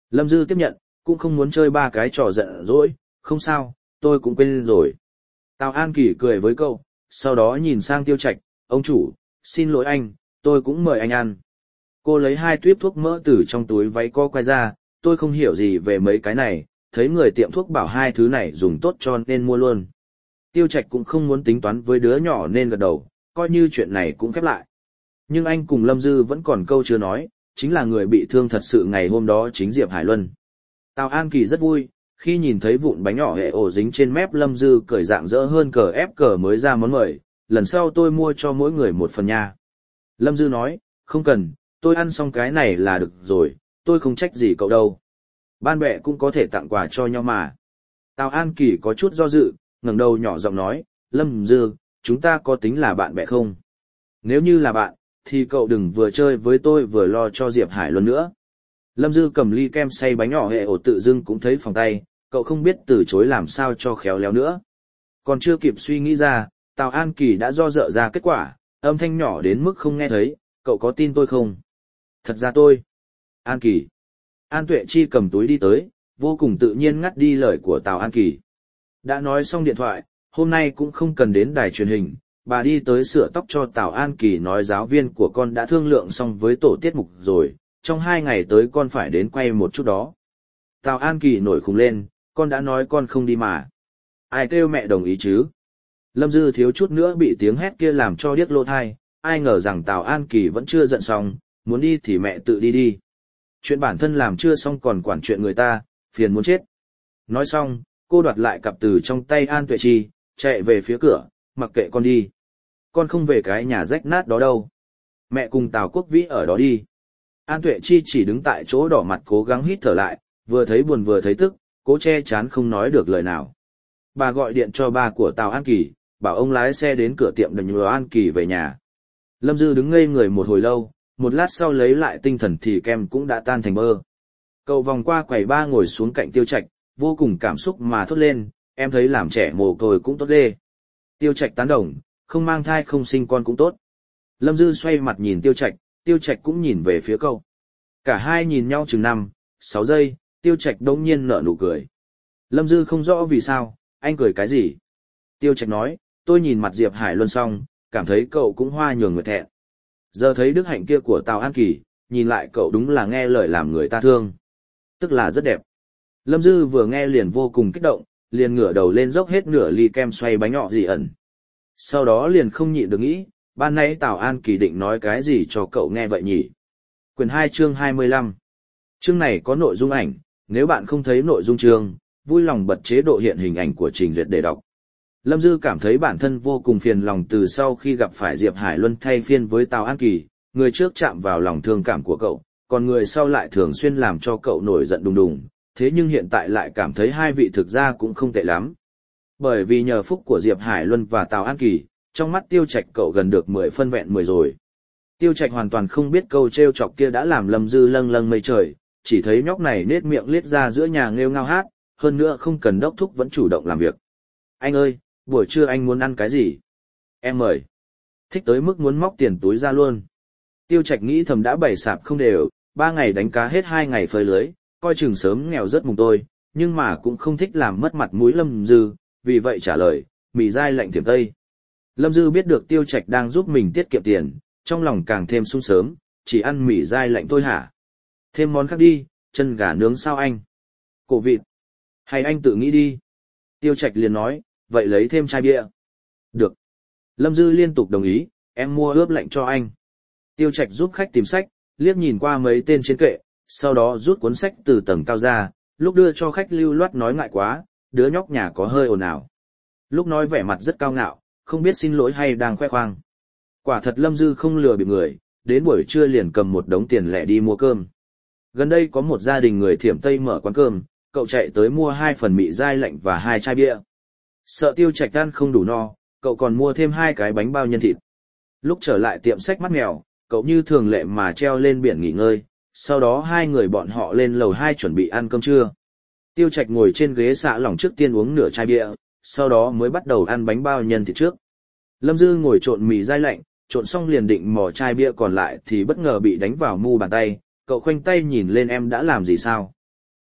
Lâm Dư tiếp nhận, cũng không muốn chơi ba cái trò giận dỗi, không sao, tôi cũng quên rồi. Tào An Kỳ cười với cậu, sau đó nhìn sang Tiêu Trạch, ông chủ, xin lỗi anh, tôi cũng mời anh ăn. Cô lấy 2 tuýp thuốc mỡ từ trong túi váy co quay ra, tôi không hiểu gì về mấy cái này, thấy người tiệm thuốc bảo 2 thứ này dùng tốt cho nên mua luôn. Tiêu Trạch cũng không muốn tính toán với đứa nhỏ nên gật đầu, coi như chuyện này cũng khép lại. Nhưng anh cùng Lâm Dư vẫn còn câu chưa nói, chính là người bị thương thật sự ngày hôm đó chính Diệp Hải Luân. Tào An Kỳ rất vui, khi nhìn thấy vụn bánh nhỏ hệ ổ dính trên mép Lâm Dư cười rạng rỡ hơn cờ ép cờ mới ra món mời, lần sau tôi mua cho mỗi người một phần nha. Lâm Dư nói, không cần, tôi ăn xong cái này là được rồi, tôi không trách gì cậu đâu. Ban bè cũng có thể tặng quà cho nhau mà. Tào An Kỳ có chút do dự, ngẩng đầu nhỏ giọng nói, Lâm Dư, chúng ta có tính là bạn bè không? Nếu như là bạn, thì cậu đừng vừa chơi với tôi vừa lo cho Diệp Hải Luân nữa. Lâm Dư cầm ly kem xay bánh nhỏ hệ ổ tự dưng cũng thấy phòng tay, cậu không biết từ chối làm sao cho khéo léo nữa. Còn chưa kịp suy nghĩ ra, Tào An Kỳ đã do dự ra kết quả, âm thanh nhỏ đến mức không nghe thấy, cậu có tin tôi không? Thật ra tôi. An Kỳ. An Tuệ Chi cầm túi đi tới, vô cùng tự nhiên ngắt đi lời của Tào An Kỳ. Đã nói xong điện thoại, hôm nay cũng không cần đến đài truyền hình, bà đi tới sửa tóc cho Tào An Kỳ nói giáo viên của con đã thương lượng xong với tổ tiết mục rồi, trong 2 ngày tới con phải đến quay một chút đó. Tào An Kỳ nổi khùng lên, con đã nói con không đi mà. Ai kêu mẹ đồng ý chứ? Lâm Dư thiếu chút nữa bị tiếng hét kia làm cho điếc lỗ tai, ai ngờ rằng Tào An Kỳ vẫn chưa giận xong, muốn đi thì mẹ tự đi đi. Chuyện bản thân làm chưa xong còn quản chuyện người ta, phiền muốn chết. Nói xong, cô đoạt lại cặp từ trong tay An Tuệ Chi, chạy về phía cửa, mặc kệ con đi. Con không về cái nhà rách nát đó đâu. Mẹ cùng Tào Quốc Vĩ ở đó đi. An Tuệ Chi chỉ đứng tại chỗ đỏ mặt cố gắng hít thở lại, vừa thấy buồn vừa thấy tức, cố che chán không nói được lời nào. Bà gọi điện cho ba của Tào An Kỳ, bảo ông lái xe đến cửa tiệm đành nhờ An Kỳ về nhà. Lâm Dư đứng ngây người một hồi lâu, một lát sau lấy lại tinh thần thì kem cũng đã tan thành bơ. Cậu vòng qua quầy ba ngồi xuống cạnh Tiêu Trạch, vô cùng cảm xúc mà thốt lên, em thấy làm trẻ mồ côi cũng tốt ghê. Tiêu Trạch tán đồng, không mang thai không sinh con cũng tốt. Lâm Dư xoay mặt nhìn Tiêu Trạch cũng nhìn về phía cậu. Cả hai nhìn nhau chừng 5-6 giây, Tiêu Trạch đống nhiên nở nụ cười. Lâm Dư không rõ vì sao, anh cười cái gì? Tiêu Trạch nói, tôi nhìn mặt Diệp Hải Luân xong, cảm thấy cậu cũng hoa nhường người thẹn. Giờ thấy đức hạnh kia của Tào An Kỳ, nhìn lại cậu đúng là nghe lời làm người ta thương. Tức là rất đẹp. Lâm Dư vừa nghe liền vô cùng kích động, liền ngửa đầu lên dốc hết nửa ly kem xoay bánh nhỏ dị ẩn. Sau đó liền không nhịn được nghĩ, ban nãy Tào An Kỳ định nói cái gì cho cậu nghe vậy nhỉ? Quyển 2 chương 25. Chương này có nội dung ảnh, nếu bạn không thấy nội dung chương, vui lòng bật chế độ hiện hình ảnh của trình duyệt để đọc. Lâm Dư cảm thấy bản thân vô cùng phiền lòng từ sau khi gặp phải Diệp Hải Luân thay phiên với Tào An Kỳ, người trước chạm vào lòng thương cảm của cậu, còn người sau lại thường xuyên làm cho cậu nổi giận đùng đùng, thế nhưng hiện tại lại cảm thấy hai vị thực ra cũng không tệ lắm. Bởi vì nhờ phúc của Diệp Hải Luân và Tào An Kỳ, trong mắt Tiêu Trạch cậu gần được 10 phân vẹn 10 rồi. Tiêu Trạch hoàn toàn không biết câu trêu chọc kia đã làm Lâm Dư lâng lâng mây trời, chỉ thấy nhóc này nết miệng liếc ra giữa nhà nghêu ngao hát, hơn nữa không cần đốc thúc vẫn chủ động làm việc. Anh ơi, buổi trưa anh muốn ăn cái gì? Em mời. Thích tới mức muốn móc tiền túi ra luôn. Tiêu Trạch nghĩ thầm đã bày sạp không đều, 3 ngày đánh cá hết 2 ngày phơi lưới, coi chừng sớm nghèo rất mùng tôi, nhưng mà cũng không thích làm mất mặt mũi Lâm Dư, vì vậy trả lời, mì dai lạnh thiểm tây. Lâm Dư biết được Tiêu Trạch đang giúp mình tiết kiệm tiền, trong lòng càng thêm sung sướng, chỉ ăn mì dai lạnh thôi hả? Thêm món khác đi, chân gà nướng sao anh? Cổ vịt. Hay anh tự nghĩ đi. Tiêu Trạch liền nói, vậy lấy thêm chai bia. Được. Lâm Dư liên tục đồng ý, em mua ướp lạnh cho anh. Tiêu Trạch giúp khách tìm sách, liếc nhìn qua mấy tên trên kệ, sau đó rút cuốn sách từ tầng cao ra, lúc đưa cho khách lưu loát nói ngại quá, đứa nhóc nhà có hơi ồn ào. Lúc nói vẻ mặt rất cao ngạo, không biết xin lỗi hay đang khoe khoang. Quả thật Lâm Dư không lừa bịp người, đến buổi trưa liền cầm một đống tiền lẻ đi mua cơm. Gần đây có một gia đình người Thiểm Tây mở quán cơm, cậu chạy tới mua 2 phần mì dai lạnh và 2 chai bia. Sợ Tiêu Trạch ăn không đủ no, cậu còn mua thêm 2 cái bánh bao nhân thịt. Lúc trở lại tiệm sách Mắt Mèo, cậu như thường lệ mà treo lên biển nghỉ ngơi, sau đó hai người bọn họ lên lầu 2 chuẩn bị ăn cơm trưa. Tiêu Trạch ngồi trên ghế xạ lỏng trước tiên uống nửa chai bia, sau đó mới bắt đầu ăn bánh bao nhân thịt trước. Lâm Dư ngồi trộn mì dai lạnh, trộn xong liền định mò chai bia còn lại thì bất ngờ bị đánh vào mu bàn tay, cậu khoanh tay nhìn lên em đã làm gì sao?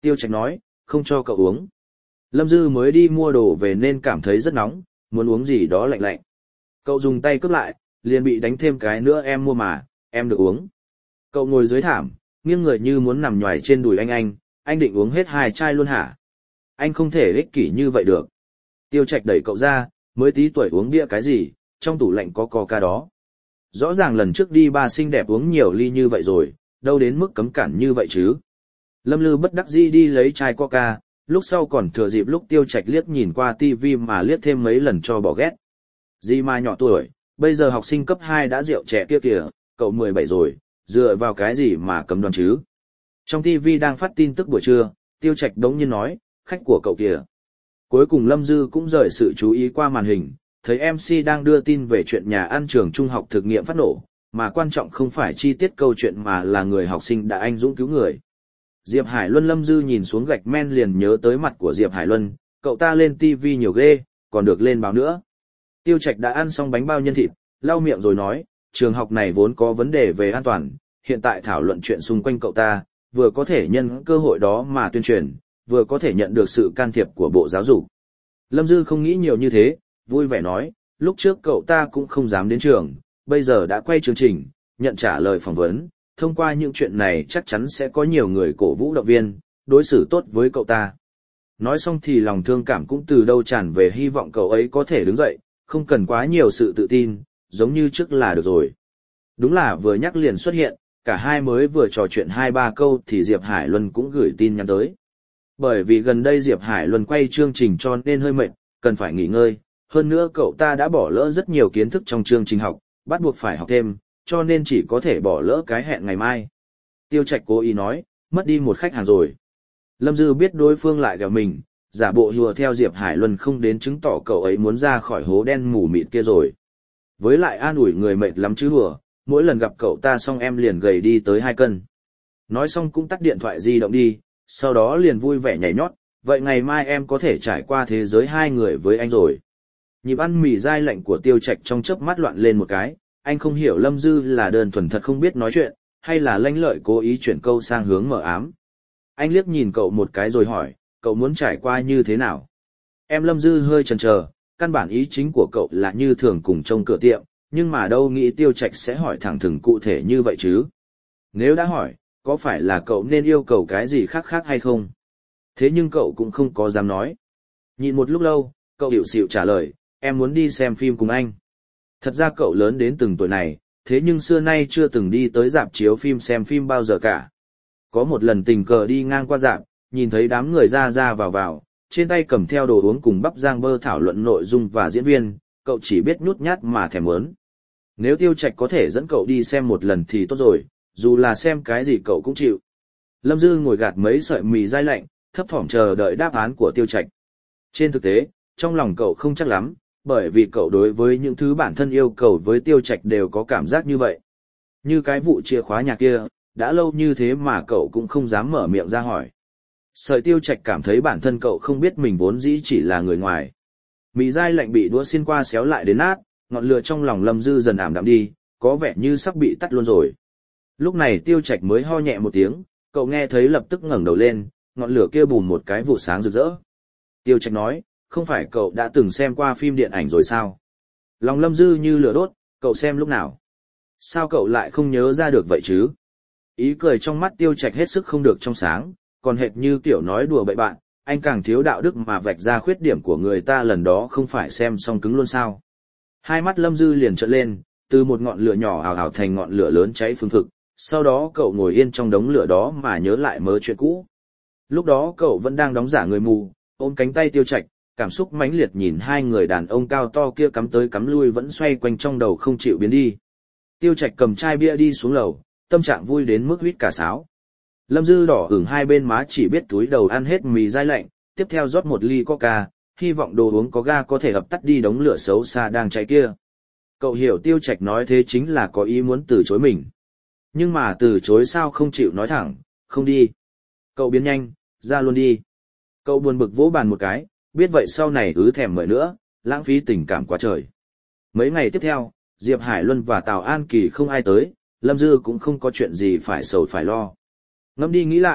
Tiêu Trạch nói, không cho cậu uống. Lâm Dư mới đi mua đồ về nên cảm thấy rất nóng, muốn uống gì đó lạnh lạnh. Cậu dùng tay cướp lại, liền bị đánh thêm cái nữa em mua mà, em được uống. Cậu ngồi dưới thảm, nghiêng người như muốn nằm nhoài trên đùi anh định uống hết 2 chai luôn hả? Anh không thể ích kỷ như vậy được. Tiêu Trạch đẩy cậu ra, mới tí tuổi uống bia cái gì, trong tủ lạnh có coca đó. Rõ ràng lần trước đi ba xinh đẹp uống nhiều ly như vậy rồi, đâu đến mức cấm cản như vậy chứ. Lâm Lư bất đắc dĩ đi lấy chai coca, lúc sau còn thừa dịp lúc Tiêu Trạch liếc nhìn qua tivi mà liếc thêm mấy lần cho bỏ ghét. Gì mà nhỏ tuổi, bây giờ học sinh cấp 2 đã rượu trẻ kia kìa, cậu 17 rồi, dựa vào cái gì mà cấm đoán chứ. Trong tivi đang phát tin tức buổi trưa, Tiêu Trạch đống nhiên nói, khách của cậu kìa. Cuối cùng Lâm Dư cũng rời sự chú ý qua màn hình, thấy MC đang đưa tin về chuyện nhà ăn trường trung học thực nghiệm phát nổ, mà quan trọng không phải chi tiết câu chuyện mà là người học sinh đã anh dũng cứu người. Diệp Hải Luân. Lâm Dư nhìn xuống gạch men liền nhớ tới mặt của Diệp Hải Luân, cậu ta lên TV nhiều ghê, còn được lên báo nữa. Tiêu Trạch đã ăn xong bánh bao nhân thịt, lau miệng rồi nói, trường học này vốn có vấn đề về an toàn, hiện tại thảo luận chuyện xung quanh cậu ta, vừa có thể nhân cơ hội đó mà tuyên truyền, vừa có thể nhận được sự can thiệp của Bộ Giáo dục. Lâm Dư không nghĩ nhiều như thế, vui vẻ nói, lúc trước cậu ta cũng không dám đến trường, bây giờ đã quay chương trình, nhận trả lời phỏng vấn, thông qua những chuyện này chắc chắn sẽ có nhiều người cổ vũ động viên, đối xử tốt với cậu ta. Nói xong thì lòng thương cảm cũng từ đâu tràn về hy vọng cậu ấy có thể đứng dậy, không cần quá nhiều sự tự tin, giống như trước là được rồi. Đúng là vừa nhắc liền xuất hiện, cả hai mới vừa trò chuyện 2-3 câu thì Diệp Hải Luân cũng gửi tin nhắn tới. Bởi vì gần đây Diệp Hải Luân quay chương trình cho nên hơi mệt, cần phải nghỉ ngơi, hơn nữa cậu ta đã bỏ lỡ rất nhiều kiến thức trong chương trình học, bắt buộc phải học thêm, cho nên chỉ có thể bỏ lỡ cái hẹn ngày mai. Tiêu Trạch cố ý nói, mất đi một khách hàng rồi. Lâm Dư biết đối phương lại ghẹo mình, giả bộ hùa theo Diệp Hải Luân không đến chứng tỏ cậu ấy muốn ra khỏi hố đen mù mịt kia rồi. Với lại an ủi người mệt lắm chứ đùa, mỗi lần gặp cậu ta xong em liền gầy đi tới 2 cân. Nói xong cũng tắt điện thoại di động đi, sau đó liền vui vẻ nhảy nhót, vậy ngày mai em có thể trải qua thế giới 2 người với anh rồi. Nhịp ăn mì dai lạnh của Tiêu Trạch trong chớp mắt loạn lên một cái, anh không hiểu Lâm Dư là đơn thuần thật không biết nói chuyện, hay là lanh lợi cố ý chuyển câu sang hướng mờ ám. Anh liếc nhìn cậu một cái rồi hỏi, cậu muốn trải qua như thế nào? Em. Lâm Dư hơi chần chờ, căn bản ý chính của cậu là như thường cùng trông cửa tiệm, nhưng mà đâu nghĩ Tiêu Trạch sẽ hỏi thẳng thừng cụ thể như vậy chứ. Nếu đã hỏi, có phải là cậu nên yêu cầu cái gì khác khác hay không? Thế nhưng cậu cũng không có dám nói. Nhìn một lúc lâu, cậu hiểu xịu trả lời, em muốn đi xem phim cùng anh. Thật ra cậu lớn đến từng tuổi này, thế nhưng xưa nay chưa từng đi tới rạp chiếu phim xem phim bao giờ cả. Có một lần tình cờ đi ngang qua rạp, nhìn thấy đám người ra ra vào, trên tay cầm theo đồ uống cùng bắp rang bơ thảo luận nội dung và diễn viên, cậu chỉ biết nhút nhát mà thèm muốn. Nếu Tiêu Trạch có thể dẫn cậu đi xem một lần thì tốt rồi, dù là xem cái gì cậu cũng chịu. Lâm Dư ngồi gạt mấy sợi mì dai lạnh, thấp thỏm chờ đợi đáp án của Tiêu Trạch. Trên thực tế, trong lòng cậu không chắc lắm, bởi vì cậu đối với những thứ bản thân yêu cầu với Tiêu Trạch đều có cảm giác như vậy. Như cái vụ chìa khóa nhà kia, đã lâu như thế mà cậu cũng không dám mở miệng ra hỏi. Sợi Tiêu Trạch cảm thấy bản thân cậu không biết mình vốn dĩ chỉ là người ngoài. Mì dai lạnh bị đũa xiên qua xéo lại đến nát, ngọn lửa trong lòng Lâm Dư dần ảm đạm đi, có vẻ như sắp bị tắt luôn rồi. Lúc này Tiêu Trạch mới ho nhẹ một tiếng, cậu nghe thấy lập tức ngẩng đầu lên, ngọn lửa kia bùn một cái vụ sáng rực rỡ. Tiêu Trạch nói, không phải cậu đã từng xem qua phim điện ảnh rồi sao? Lòng Lâm Dư như lửa đốt, cậu xem lúc nào? Sao cậu lại không nhớ ra được vậy chứ? Ý cười trong mắt Tiêu Trạch hết sức không được trong sáng, còn hệt như kiểu nói đùa bậy bạn, anh càng thiếu đạo đức mà vạch ra khuyết điểm của người ta lần đó không phải xem xong cứng luôn sao? Hai mắt Lâm Dư liền trợn lên, từ một ngọn lửa nhỏ ào ào thành ngọn lửa lớn cháy phừng phực, sau đó cậu ngồi yên trong đống lửa đó mà nhớ lại mớ chuyện cũ. Lúc đó cậu vẫn đang đóng giả người mù, ôm cánh tay Tiêu Trạch, cảm xúc mãnh liệt nhìn hai người đàn ông cao to kia cắm tới cắm lui vẫn xoay quanh trong đầu không chịu biến đi. Tiêu Trạch cầm chai bia đi xuống lầu, tâm trạng vui đến mức huýt cả sáo. Lâm Dư đỏ ửng hai bên má chỉ biết túi đầu ăn hết mì dai lạnh, tiếp theo rót một ly coca, hy vọng đồ uống có ga có thể hợp tắt đi đống lửa xấu xa đang cháy kia. Cậu hiểu Tiêu Trạch nói thế chính là có ý muốn từ chối mình. Nhưng mà từ chối sao không chịu nói thẳng, không đi. Cậu biến nhanh, ra luôn đi. Cậu buồn bực vỗ bàn một cái, biết vậy sau này thèm mời nữa, lãng phí tình cảm quá trời. Mấy ngày tiếp theo, Diệp Hải Luân và Tào An Kỳ không ai tới, Lâm Dư cũng không có chuyện gì phải sầu phải lo. Ngẫm đi nghĩ lại,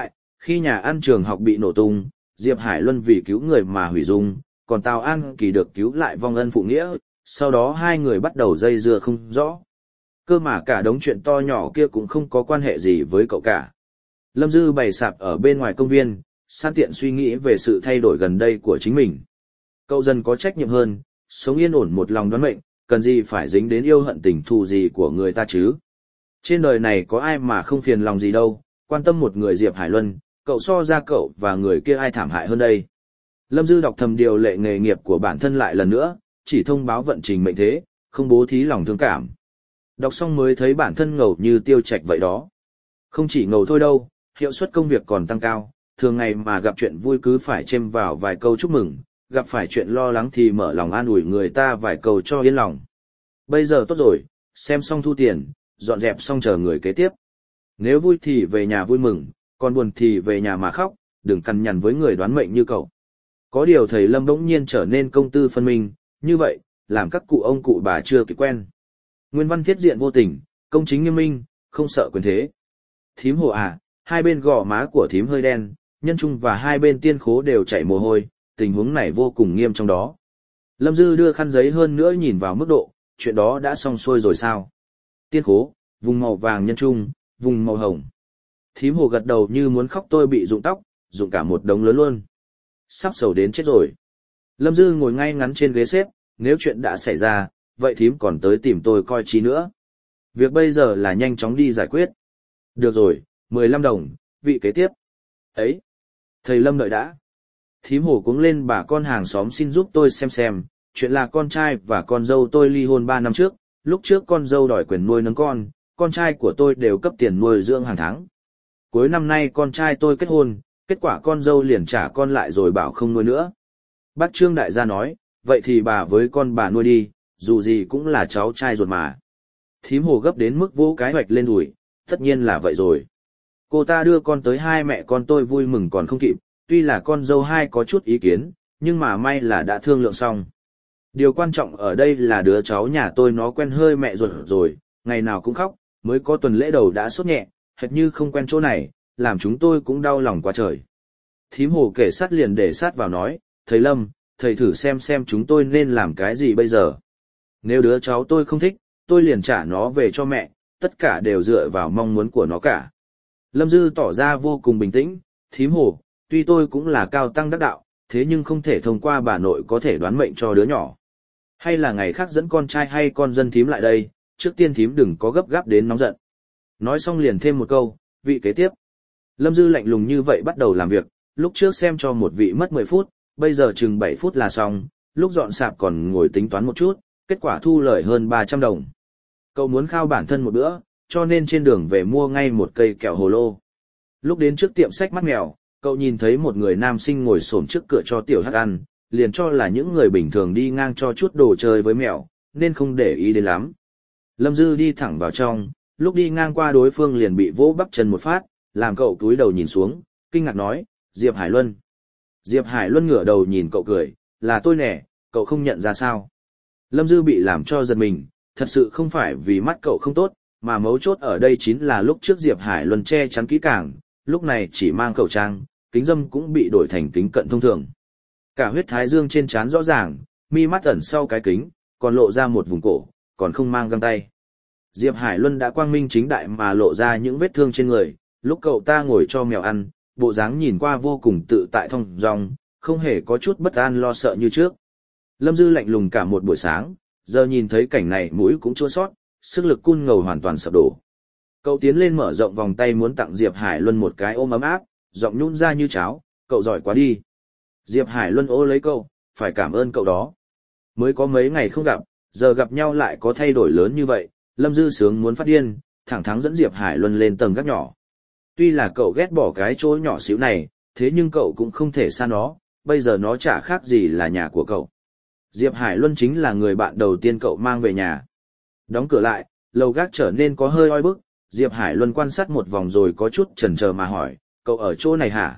Khi nhà ăn trường học bị nổ tung, Diệp Hải Luân vì cứu người mà hủy dung, còn Tào An Kỳ được cứu lại vong ân phụ nghĩa, sau đó hai người bắt đầu dây dưa không rõ. Cơ mà cả đống chuyện to nhỏ kia cũng không có quan hệ gì với cậu cả. Lâm Dư bày sạp ở bên ngoài công viên, san tiện suy nghĩ về sự thay đổi gần đây của chính mình. Cậu dần có trách nhiệm hơn, sống yên ổn một lòng đoán mệnh, cần gì phải dính đến yêu hận tình thù gì của người ta chứ. Trên đời này có ai mà không phiền lòng gì đâu, quan tâm một người Diệp Hải Luân, cậu so ra cậu và người kia ai thảm hại hơn đây. Lâm Dư đọc thầm điều lệ nghề nghiệp của bản thân lại lần nữa, chỉ thông báo vận trình mệnh thế, không bố thí lòng thương cảm. Đọc xong mới thấy bản thân ngầu như Tiêu Trạch vậy đó. Không chỉ ngầu thôi đâu, hiệu suất công việc còn tăng cao, thường ngày mà gặp chuyện vui cứ phải chêm vào vài câu chúc mừng, gặp phải chuyện lo lắng thì mở lòng an ủi người ta vài câu cho yên lòng. Bây giờ tốt rồi, xem xong thu tiền, dọn dẹp xong chờ người kế tiếp. Nếu vui thì về nhà vui mừng, còn buồn thì về nhà mà khóc, đừng cằn nhằn với người đoán mệnh như cậu. Có điều thầy Lâm bỗng nhiên trở nên công tư phân minh, như vậy, làm các cụ ông cụ bà chưa kịp quen. Nguyên văn thiết diện vô tình, công chính nghiêm minh, không sợ quyền thế. Thím Hồ à, hai bên gò má của thím hơi đen, nhân trung và hai bên tiên khố đều chảy mồ hôi, tình huống này vô cùng nghiêm trong đó. Lâm Dư đưa khăn giấy hơn nữa nhìn vào mức độ, chuyện đó đã xong xuôi rồi sao? Tiên khố, vùng màu vàng nhân trung, vùng màu hồng. Thím Hồ gật đầu như muốn khóc, tôi bị rụng tóc, rụng cả một đống lớn luôn. Sắp sầu đến chết rồi. Lâm Dư ngồi ngay ngắn trên ghế xếp, nếu chuyện đã xảy ra, vậy thím còn tới tìm tôi coi chi nữa. Việc bây giờ là nhanh chóng đi giải quyết. Được rồi, 15 đồng, vị kế tiếp. Ấy, thầy Lâm đợi đã. Thím Hồ cuống lên, bà con hàng xóm xin giúp tôi xem, chuyện là con trai và con dâu tôi ly hôn 3 năm trước, lúc trước con dâu đòi quyền nuôi nấng con trai của tôi đều cấp tiền nuôi dưỡng hàng tháng. Cuối năm nay con trai tôi kết hôn, kết quả con dâu liền trả con lại rồi bảo không nuôi nữa. Bác Trương đại gia nói, vậy thì bà với con bà nuôi đi, dù gì cũng là cháu trai ruột mà. Thím Hồ gấp đến mức vỗ cái hoạch lên đùi, tất nhiên là vậy rồi. Cô ta đưa con tới, hai mẹ con tôi vui mừng còn không kịp, tuy là con dâu hai có chút ý kiến, nhưng mà may là đã thương lượng xong. Điều quan trọng ở đây là đứa cháu nhà tôi nó quen hơi mẹ ruột rồi, ngày nào cũng khóc, mới có tuần lễ đầu đã sốt nhẹ, hệt như không quen chỗ này, làm chúng tôi cũng đau lòng quá trời. Thím Hồ kể sát liền để sát vào nói, thầy Lâm, thầy thử xem chúng tôi nên làm cái gì bây giờ. Nếu đứa cháu tôi không thích, tôi liền trả nó về cho mẹ, tất cả đều dựa vào mong muốn của nó cả. Lâm Dư tỏ ra vô cùng bình tĩnh, thím Hồ, tuy tôi cũng là cao tăng đắc đạo, thế nhưng không thể thông qua bà nội có thể đoán mệnh cho đứa nhỏ. Hay là ngày khác dẫn con trai hay con dân thím lại đây, trước tiên thím đừng có gấp gáp đến nóng giận. Nói xong liền thêm một câu, vị kế tiếp. Lâm Dư lạnh lùng như vậy bắt đầu làm việc, lúc trước xem cho một vị mất 10 phút, bây giờ chừng 7 phút là xong, lúc dọn sạp còn ngồi tính toán một chút, kết quả thu lời hơn 300 đồng. Cậu muốn khao bản thân một bữa, cho nên trên đường về mua ngay một cây kẹo hồ lô. Lúc đến trước tiệm sách Mắt Mèo, cậu nhìn thấy một người nam sinh ngồi xổm trước cửa cho tiểu hắc ăn, liền cho là những người bình thường đi ngang cho chút đồ chơi với mèo, nên không để ý đến lắm. Lâm Dư đi thẳng vào trong, lúc đi ngang qua đối phương liền bị vỗ bắp chân một phát, làm cậu cúi đầu nhìn xuống, kinh ngạc nói, Diệp Hải Luân. Diệp Hải Luân ngửa đầu nhìn cậu cười, là tôi nè, cậu không nhận ra sao. Lâm Dư bị làm cho giật mình, thật sự không phải vì mắt cậu không tốt, mà mấu chốt ở đây chính là lúc trước Diệp Hải Luân che chắn kỹ càng, lúc này chỉ mang khẩu trang, kính râm cũng bị đổi thành kính cận thông thường. Cả huyết thái dương trên trán rõ ràng, mi mắt ẩn sau cái kính, còn lộ ra một vùng cổ, còn không mang găng tay. Diệp Hải Luân đã quang minh chính đại mà lộ ra những vết thương trên người, lúc cậu ta ngồi cho mèo ăn, bộ dáng nhìn qua vô cùng tự tại thong dong, không hề có chút bất an lo sợ như trước. Lâm Dư lạnh lùng cả một buổi sáng, giờ nhìn thấy cảnh này mũi cũng chua xót, sức lực cun ngầu hoàn toàn sập đổ. Cậu tiến lên mở rộng vòng tay muốn tặng Diệp Hải Luân một cái ôm ấm áp, giọng nhún ra như cháo, cậu giỏi quá đi. Diệp Hải Luân ôm lấy cậu, phải cảm ơn cậu đó. Mới có mấy ngày không gặp, giờ gặp nhau lại có thay đổi lớn như vậy, Lâm Dư sướng muốn phát điên, thẳng thắn dẫn Diệp Hải Luân lên tầng gác nhỏ. Tuy là cậu ghét bỏ cái chỗ nhỏ xíu này, thế nhưng cậu cũng không thể xa nó, bây giờ nó chả khác gì là nhà của cậu. Diệp Hải Luân chính là người bạn đầu tiên cậu mang về nhà. Đóng cửa lại, lầu gác trở nên có hơi oi bức, Diệp Hải Luân quan sát một vòng rồi có chút chần chờ mà hỏi, cậu ở chỗ này hả?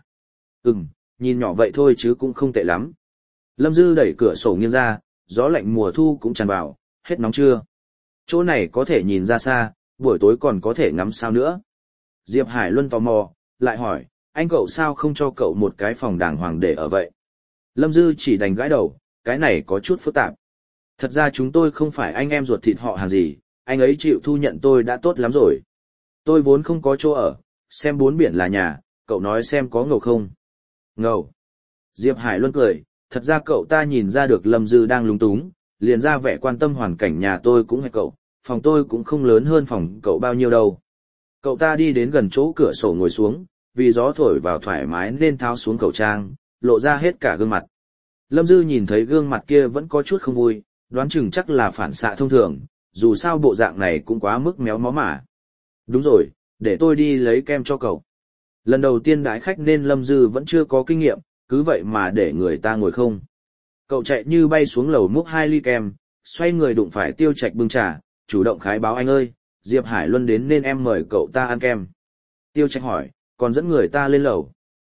Nhìn nhỏ vậy thôi chứ cũng không tệ lắm. Lâm Dư đẩy cửa sổ nghiêng ra, gió lạnh mùa thu cũng tràn vào, hết nóng chưa? Chỗ này có thể nhìn ra xa, buổi tối còn có thể ngắm sao nữa. Diệp Hải Luân tò mò, lại hỏi, anh cậu sao không cho cậu một cái phòng đàng hoàng để ở vậy? Lâm Dư chỉ đành gãi đầu, cái này có chút phức tạp. Thật ra chúng tôi không phải anh em ruột thịt họ hàng gì, anh ấy chịu thu nhận tôi đã tốt lắm rồi. Tôi vốn không có chỗ ở, xem bốn biển là nhà, cậu nói xem có ngầu không? Ngầu. Diệp Hải Luân cười, thật ra cậu ta nhìn ra được Lâm Dư đang lúng túng, liền ra vẻ quan tâm hoàn cảnh nhà tôi cũng hay cậu, phòng tôi cũng không lớn hơn phòng cậu bao nhiêu đâu. Cậu ta đi đến gần chỗ cửa sổ ngồi xuống, vì gió thổi vào thoải mái nên tháo xuống khẩu trang, lộ ra hết cả gương mặt. Lâm Dư nhìn thấy gương mặt kia vẫn có chút không vui, đoán chừng chắc là phản xạ thông thường, dù sao bộ dạng này cũng quá mức méo mó mà. Đúng rồi, để tôi đi lấy kem cho cậu. Lần đầu tiên đãi khách nên Lâm Dư vẫn chưa có kinh nghiệm, cứ vậy mà để người ta ngồi không. Cậu chạy như bay xuống lầu múc 2 ly kem, xoay người đụng phải Tiêu Trạch bưng trà, chủ động khái báo anh ơi, Diệp Hải Luân đến nên em mời cậu ta ăn kem. Tiêu Trạch hỏi, còn dẫn người ta lên lầu.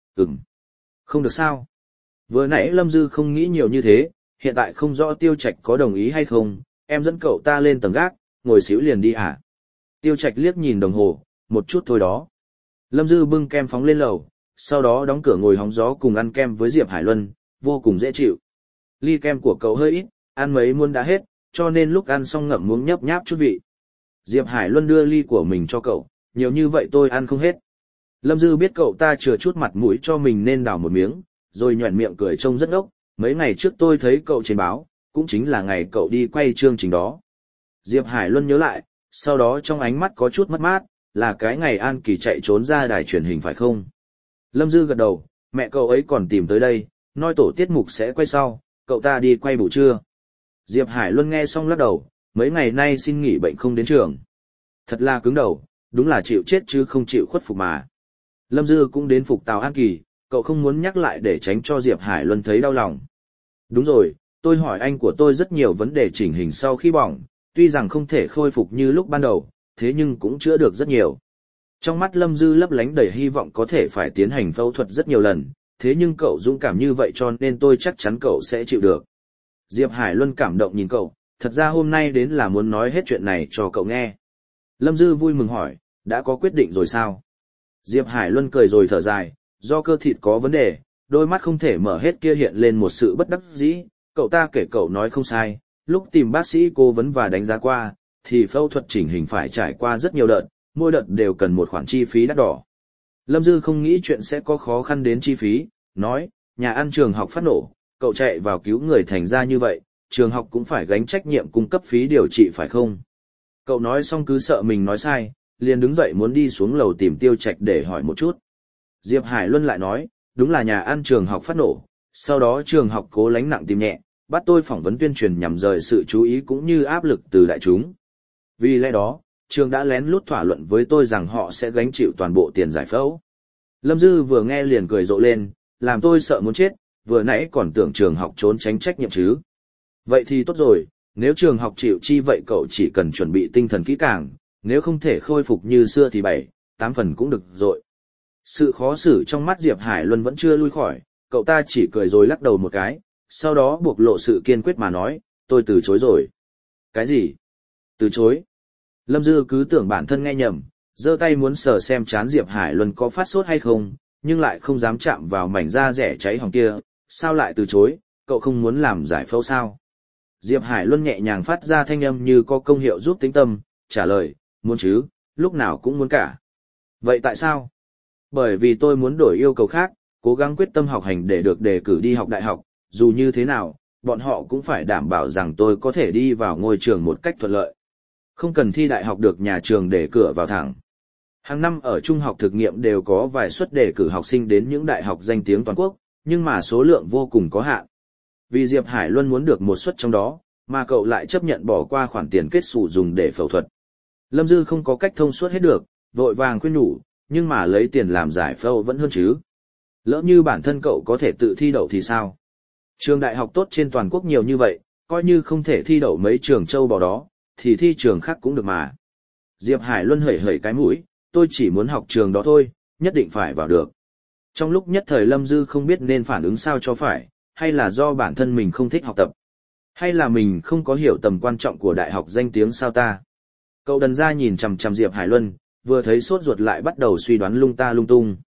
Không được sao. Vừa nãy Lâm Dư không nghĩ nhiều như thế, hiện tại không rõ Tiêu Trạch có đồng ý hay không, em dẫn cậu ta lên tầng gác, ngồi xíu liền đi à. Tiêu Trạch liếc nhìn đồng hồ, một chút thôi đó. Lâm Dư bưng kem phóng lên lầu, sau đó đóng cửa ngồi hóng gió cùng ăn kem với Diệp Hải Luân, vô cùng dễ chịu. Ly kem của cậu hơi ít, ăn mấy muỗng đã hết, cho nên lúc ăn xong ngậm muỗng nhấp nháp chút vị. Diệp Hải Luân đưa ly của mình cho cậu, nhiều như vậy tôi ăn không hết. Lâm Dư biết cậu ta chừa chút mặt mũi cho mình nên đào một miếng, rồi nhoẻn miệng cười trông rất ngốc. Mấy ngày trước tôi thấy cậu trên báo, cũng chính là ngày cậu đi quay chương trình đó. Diệp Hải Luân nhớ lại, sau đó trong ánh mắt có chút mất mát, là cái ngày An Kỳ chạy trốn ra đài truyền hình phải không? Lâm Dư gật đầu, mẹ cậu ấy còn tìm tới đây, nói tổ tiết mục sẽ quay sau, cậu ta đi quay buổi trưa. Diệp Hải Luân nghe xong lắc đầu, mấy ngày nay xin nghỉ bệnh không đến trường. Thật là cứng đầu, đúng là chịu chết chứ không chịu khuất phục mà. Lâm Dư cũng đến phục Tào An Kỳ, cậu không muốn nhắc lại để tránh cho Diệp Hải Luân thấy đau lòng. Đúng rồi, tôi hỏi anh của tôi rất nhiều vấn đề chỉnh hình sau khi bỏng, tuy rằng không thể khôi phục như lúc ban đầu, thế nhưng cũng chữa được rất nhiều. Trong mắt Lâm Dư lấp lánh đầy hy vọng có thể phải tiến hành phẫu thuật rất nhiều lần, thế nhưng cậu dũng cảm như vậy cho nên tôi chắc chắn cậu sẽ chịu được. Diệp Hải Luân cảm động nhìn cậu, thật ra hôm nay đến là muốn nói hết chuyện này cho cậu nghe. Lâm Dư vui mừng hỏi, đã có quyết định rồi sao? Diệp Hải Luân cười rồi thở dài, do cơ thịt có vấn đề, đôi mắt không thể mở hết kia hiện lên một sự bất đắc dĩ, cậu ta kể cậu nói không sai, lúc tìm bác sĩ cố vấn và đánh giá qua, thì phẫu thuật chỉnh hình phải trải qua rất nhiều đợt, mỗi đợt đều cần một khoản chi phí đắt đỏ. Lâm Dư không nghĩ chuyện sẽ có khó khăn đến chi phí, nói, nhà ăn trường học phát nổ, cậu chạy vào cứu người thành ra như vậy, trường học cũng phải gánh trách nhiệm cung cấp phí điều trị phải không? Cậu nói xong cứ sợ mình nói sai, liền đứng dậy muốn đi xuống lầu tìm Tiêu Trạch để hỏi một chút. Diệp Hải Luân lại nói, đúng là nhà ăn trường học phát nổ, sau đó trường học cố lánh nặng tìm nhẹ, bắt tôi phỏng vấn tuyên truyền nhằm rời sự chú ý cũng như áp lực từ đại chúng. Vì lẽ đó, trường đã lén lút thỏa luận với tôi rằng họ sẽ gánh chịu toàn bộ tiền giải phẫu. Lâm Dư vừa nghe liền cười rộ lên, làm tôi sợ muốn chết, vừa nãy còn tưởng trường học trốn tránh trách nhiệm chứ. Vậy thì tốt rồi, nếu trường học chịu chi vậy cậu chỉ cần chuẩn bị tinh thần kỹ càng, nếu không thể khôi phục như xưa thì 7, 8 phần cũng được rồi. Sự khó xử trong mắt Diệp Hải Luân vẫn chưa lui khỏi, cậu ta chỉ cười rồi lắc đầu một cái, sau đó buộc lộ sự kiên quyết mà nói, tôi từ chối rồi. Cái gì? Từ chối? Lâm Dư cứ tưởng bản thân nghe nhầm, giơ tay muốn sờ xem trán Diệp Hải Luân có phát sốt hay không, nhưng lại không dám chạm vào mảnh da rẻ cháy hỏng kia, sao lại từ chối, cậu không muốn làm giải phẫu sao? Diệp Hải Luân nhẹ nhàng phát ra thanh âm như có công hiệu giúp tĩnh tâm, trả lời, muốn chứ, lúc nào cũng muốn cả. Vậy tại sao? Bởi vì tôi muốn đổi yêu cầu khác, cố gắng quyết tâm học hành để được đề cử đi học đại học, dù như thế nào, bọn họ cũng phải đảm bảo rằng tôi có thể đi vào ngôi trường một cách thuận lợi. Không cần thi đại học được nhà trường để cửa vào thẳng. Hàng năm ở trung học thực nghiệm đều có vài suất đề cử học sinh đến những đại học danh tiếng toàn quốc, nhưng mà số lượng vô cùng có hạn. Vì Diệp Hải Luân muốn được một suất trong đó, mà cậu lại chấp nhận bỏ qua khoản tiền kết xù dùng để phẫu thuật. Lâm Dư không có cách thông suốt hết được, vội vàng khuyên nhủ, nhưng mà lấy tiền làm giải phẫu vẫn hơn chứ. Lỡ như bản thân cậu có thể tự thi đậu thì sao? Trường đại học tốt trên toàn quốc nhiều như vậy, coi như không thể thi đậu mấy trường châu bò đó, thì thi trường khác cũng được mà. Diệp Hải Luân hẩy hẩy cái mũi, tôi chỉ muốn học trường đó thôi, nhất định phải vào được. Trong lúc nhất thời Lâm Dư không biết nên phản ứng sao cho phải, hay là do bản thân mình không thích học tập, hay là mình không có hiểu tầm quan trọng của đại học danh tiếng sao ta. Cậu đần ra nhìn chằm chằm Diệp Hải Luân, vừa thấy sốt ruột lại bắt đầu suy đoán lung ta lung tung.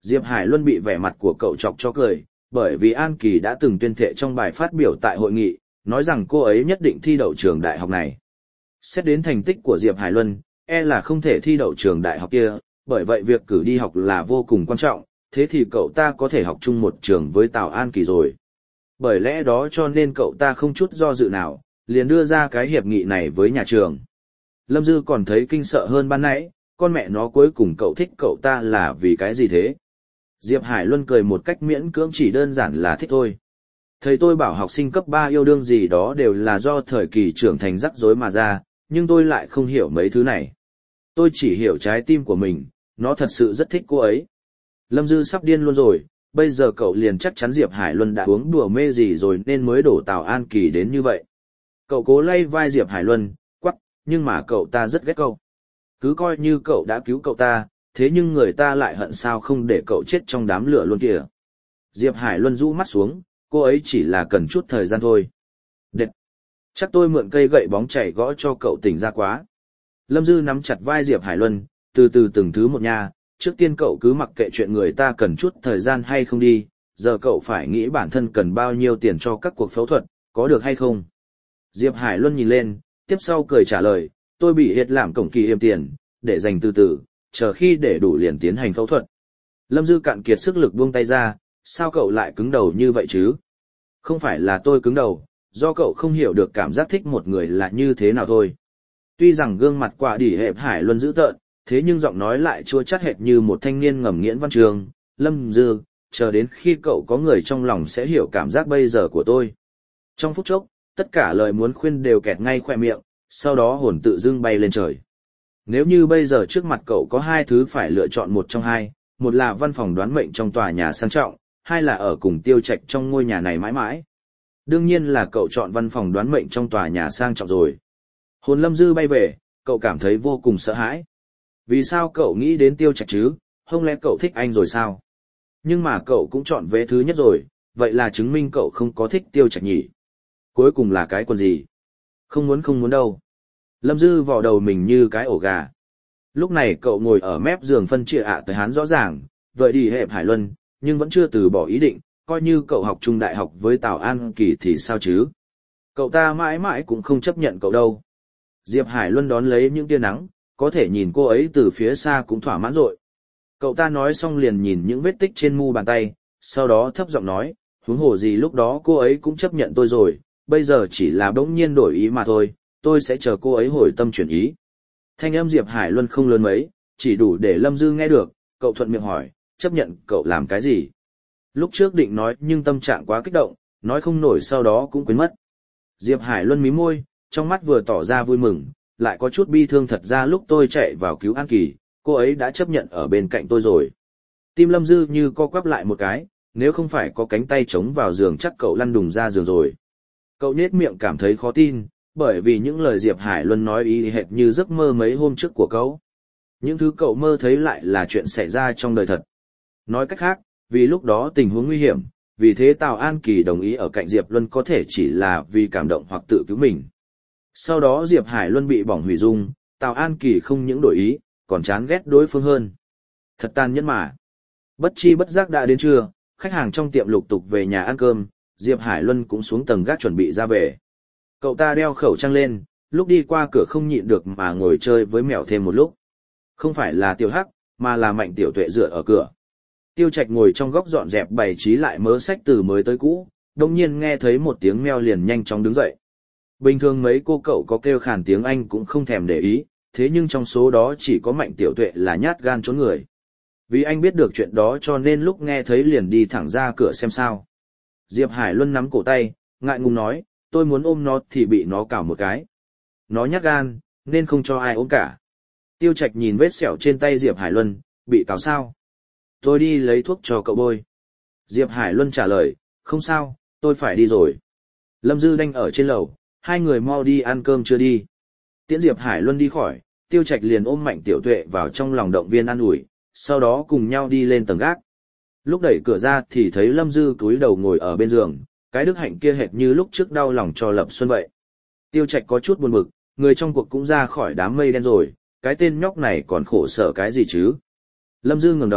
Diệp Hải Luân bị vẻ mặt của cậu chọc cho cười, bởi vì An Kỳ đã từng tuyên thệ trong bài phát biểu tại hội nghị, nói rằng cô ấy nhất định thi đậu trường đại học này. Xét đến thành tích của Diệp Hải Luân, là không thể thi đậu trường đại học kia, bởi vậy việc cử đi học là vô cùng quan trọng, thế thì cậu ta có thể học chung một trường với Tào An Kỳ rồi. Bởi lẽ đó cho nên cậu ta không chút do dự nào, liền đưa ra cái hiệp nghị này với nhà trường. Lâm Dư còn thấy kinh sợ hơn ban nãy, con mẹ nó cuối cùng cậu thích cậu ta là vì cái gì thế? Diệp Hải Luân cười một cách miễn cưỡng, chỉ đơn giản là thích thôi. Thầy tôi bảo học sinh cấp 3 yêu đương gì đó đều là do thời kỳ trưởng thành rắc rối mà ra, nhưng tôi lại không hiểu mấy thứ này. Tôi chỉ hiểu trái tim của mình, nó thật sự rất thích cô ấy. Lâm Dư sắp điên luôn rồi, bây giờ cậu liền chắc chắn Diệp Hải Luân đã uống đùa mê gì rồi nên mới đổ Tào An Kỳ đến như vậy. Cậu cố lay vai Diệp Hải Luân, quắc, nhưng mà cậu ta rất ghét cậu. Cứ coi như cậu đã cứu cậu ta, thế nhưng người ta lại hận sao không để cậu chết trong đám lửa luôn kìa. Diệp Hải Luân rũ mắt xuống, cô ấy chỉ là cần chút thời gian thôi. Đệt! Chắc tôi mượn cây gậy bóng chảy gõ cho cậu tỉnh ra quá. Lâm Dư nắm chặt vai Diệp Hải Luân, từ từ từng thứ một nha, trước tiên cậu cứ mặc kệ chuyện người ta cần chút thời gian hay không đi, giờ cậu phải nghĩ bản thân cần bao nhiêu tiền cho các cuộc phẫu thuật, có được hay không. Diệp Hải Luân nhìn lên, tiếp sau cười trả lời, tôi bị hiệt làm cổng kỳ yêm tiền, để dành từ từ, chờ khi để đủ liền tiến hành phẫu thuật. Lâm Dư cạn kiệt sức lực buông tay ra, sao cậu lại cứng đầu như vậy chứ? Không phải là tôi cứng đầu, do cậu không hiểu được cảm giác thích một người là như thế nào thôi. Tuy rằng gương mặt quả đỉ hẹp Hải Luân dữ tợn, thế nhưng giọng nói lại chua chát hệt như một thanh niên ngầm nghiễn văn trường. Lâm Dư, chờ đến khi cậu có người trong lòng sẽ hiểu cảm giác bây giờ của tôi. Trong phút chốc, tất cả lời muốn khuyên đều kẹt ngay khoe miệng, sau đó hồn tự dưng bay lên trời. Nếu như bây giờ trước mặt cậu có hai thứ phải lựa chọn một trong hai, một là văn phòng đoán mệnh trong tòa nhà sang trọng, hai là ở cùng Tiêu Trạch trong ngôi nhà này mãi mãi. Đương nhiên là cậu chọn văn phòng đoán mệnh trong tòa nhà sang trọng rồi. Hồn Lâm Dư bay về, cậu cảm thấy vô cùng sợ hãi. Vì sao cậu nghĩ đến Tiêu Trạch chứ, không lẽ cậu thích anh rồi sao? Nhưng mà cậu cũng chọn vé thứ nhất rồi, vậy là chứng minh cậu không có thích Tiêu Trạch nhỉ? Cuối cùng là cái quần gì? Không muốn đâu. Lâm Dư vò đầu mình như cái ổ gà. Lúc này cậu ngồi ở mép giường phân chia tới hắn rõ ràng, vậy đi hẹp Hải Luân, nhưng vẫn chưa từ bỏ ý định, coi như cậu học trung đại học với Tào An Kỳ thì sao chứ? Cậu ta mãi mãi cũng không chấp nhận cậu đâu. Diệp Hải Luân đón lấy những tia nắng, có thể nhìn cô ấy từ phía xa cũng thỏa mãn rồi. Cậu ta nói xong liền nhìn những vết tích trên mu bàn tay, sau đó thấp giọng nói, huống hồ gì lúc đó cô ấy cũng chấp nhận tôi rồi, bây giờ chỉ là bỗng nhiên đổi ý mà thôi, tôi sẽ chờ cô ấy hồi tâm chuyển ý. Thanh âm Diệp Hải Luân không lớn mấy, chỉ đủ để Lâm Dư nghe được, cậu thuận miệng hỏi, chấp nhận cậu làm cái gì? Lúc trước định nói nhưng tâm trạng quá kích động, nói không nổi sau đó cũng quên mất. Diệp Hải Luân mím môi, trong mắt vừa tỏ ra vui mừng, lại có chút bi thương, thật ra lúc tôi chạy vào cứu An Kỳ, cô ấy đã chấp nhận ở bên cạnh tôi rồi. Tim Lâm Dư như co quắp lại một cái, nếu không phải có cánh tay chống vào giường chắc cậu lăn đùng ra giường rồi. Cậu nhếch miệng cảm thấy khó tin, bởi vì những lời Diệp Hải Luân nói y hệt như giấc mơ mấy hôm trước của cậu. Những thứ cậu mơ thấy lại là chuyện xảy ra trong đời thật. Nói cách khác, vì lúc đó tình huống nguy hiểm, vì thế Tào An Kỳ đồng ý ở cạnh Diệp Luân có thể chỉ là vì cảm động hoặc tự cứu mình. Sau đó Diệp Hải Luân bị bỏng hủy dung, Tào An Kỳ không những đổi ý, còn chán ghét đối phương hơn. Thật tàn nhẫn mà. Bất chi bất giác đã đến trưa, khách hàng trong tiệm lục tục về nhà ăn cơm, Diệp Hải Luân cũng xuống tầng gác chuẩn bị ra về. Cậu ta đeo khẩu trang lên, lúc đi qua cửa không nhịn được mà ngồi chơi với mèo thêm một lúc. Không phải là Tiểu Hắc, mà là Mạnh Tiểu Tuệ dựa ở cửa. Tiêu Trạch ngồi trong góc dọn dẹp bày trí lại mớ sách từ mới tới cũ, đồng nhiên nghe thấy một tiếng meo liền nhanh chóng đứng dậy. Bình thường mấy cô cậu có kêu khàn tiếng Anh cũng không thèm để ý, thế nhưng trong số đó chỉ có Mạnh Tiểu Tuệ là nhát gan trốn người. Vì anh biết được chuyện đó cho nên lúc nghe thấy liền đi thẳng ra cửa xem sao. Diệp Hải Luân nắm cổ tay, ngại ngùng nói, tôi muốn ôm nó thì bị nó cào một cái. Nó nhát gan, nên không cho ai ôm cả. Tiêu Trạch nhìn vết sẹo trên tay Diệp Hải Luân, bị cào sao? Tôi đi lấy thuốc cho cậu bôi. Diệp Hải Luân trả lời, không sao, tôi phải đi rồi. Lâm Dư đang ở trên lầu, hai người mau đi ăn cơm chưa đi. Tiễn Diệp Hải Luân đi khỏi, Tiêu Trạch liền ôm Mạnh Tiểu Tuệ vào trong lòng động viên an ủi, sau đó cùng nhau đi lên tầng gác. Lúc đẩy cửa ra thì thấy Lâm Dư cúi đầu ngồi ở bên giường, cái đức hạnh kia hệt như lúc trước đau lòng cho Lập Xuân vậy. Tiêu Trạch có chút buồn bực, người trong cuộc cũng ra khỏi đám mây đen rồi, cái tên nhóc này còn khổ sở cái gì chứ? Lâm Dư ngẩng đầu,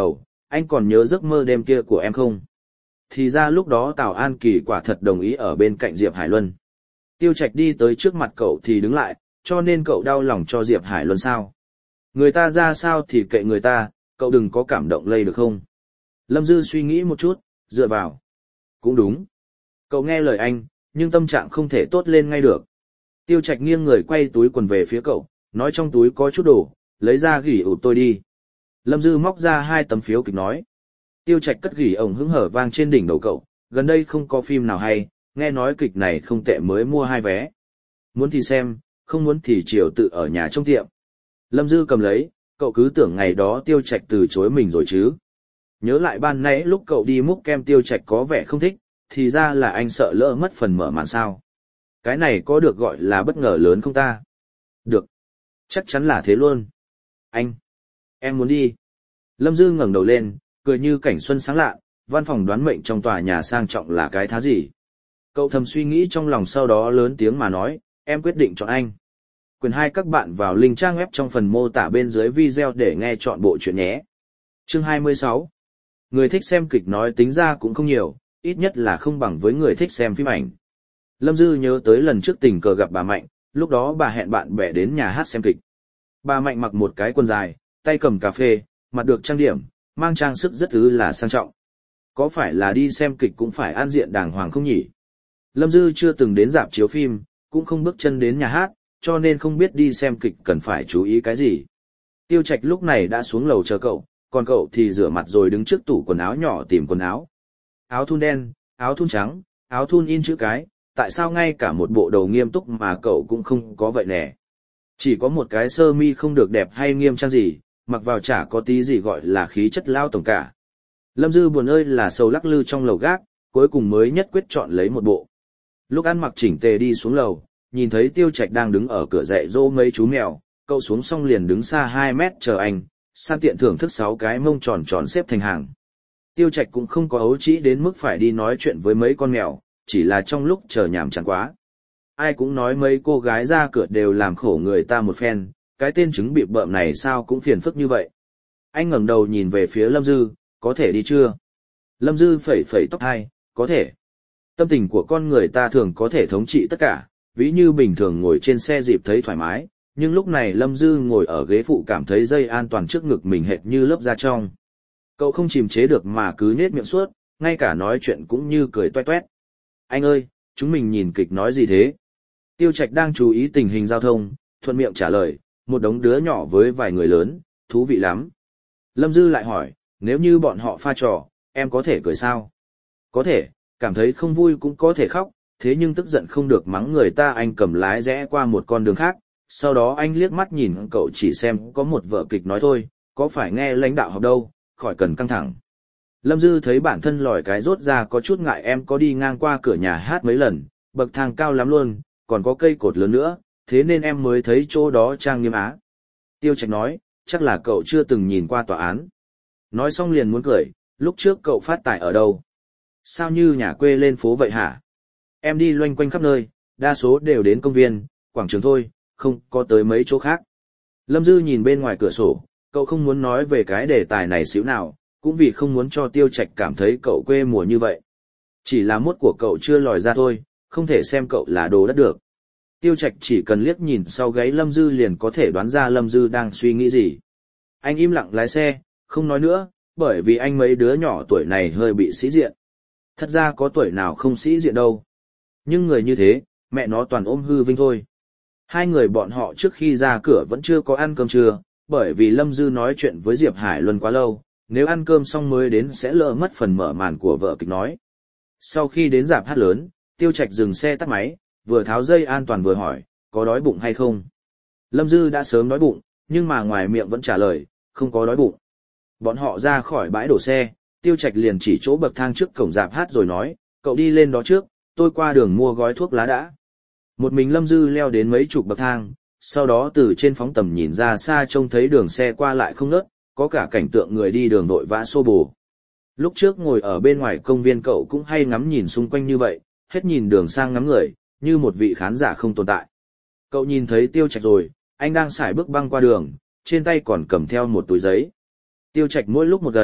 anh còn nhớ giấc mơ đêm kia của em không? Thì ra lúc đó Tào An Kỳ quả thật đồng ý ở bên cạnh Diệp Hải Luân. Tiêu Trạch đi tới trước mặt cậu thì đứng lại, cho nên cậu đau lòng cho Diệp Hải Luân sao? Người ta ra sao thì kệ người ta, cậu đừng có cảm động lây được không? Lâm Dư suy nghĩ một chút, dựa vào. Cũng đúng. Cậu nghe lời anh, nhưng tâm trạng không thể tốt lên ngay được. Tiêu Trạch nghiêng người quay túi quần về phía cậu, nói trong túi có chút đồ, lấy ra gỉ ụt tôi đi. Lâm Dư móc ra 2 tấm phiếu kịch nói. Tiêu Trạch cất gỉ ổng hứng hở vang trên đỉnh đầu cậu, gần đây không có phim nào hay, nghe nói kịch này không tệ mới mua 2 vé. Muốn thì xem, không muốn thì chiều tự ở nhà trong tiệm. Lâm Dư cầm lấy, cậu cứ tưởng ngày đó Tiêu Trạch từ chối mình rồi chứ. Nhớ lại ban nãy lúc cậu đi múc kem Tiêu Trạch có vẻ không thích, thì ra là anh sợ lỡ mất phần mở màn sao. Cái này có được gọi là bất ngờ lớn không ta? Được. Chắc chắn là thế luôn. Anh. Em muốn đi. Lâm Dư ngẩng đầu lên, cười như cảnh xuân sáng lạ, văn phòng đoán mệnh trong tòa nhà sang trọng là cái thá gì. Cậu thầm suy nghĩ trong lòng sau đó lớn tiếng mà nói, em quyết định chọn anh. Quyền 2 các bạn vào link trang web trong phần mô tả bên dưới video để nghe chọn bộ chuyện nhé. Chương 26. Người thích xem kịch nói tính ra cũng không nhiều, ít nhất là không bằng với người thích xem phim ảnh. Lâm Dư nhớ tới lần trước tình cờ gặp bà Mạnh, lúc đó bà hẹn bạn bè đến nhà hát xem kịch. Bà Mạnh mặc một cái quần dài, tay cầm cà phê, mặt được trang điểm, mang trang sức rất thứ là sang trọng. Có phải là đi xem kịch cũng phải an diện đàng hoàng không nhỉ? Lâm Dư chưa từng đến rạp chiếu phim, cũng không bước chân đến nhà hát, cho nên không biết đi xem kịch cần phải chú ý cái gì. Tiêu Trạch lúc này đã xuống lầu chờ cậu, còn cậu thì rửa mặt rồi đứng trước tủ quần áo nhỏ tìm quần áo. Áo thun đen, áo thun trắng, áo thun in chữ cái, tại sao ngay cả một bộ đồ nghiêm túc mà cậu cũng không có vậy nè? Chỉ có một cái sơ mi không được đẹp hay nghiêm trang gì, mặc vào chả có tí gì gọi là khí chất lao tổng cả. Lâm Dư buồn ơi là sầu lắc lư trong lầu gác, cuối cùng mới nhất quyết chọn lấy một bộ. Lúc ăn mặc chỉnh tề đi xuống lầu, nhìn thấy Tiêu Trạch đang đứng ở cửa dạy dỗ mấy chú mèo, cậu xuống xong liền đứng xa 2 mét chờ anh, san tiện thưởng thức 6 cái mông tròn tròn xếp thành hàng. Tiêu Trạch cũng không có ấu trĩ đến mức phải đi nói chuyện với mấy con mèo, chỉ là trong lúc chờ nhàm chán quá. Ai cũng nói mấy cô gái ra cửa đều làm khổ người ta một phen, cái tên trứng bị bợm này sao cũng phiền phức như vậy. Anh ngẩng đầu nhìn về phía Lâm Dư, có thể đi chưa? Lâm Dư phẩy phẩy tóc hai, có thể. Tâm tình của con người ta thường có thể thống trị tất cả, ví như bình thường ngồi trên xe dịp thấy thoải mái, nhưng lúc này Lâm Dư ngồi ở ghế phụ cảm thấy dây an toàn trước ngực mình hệt như lớp da trong. Cậu không kiềm chế được mà cứ nhếch miệng suốt, ngay cả nói chuyện cũng như cười toét toét. Anh ơi, chúng mình nhìn kịch nói gì thế? Tiêu Trạch đang chú ý tình hình giao thông, thuận miệng trả lời, một đống đứa nhỏ với vài người lớn, thú vị lắm. Lâm Dư lại hỏi, nếu như bọn họ pha trò, em có thể cười sao? Có thể, cảm thấy không vui cũng có thể khóc, thế nhưng tức giận không được mắng người ta. Anh cầm lái rẽ qua một con đường khác, sau đó anh liếc mắt nhìn cậu chỉ xem có một vở kịch nói thôi, có phải nghe lãnh đạo học đâu, khỏi cần căng thẳng. Lâm Dư thấy bản thân lòi cái rốt ra có chút ngại, em có đi ngang qua cửa nhà hát mấy lần, bậc thang cao lắm luôn, còn có cây cột lớn nữa, thế nên em mới thấy chỗ đó trang nghiêm á. Tiêu Trạch nói, chắc là cậu chưa từng nhìn qua tòa án. Nói xong liền muốn cười, lúc trước cậu phát tài ở đâu? Sao như nhà quê lên phố vậy hả? Em đi loanh quanh khắp nơi, đa số đều đến công viên, quảng trường thôi, không có tới mấy chỗ khác. Lâm Dư nhìn bên ngoài cửa sổ, cậu không muốn nói về cái đề tài này xíu nào, cũng vì không muốn cho Tiêu Trạch cảm thấy cậu quê mùa như vậy. Chỉ là mốt của cậu chưa lòi ra thôi, không thể xem cậu là đồ đất được. Tiêu Trạch chỉ cần liếc nhìn sau gáy Lâm Dư liền có thể đoán ra Lâm Dư đang suy nghĩ gì. Anh im lặng lái xe, không nói nữa, bởi vì anh mấy đứa nhỏ tuổi này hơi bị sĩ diện. Thật ra có tuổi nào không sĩ diện đâu. Nhưng người như thế, mẹ nó toàn ôm hư vinh thôi. Hai người bọn họ trước khi ra cửa vẫn chưa có ăn cơm trưa, bởi vì Lâm Dư nói chuyện với Diệp Hải Luân quá lâu, nếu ăn cơm xong mới đến sẽ lỡ mất phần mở màn của vở kịch nói. Sau khi đến rạp hát lớn, Tiêu Trạch dừng xe tắt máy, vừa tháo dây an toàn vừa hỏi, có đói bụng hay không? Lâm Dư đã sớm đói bụng, nhưng mà ngoài miệng vẫn trả lời, không có đói bụng. Bọn họ ra khỏi bãi đổ xe, Tiêu Trạch liền chỉ chỗ bậc thang trước cổng rạp hát rồi nói, cậu đi lên đó trước, tôi qua đường mua gói thuốc lá đã. Một mình Lâm Dư leo đến mấy chục bậc thang, sau đó từ trên phóng tầm nhìn ra xa trông thấy đường xe qua lại không ngớt, có cả cảnh tượng người đi đường vội vã xô bồ. Lúc trước ngồi ở bên ngoài công viên cậu cũng hay ngắm nhìn xung quanh như vậy, hết nhìn đường sang ngắm người, như một vị khán giả không tồn tại. Cậu nhìn thấy Tiêu Trạch rồi, anh đang sải bước băng qua đường, trên tay còn cầm theo một túi giấy. Tiêu Trạch mỗi lúc một gần,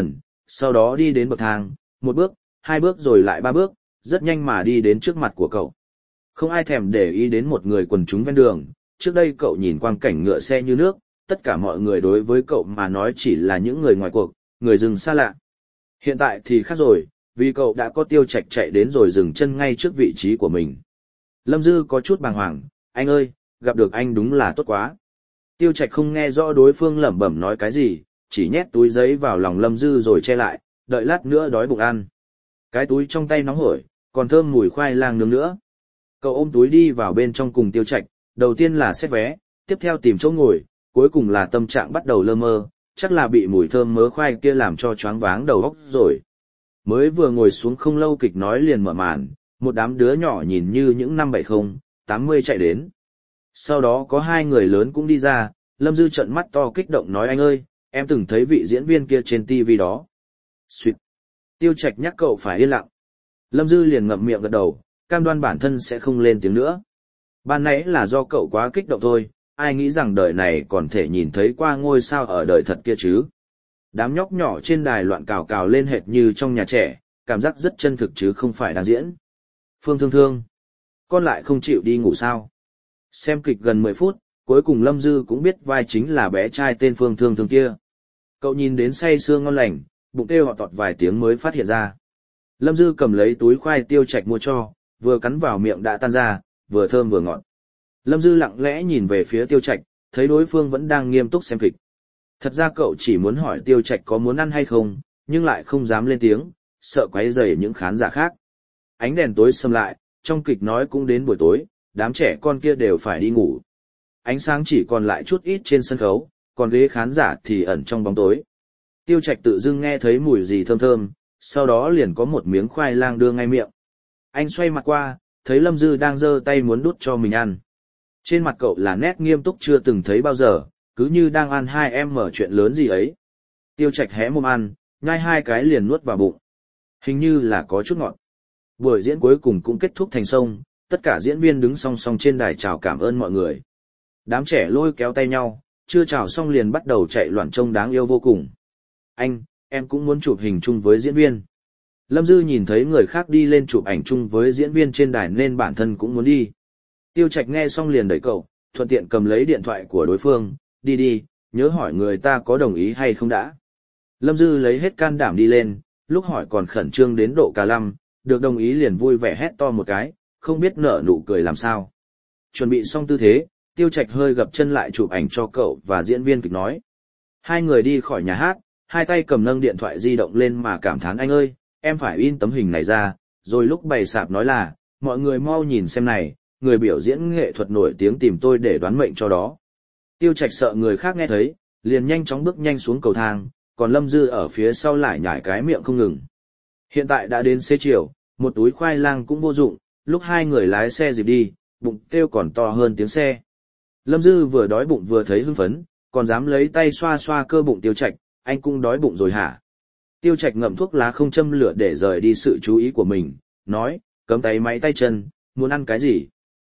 sau đó đi đến bậc thang, một bước, hai bước rồi lại ba bước, rất nhanh mà đi đến trước mặt của cậu. Không ai thèm để ý đến một người quần chúng ven đường, trước đây cậu nhìn quang cảnh ngựa xe như nước, tất cả mọi người đối với cậu mà nói chỉ là những người ngoài cuộc, người rừng xa lạ. Hiện tại thì khác rồi, vì cậu đã có Tiêu Trạch chạy đến rồi dừng chân ngay trước vị trí của mình. Lâm Dư có chút bàng hoàng, anh ơi, gặp được anh đúng là tốt quá. Tiêu Trạch không nghe rõ đối phương lẩm bẩm nói cái gì, chỉ nhét túi giấy vào lòng Lâm Dư rồi che lại, đợi lát nữa đói bụng ăn. Cái túi trong tay nóng hổi, còn thơm mùi khoai lang nướng nữa. Cậu ôm túi đi vào bên trong cùng Tiêu Trạch, đầu tiên là xét vé, tiếp theo tìm chỗ ngồi, cuối cùng là tâm trạng bắt đầu lơ mơ, chắc là bị mùi thơm mớ khoai kia làm cho choáng váng đầu óc rồi. Mới vừa ngồi xuống không lâu kịch nói liền mở màn, một đám đứa nhỏ nhìn như những năm 70, 80 chạy đến. Sau đó có hai người lớn cũng đi ra, Lâm Dư trợn mắt to kích động nói anh ơi, em từng thấy vị diễn viên kia trên TV đó. Xuyệt. Tiêu Trạch nhắc cậu phải yên lặng. Lâm Dư liền ngậm miệng gật đầu, cam đoan bản thân sẽ không lên tiếng nữa. Ban nãy là do cậu quá kích động thôi, ai nghĩ rằng đời này còn thể nhìn thấy qua ngôi sao ở đời thật kia chứ. Đám nhóc nhỏ trên đài loạn cào cào lên hệt như trong nhà trẻ, cảm giác rất chân thực chứ không phải đang diễn. Phương Thương Thương, con lại không chịu đi ngủ sao? Xem kịch gần 10 phút, cuối cùng Lâm Dư cũng biết vai chính là bé trai tên Phương Thương Thương kia. Cậu nhìn đến say sưa ngon lành, bụng kêu họ tọt vài tiếng mới phát hiện ra. Lâm Dư cầm lấy túi khoai Tiêu Trạch mua cho, vừa cắn vào miệng đã tan ra, vừa thơm vừa ngọt. Lâm Dư lặng lẽ nhìn về phía Tiêu Trạch, thấy đối phương vẫn đang nghiêm túc xem kịch. Thật ra cậu chỉ muốn hỏi Tiêu Trạch có muốn ăn hay không, nhưng lại không dám lên tiếng, sợ quấy rầy những khán giả khác. Ánh đèn tối sầm lại, trong kịch nói cũng đến buổi tối, đám trẻ con kia đều phải đi ngủ. Ánh sáng chỉ còn lại chút ít trên sân khấu, còn ghế khán giả thì ẩn trong bóng tối. Tiêu Trạch tự dưng nghe thấy mùi gì thơm thơm, sau đó liền có một miếng khoai lang đưa ngay miệng. Anh xoay mặt qua, thấy Lâm Dư đang giơ tay muốn đút cho mình ăn. Trên mặt cậu là nét nghiêm túc chưa từng thấy bao giờ, cứ như đang ăn hai em mở chuyện lớn gì ấy. Tiêu Trạch hé mồm ăn, nhai hai cái liền nuốt vào bụng. Hình như là có chút ngọt. Buổi diễn cuối cùng cũng kết thúc thành công, tất cả diễn viên đứng song song trên đài chào cảm ơn mọi người. Đám trẻ lôi kéo tay nhau, chưa chào xong liền bắt đầu chạy loạn trông đáng yêu vô cùng. Anh, em cũng muốn chụp hình chung với diễn viên. Lâm Dư nhìn thấy người khác đi lên chụp ảnh chung với diễn viên trên đài nên bản thân cũng muốn đi. Tiêu Trạch nghe xong liền đẩy cậu, thuận tiện cầm lấy điện thoại của đối phương, đi đi, nhớ hỏi người ta có đồng ý hay không đã. Lâm Dư lấy hết can đảm đi lên, lúc hỏi còn khẩn trương đến độ cà lăm, được đồng ý liền vui vẻ hét to một cái, không biết nở nụ cười làm sao. Chuẩn bị xong tư thế, Tiêu Trạch hơi gập chân lại chụp ảnh cho cậu và diễn viên kịch nói. Hai người đi khỏi nhà hát, hai tay cầm nâng điện thoại di động lên mà cảm thán anh ơi, em phải in tấm hình này ra, rồi lúc bày sạp nói là, mọi người mau nhìn xem này, người biểu diễn nghệ thuật nổi tiếng tìm tôi để đoán mệnh cho đó. Tiêu Trạch sợ người khác nghe thấy, liền nhanh chóng bước nhanh xuống cầu thang, còn Lâm Dư ở phía sau lại nhải cái miệng không ngừng. Hiện tại đã đến xế chiều, một túi khoai lang cũng vô dụng, lúc hai người lái xe dịp đi, bụng kêu còn to hơn tiếng xe. Lâm Dư vừa đói bụng vừa thấy hưng phấn, còn dám lấy tay xoa xoa cơ bụng Tiêu Trạch, anh cũng đói bụng rồi hả? Tiêu Trạch ngậm thuốc lá không châm lửa để rời đi sự chú ý của mình, nói, cấm tay máy tay chân, muốn ăn cái gì?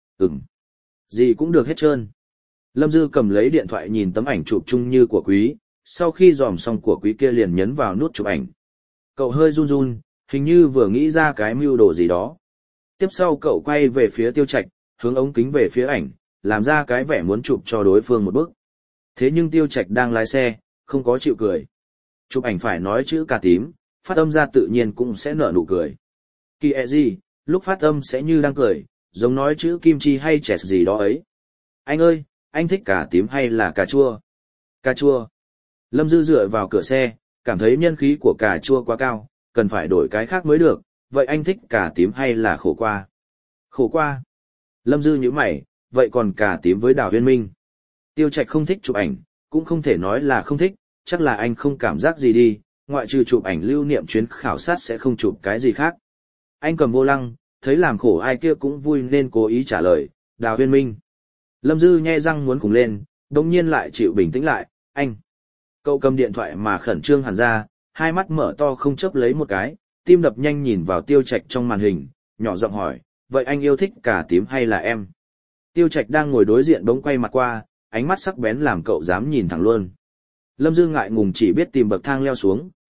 Gì cũng được hết trơn. Lâm Dư cầm lấy điện thoại nhìn tấm ảnh chụp chung như của Quý, sau khi dòm xong của Quý kia liền nhấn vào nút chụp ảnh. Cậu hơi run run, hình như vừa nghĩ ra cái mưu đồ gì đó. Tiếp sau cậu quay về phía Tiêu Trạch, hướng ống kính về phía ảnh, làm ra cái vẻ muốn chụp cho đối phương một bức. Thế nhưng Tiêu Trạch đang lái xe, không có chịu cười. Chụp ảnh phải nói chữ cà tím, phát âm ra tự nhiên cũng sẽ nở nụ cười. Kỳ gì, lúc phát âm sẽ như đang cười, giống nói chữ kim chi hay chẹt gì đó ấy. Anh ơi, anh thích cà tím hay là cà chua? Cà chua. Lâm Dư dựa vào cửa xe, cảm thấy nhân khí của cà chua quá cao, cần phải đổi cái khác mới được, vậy anh thích cà tím hay là khổ qua? Khổ qua. Lâm Dư nhíu mày, vậy còn cà tím với Đào Huyên Minh? Tiêu Trạch không thích chụp ảnh, cũng không thể nói là không thích, chắc là anh không cảm giác gì đi, ngoại trừ chụp ảnh lưu niệm chuyến khảo sát sẽ không chụp cái gì khác. Anh cầm vô lăng, thấy làm khổ ai kia cũng vui nên cố ý trả lời, Đào Huyên Minh. Lâm Dư nhe răng muốn cùng lên, đồng nhiên lại chịu bình tĩnh lại, anh. Cậu cầm điện thoại mà khẩn trương hẳn ra, hai mắt mở to không chớp lấy một cái, tim đập nhanh nhìn vào Tiêu Trạch trong màn hình, nhỏ giọng hỏi, vậy anh yêu thích cà tím hay là em? Tiêu Trạch đang ngồi đối diện bỗng quay mặt qua, ánh mắt sắc bén làm cậu dám nhìn thẳng luôn. Lâm Dư ngại ngùng chỉ biết tìm bậc thang leo xuống,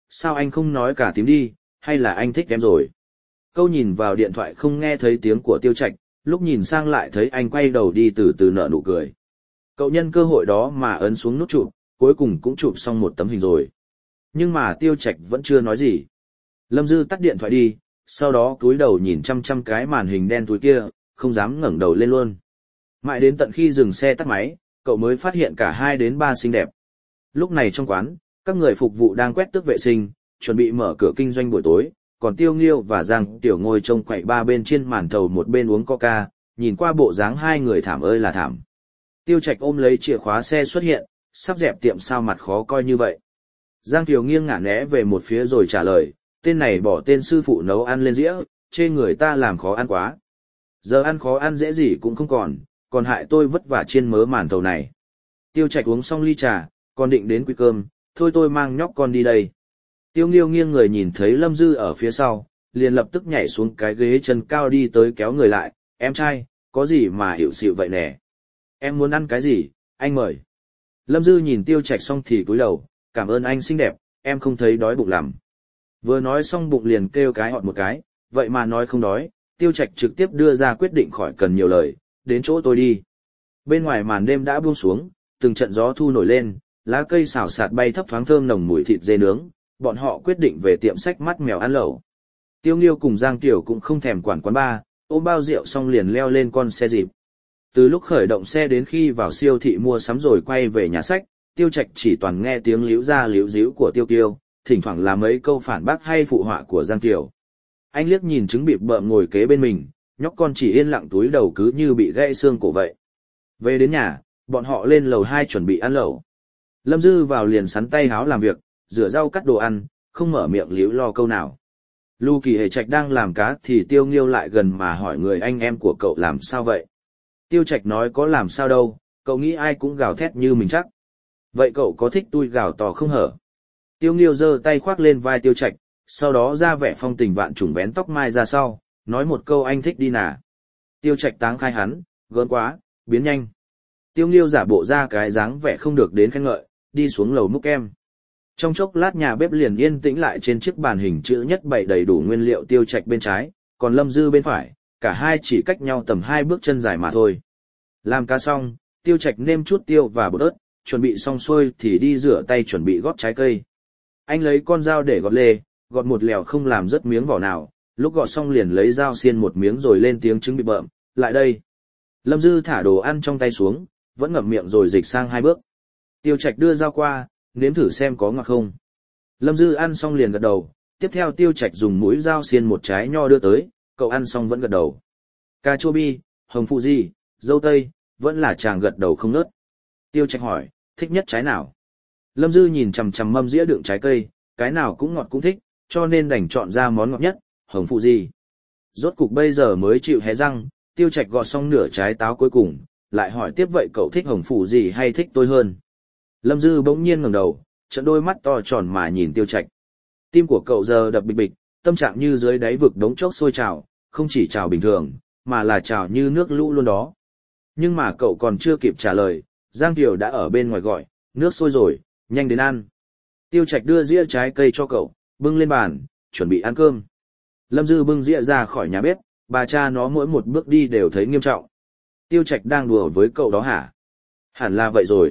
sao anh không nói cả tím đi, hay là anh thích em rồi? Câu nhìn vào điện thoại không nghe thấy tiếng của Tiêu Trạch, lúc nhìn sang lại thấy anh quay đầu đi từ từ nở nụ cười. Cậu nhân cơ hội đó mà ấn xuống nút chụp, cuối cùng cũng chụp xong một tấm hình rồi. Nhưng mà Tiêu Trạch vẫn chưa nói gì. Lâm Dư tắt điện thoại đi, sau đó cúi đầu nhìn chăm chăm cái màn hình đen tối kia, không dám ngẩng đầu lên luôn. Mãi đến tận khi dừng xe tắt máy, cậu mới phát hiện cả 2 đến 3 xinh đẹp. Lúc này trong quán, các người phục vụ đang quét tước vệ sinh, chuẩn bị mở cửa kinh doanh buổi tối, còn Tiêu Nghiêu và Giang Tiểu ngồi trông quậy ba bên trên màn thầu một bên uống coca, nhìn qua bộ dáng hai người thảm ơi là thảm. Tiêu Trạch ôm lấy chìa khóa xe xuất hiện, sắp dẹp tiệm sao mặt khó coi như vậy. Giang Tiểu nghiêng ngả né về một phía rồi trả lời, tên này bỏ tên sư phụ nấu ăn lên dĩa, chê người ta làm khó ăn quá. Giờ ăn khó ăn dễ gì cũng không còn hại tôi vất vả chiên mớ màn thầu này. Tiêu Trạch uống xong ly trà, còn định đến quỳ cơm, thôi tôi mang nhóc con đi đây. Tiêu Nghiêu nghiêng người nhìn thấy Lâm Dư ở phía sau, liền lập tức nhảy xuống cái ghế chân cao đi tới kéo người lại, em trai, có gì mà hiểu xịu vậy nè? Em muốn ăn cái gì, anh mời. Lâm Dư nhìn Tiêu Trạch xong thì cúi đầu, cảm ơn anh xinh đẹp, em không thấy đói bụng lắm. Vừa nói xong bụng liền kêu cái ọt một cái, vậy mà nói không đói, Tiêu Trạch trực tiếp đưa ra quyết định khỏi cần nhiều lời, đến chỗ tôi đi. Bên ngoài màn đêm đã buông xuống, từng trận gió thu nổi lên, lá cây xào xạc bay thấp thoáng thơm nồng mùi thịt dê nướng, bọn họ quyết định về tiệm sách mắt mèo ăn lẩu. Tiêu Nghiêu cùng Giang Tiểu cũng không thèm quản quán bar, ôm bao rượu xong liền leo lên con xe dịp. Từ lúc khởi động xe đến khi vào siêu thị mua sắm rồi quay về nhà sách, Tiêu Trạch chỉ toàn nghe tiếng líu ra líu díu của Tiêu Kiêu, thỉnh thoảng là mấy câu phản bác hay phụ họa của Giang Tiểu. Anh liếc nhìn trứng bịp bợm ngồi kế bên mình, nhóc con chỉ yên lặng túi đầu cứ như bị gãy xương cổ vậy. Về đến nhà, bọn họ lên lầu 2 chuẩn bị ăn lẩu. Lâm Dư vào liền sắn tay háo làm việc, rửa rau cắt đồ ăn, không mở miệng líu lo câu nào. Lưu Kỳ Hề Trạch đang làm cá thì Tiêu Nghiêu lại gần mà hỏi người anh em của cậu làm sao vậy. Tiêu Trạch nói có làm sao đâu, cậu nghĩ ai cũng gào thét như mình chắc. Vậy cậu có thích tui gào to không hở? Tiêu Nghiêu giơ tay khoác lên vai Tiêu Trạch, sau đó ra vẻ phong tình vạn trùng vén tóc mai ra sau, nói một câu anh thích đi nà. Tiêu Trạch táng khai hắn, gớn quá, biến nhanh. Tiêu Nghiêu giả bộ ra cái dáng vẻ không được đến khen ngợi, đi xuống lầu múc kem. Trong chốc lát nhà bếp liền yên tĩnh lại, trên chiếc bàn hình chữ nhất bày đầy đủ nguyên liệu. Tiêu Trạch bên trái, còn Lâm Dư bên phải, cả hai chỉ cách nhau tầm 2 bước chân dài mà thôi. Làm cá xong, Tiêu Trạch nêm chút tiêu và bột ớt, chuẩn bị xong xuôi thì đi rửa tay chuẩn bị gót trái cây. Anh lấy con dao để gọt lê, gọt một lèo không làm rớt miếng vỏ nào, lúc gọt xong liền lấy dao xiên một miếng rồi lên tiếng trứng bị bợm, lại đây. Lâm Dư thả đồ ăn trong tay xuống, vẫn ngậm miệng rồi dịch sang 2 bước. Tiêu Trạch đưa dao qua, nếm thử xem có ngọt không. Lâm Dư ăn xong liền gật đầu, tiếp theo Tiêu Trạch dùng mũi dao xiên một trái nho đưa tới, cậu ăn xong vẫn gật đầu. Cà chua bi, hồng phụ gì, dâu tây, vẫn là chàng gật đầu không ngớt. Tiêu Trạch hỏi, thích nhất trái nào? Lâm Dư nhìn chằm chằm mâm dĩa đựng trái cây, cái nào cũng ngọt cũng thích, cho nên đành chọn ra món ngọt nhất, hồng phụ gì. Rốt cục bây giờ mới chịu hé răng, Tiêu Trạch gọt xong nửa trái táo cuối cùng, lại hỏi tiếp vậy cậu thích hồng phụ gì hay thích tôi hơn? Lâm Dư bỗng nhiên ngẩng đầu, trợn đôi mắt to tròn mà nhìn Tiêu Trạch. Tim của cậu giờ đập bịch bịch, tâm trạng như dưới đáy vực đống chốc sôi trào, không chỉ trào bình thường, mà là trào như nước lũ luôn đó. Nhưng mà cậu còn chưa kịp trả lời, Giang Kiều đã ở bên ngoài gọi, nước sôi rồi, nhanh đến ăn. Tiêu Trạch đưa dĩa trái cây cho cậu, bưng lên bàn, chuẩn bị ăn cơm. Lâm Dư bưng dĩa ra khỏi nhà bếp, bà cha nó mỗi một bước đi đều thấy nghiêm trọng. Tiêu Trạch đang đùa với cậu đó hả? Hẳn là vậy rồi.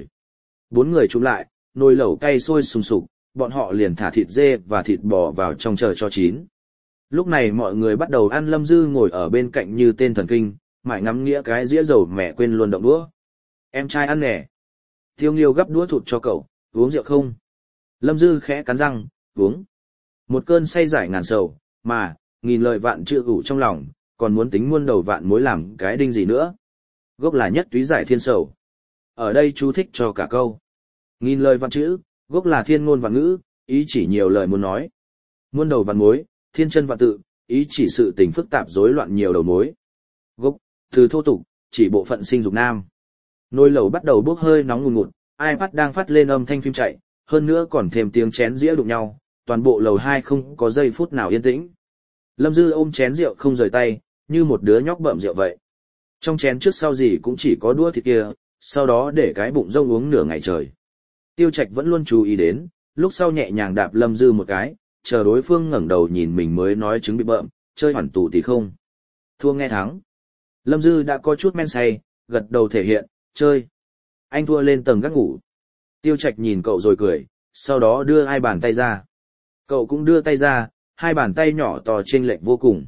4 người chụm lại, nồi lẩu cay sôi sùng sục, bọn họ liền thả thịt dê và thịt bò vào trong chờ cho chín. Lúc này mọi người bắt đầu ăn. Lâm Dư ngồi ở bên cạnh như tên thần kinh, mãi ngắm nghĩa cái dĩa dầu mẹ quên luôn động đũa. Em trai ăn nè. Tiêu Nghiêu gắp đũa thụt cho cậu, uống rượu không? Lâm Dư khẽ cắn răng, uống. Một cơn say giải ngàn sầu, mà, nghìn lời vạn chữ ủ trong lòng, còn muốn tính muôn đầu vạn mối làm cái đinh gì nữa. Gốc là nhất túy giải thiên sầu. Ở đây chú thích cho cả câu. Nghìn lời vạn chữ, gốc là thiên ngôn vạn ngữ, ý chỉ nhiều lời muốn nói. Muôn đầu vạn mối, thiên chân vạn tự, ý chỉ sự tình phức tạp rối loạn nhiều đầu mối. Gốc, từ thô tục, chỉ bộ phận sinh dục nam. Nồi lẩu bắt đầu bốc hơi nóng ngùn ngụt, iPad đang phát lên âm thanh phim chạy, hơn nữa còn thêm tiếng chén dĩa đụng nhau, toàn bộ lầu 2 không có giây phút nào yên tĩnh. Lâm Dư ôm chén rượu không rời tay, như một đứa nhóc bợm rượu vậy. Trong chén trước sau gì cũng chỉ có đũa thịt kia, sau đó để cái bụng rông uống nửa ngày trời. Tiêu Trạch vẫn luôn chú ý đến, lúc sau nhẹ nhàng đạp Lâm Dư một cái, chờ đối phương ngẩng đầu nhìn mình mới nói chứng bị bợm, chơi hoàn tù thì không. Thua nghe thắng. Lâm Dư đã có chút men say, gật đầu thể hiện, chơi. Anh thua lên tầng gác ngủ. Tiêu Trạch nhìn cậu rồi cười, sau đó đưa hai bàn tay ra. Cậu cũng đưa tay ra, hai bàn tay nhỏ to chênh lệch vô cùng.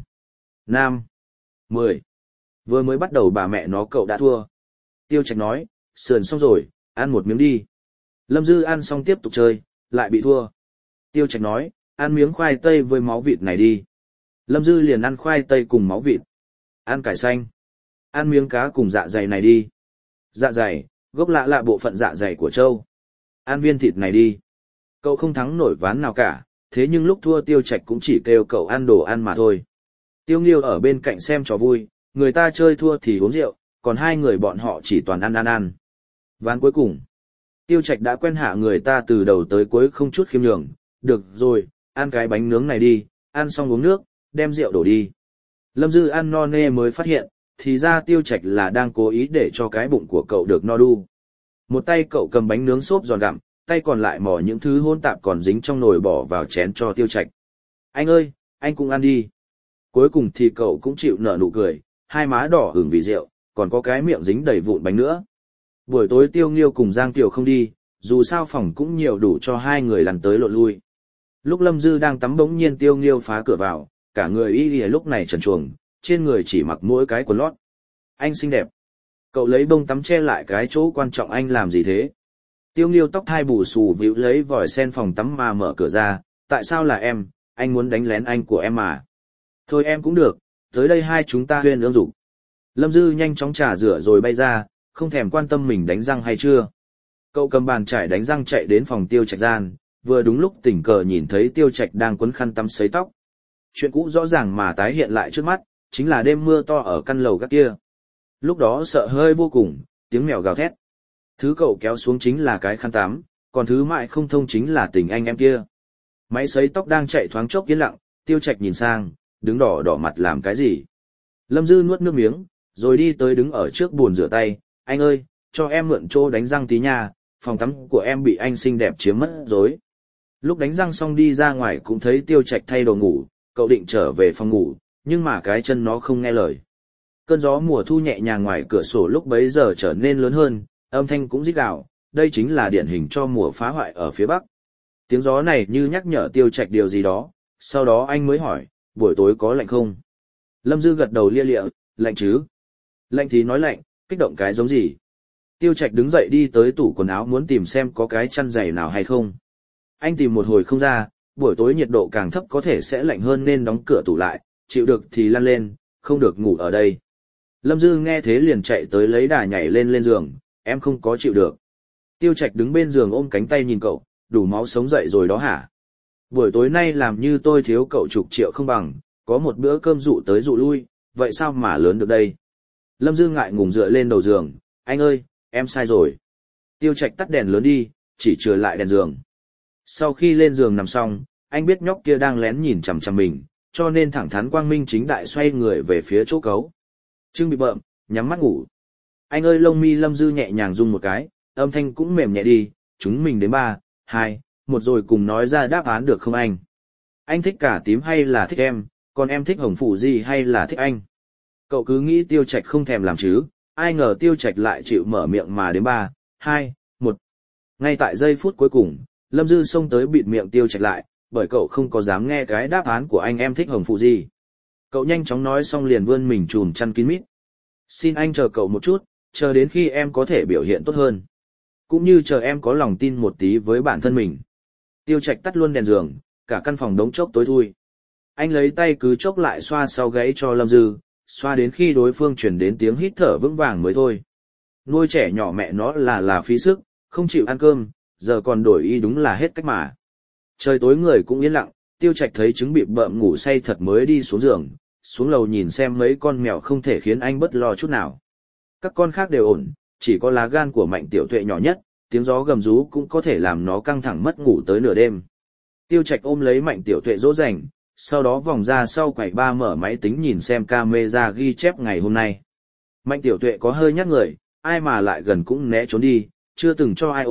5, 10. Vừa mới bắt đầu bà mẹ nó cậu đã thua. Tiêu Trạch nói, sườn xong rồi, ăn một miếng đi. Lâm Dư ăn xong tiếp tục chơi, lại bị thua. Tiêu Trạch nói, ăn miếng khoai tây với máu vịt này đi. Lâm Dư liền ăn khoai tây cùng máu vịt. Ăn cải xanh. Ăn miếng cá cùng dạ dày này đi. Dạ dày, gốc lạ lạ bộ phận dạ dày của trâu. Ăn viên thịt này đi. Cậu không thắng nổi ván nào cả, thế nhưng lúc thua Tiêu Trạch cũng chỉ kêu cậu ăn đồ ăn mà thôi. Tiêu Nghiêu ở bên cạnh xem trò vui, người ta chơi thua thì uống rượu, còn hai người bọn họ chỉ toàn ăn. Ván cuối cùng, Tiêu Trạch đã quen hạ người ta từ đầu tới cuối không chút khiêm nhường, được rồi, ăn cái bánh nướng này đi, ăn xong uống nước, đem rượu đổ đi. Lâm Dư ăn no nê mới phát hiện, thì ra Tiêu Trạch là đang cố ý để cho cái bụng của cậu được no đu. Một tay cậu cầm bánh nướng xốp giòn gặm, tay còn lại mò những thứ hỗn tạp còn dính trong nồi bỏ vào chén cho Tiêu Trạch. Anh ơi, anh cũng ăn đi. Cuối cùng thì cậu cũng chịu nở nụ cười, hai má đỏ ửng vì rượu, còn có cái miệng dính đầy vụn bánh nữa. Buổi tối Tiêu Nghiêu cùng Giang Tiểu không đi, dù sao phòng cũng nhiều đủ cho hai người lăn tới lộn lui. Lúc Lâm Dư đang tắm bỗng nhiên Tiêu Nghiêu phá cửa vào, cả người y lúc này trần truồng, trên người chỉ mặc mỗi cái quần lót. Anh xinh đẹp. Cậu lấy bông tắm che lại cái chỗ quan trọng, anh làm gì thế? Tiêu Nghiêu tóc hai bù xù víu lấy vòi sen phòng tắm mà mở cửa ra, tại sao là em, anh muốn đánh lén anh của em mà. Thôi em cũng được, tới đây hai chúng ta huyên ương dục. Lâm Dư nhanh chóng trà rửa rồi bay ra, không thèm quan tâm mình đánh răng hay chưa. Cậu cầm bàn chải đánh răng chạy đến phòng Tiêu Trạch gian, vừa đúng lúc tình cờ nhìn thấy Tiêu Trạch đang quấn khăn tắm sấy tóc. Chuyện cũ rõ ràng mà tái hiện lại trước mắt, chính là đêm mưa to ở căn lầu gác kia. Lúc đó sợ hơi vô cùng, tiếng mèo gào thét. Thứ cậu kéo xuống chính là cái khăn tắm, còn thứ mãi không thông chính là tình anh em kia. Máy sấy tóc đang chạy thoáng chốc yên lặng, Tiêu Trạch nhìn sang, đứng đỏ đỏ mặt làm cái gì. Lâm Dư nuốt nước miếng, rồi đi tới đứng ở trước bồn rửa tay, anh ơi, cho em mượn chỗ đánh răng tí nha, phòng tắm của em bị anh xinh đẹp chiếm mất rồi. Lúc đánh răng xong đi ra ngoài cũng thấy Tiêu Trạch thay đồ ngủ, cậu định trở về phòng ngủ, nhưng mà cái chân nó không nghe lời. Cơn gió mùa thu nhẹ nhàng ngoài cửa sổ lúc bấy giờ trở nên lớn hơn, âm thanh cũng rít gào, đây chính là điển hình cho mùa phá hoại ở phía Bắc. Tiếng gió này như nhắc nhở Tiêu Trạch điều gì đó, sau đó anh mới hỏi, buổi tối có lạnh không? Lâm Dư gật đầu lia lịa, lạnh chứ. Lạnh thì nói lạnh, kích động cái giống gì? Tiêu Trạch đứng dậy đi tới tủ quần áo muốn tìm xem có cái chăn dày nào hay không. Anh tìm một hồi không ra, buổi tối nhiệt độ càng thấp có thể sẽ lạnh hơn nên đóng cửa tủ lại, chịu được thì lăn lên, không được ngủ ở đây. Lâm Dư nghe thế liền chạy tới lấy đà nhảy lên giường, em không có chịu được. Tiêu Trạch đứng bên giường ôm cánh tay nhìn cậu, đủ máu sống dậy rồi đó hả? Buổi tối nay làm như tôi thiếu cậu chục triệu không bằng, có một bữa cơm dụ tới dụ lui, vậy sao mà lớn được đây? Lâm Dư ngại ngùng dựa lên đầu giường, anh ơi, em sai rồi. Tiêu Trạch tắt đèn lớn đi, chỉ chừa lại đèn giường. Sau khi lên giường nằm xong, anh biết nhóc kia đang lén nhìn chằm chằm mình, cho nên thẳng thắn quang minh chính đại xoay người về phía chỗ cấu. Trương bị bợm, nhắm mắt ngủ. Anh ơi, lông mi Lâm Dư nhẹ nhàng rung một cái, âm thanh cũng mềm nhẹ đi, chúng mình đến 3, 2, 1 rồi cùng nói ra đáp án được không anh? Anh thích cả tím hay là thích em, còn em thích hồng phụ gì hay là thích anh? Cậu cứ nghĩ Tiêu Trạch không thèm làm chứ, ai ngờ Tiêu Trạch lại chịu mở miệng mà đến 3, 2, 1. Ngay tại giây phút cuối cùng, Lâm Dư xông tới bịt miệng Tiêu Trạch lại, bởi cậu không có dám nghe cái đáp án của anh em thích hồng phụ gì. Cậu nhanh chóng nói xong liền vươn mình chùm chăn kín mít. Xin anh chờ cậu một chút, chờ đến khi em có thể biểu hiện tốt hơn. Cũng như chờ em có lòng tin một tí với bản thân mình. Tiêu Trạch tắt luôn đèn giường, cả căn phòng đống chốc tối thui. Anh lấy tay cứ chốc lại xoa sau gáy cho Lâm Dư, xoa đến khi đối phương chuyển đến tiếng hít thở vững vàng mới thôi. Nuôi trẻ nhỏ mẹ nó là phí sức, không chịu ăn cơm, giờ còn đổi y đúng là hết cách mà. Trời tối người cũng yên lặng, Tiêu Trạch thấy trứng bị bợm ngủ say thật mới đi xuống giường, xuống lầu nhìn xem mấy con mèo không thể khiến anh bớt lo chút nào. Các con khác đều ổn, chỉ có lá gan của Mạnh Tiểu Tuệ nhỏ nhất, tiếng gió gầm rú cũng có thể làm nó căng thẳng mất ngủ tới nửa đêm. Tiêu Trạch ôm lấy Mạnh Tiểu Tuệ dỗ dành, sau đó vòng ra sau quầy ba mở máy tính nhìn xem camera ghi chép ngày hôm nay. Mạnh Tiểu Tuệ có hơi nhát người, ai mà lại gần cũng né trốn đi, chưa từng cho ai ôm,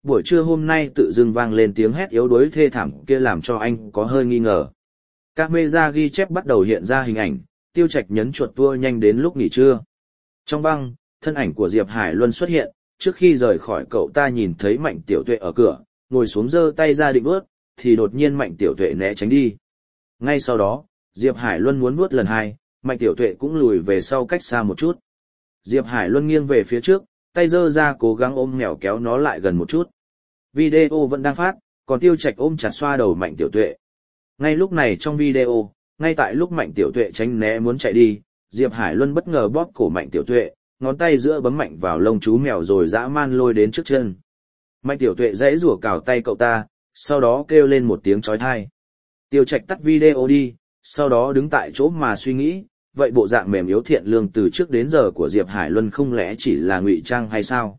buổi trưa hôm nay tự dưng vang lên tiếng hét yếu đuối thê thảm kia làm cho anh có hơi nghi ngờ. Camera ghi chép bắt đầu hiện ra hình ảnh, Tiêu Trạch nhấn chuột tua nhanh đến lúc nghỉ trưa. Trong băng, thân ảnh của Diệp Hải Luân xuất hiện, trước khi rời khỏi cậu ta nhìn thấy Mạnh Tiểu Tuệ ở cửa, ngồi xuống giơ tay ra định vuốt, thì đột nhiên Mạnh Tiểu Tuệ né tránh đi. Ngay sau đó, Diệp Hải Luân muốn vuốt lần hai, Mạnh Tiểu Tuệ cũng lùi về sau cách xa một chút. Diệp Hải Luân nghiêng về phía trước, tay giơ ra cố gắng ôm mèo kéo nó lại gần một chút. Video vẫn đang phát, còn Tiêu Trạch ôm chặt xoa đầu Mạnh Tiểu Tuệ. Ngay lúc này trong video, ngay tại lúc Mạnh Tiểu Tuệ tránh né muốn chạy đi, Diệp Hải Luân bất ngờ bóp cổ Mạnh Tiểu Tuệ, ngón tay giữa bấm mạnh vào lông chú mèo rồi dã man lôi đến trước chân. Mạnh Tiểu Tuệ giãy giụa cào tay cậu ta, sau đó kêu lên một tiếng chói tai. Tiêu Trạch tắt video đi, sau đó đứng tại chỗ mà suy nghĩ, vậy bộ dạng mềm yếu thiện lương từ trước đến giờ của Diệp Hải Luân không lẽ chỉ là ngụy trang hay sao?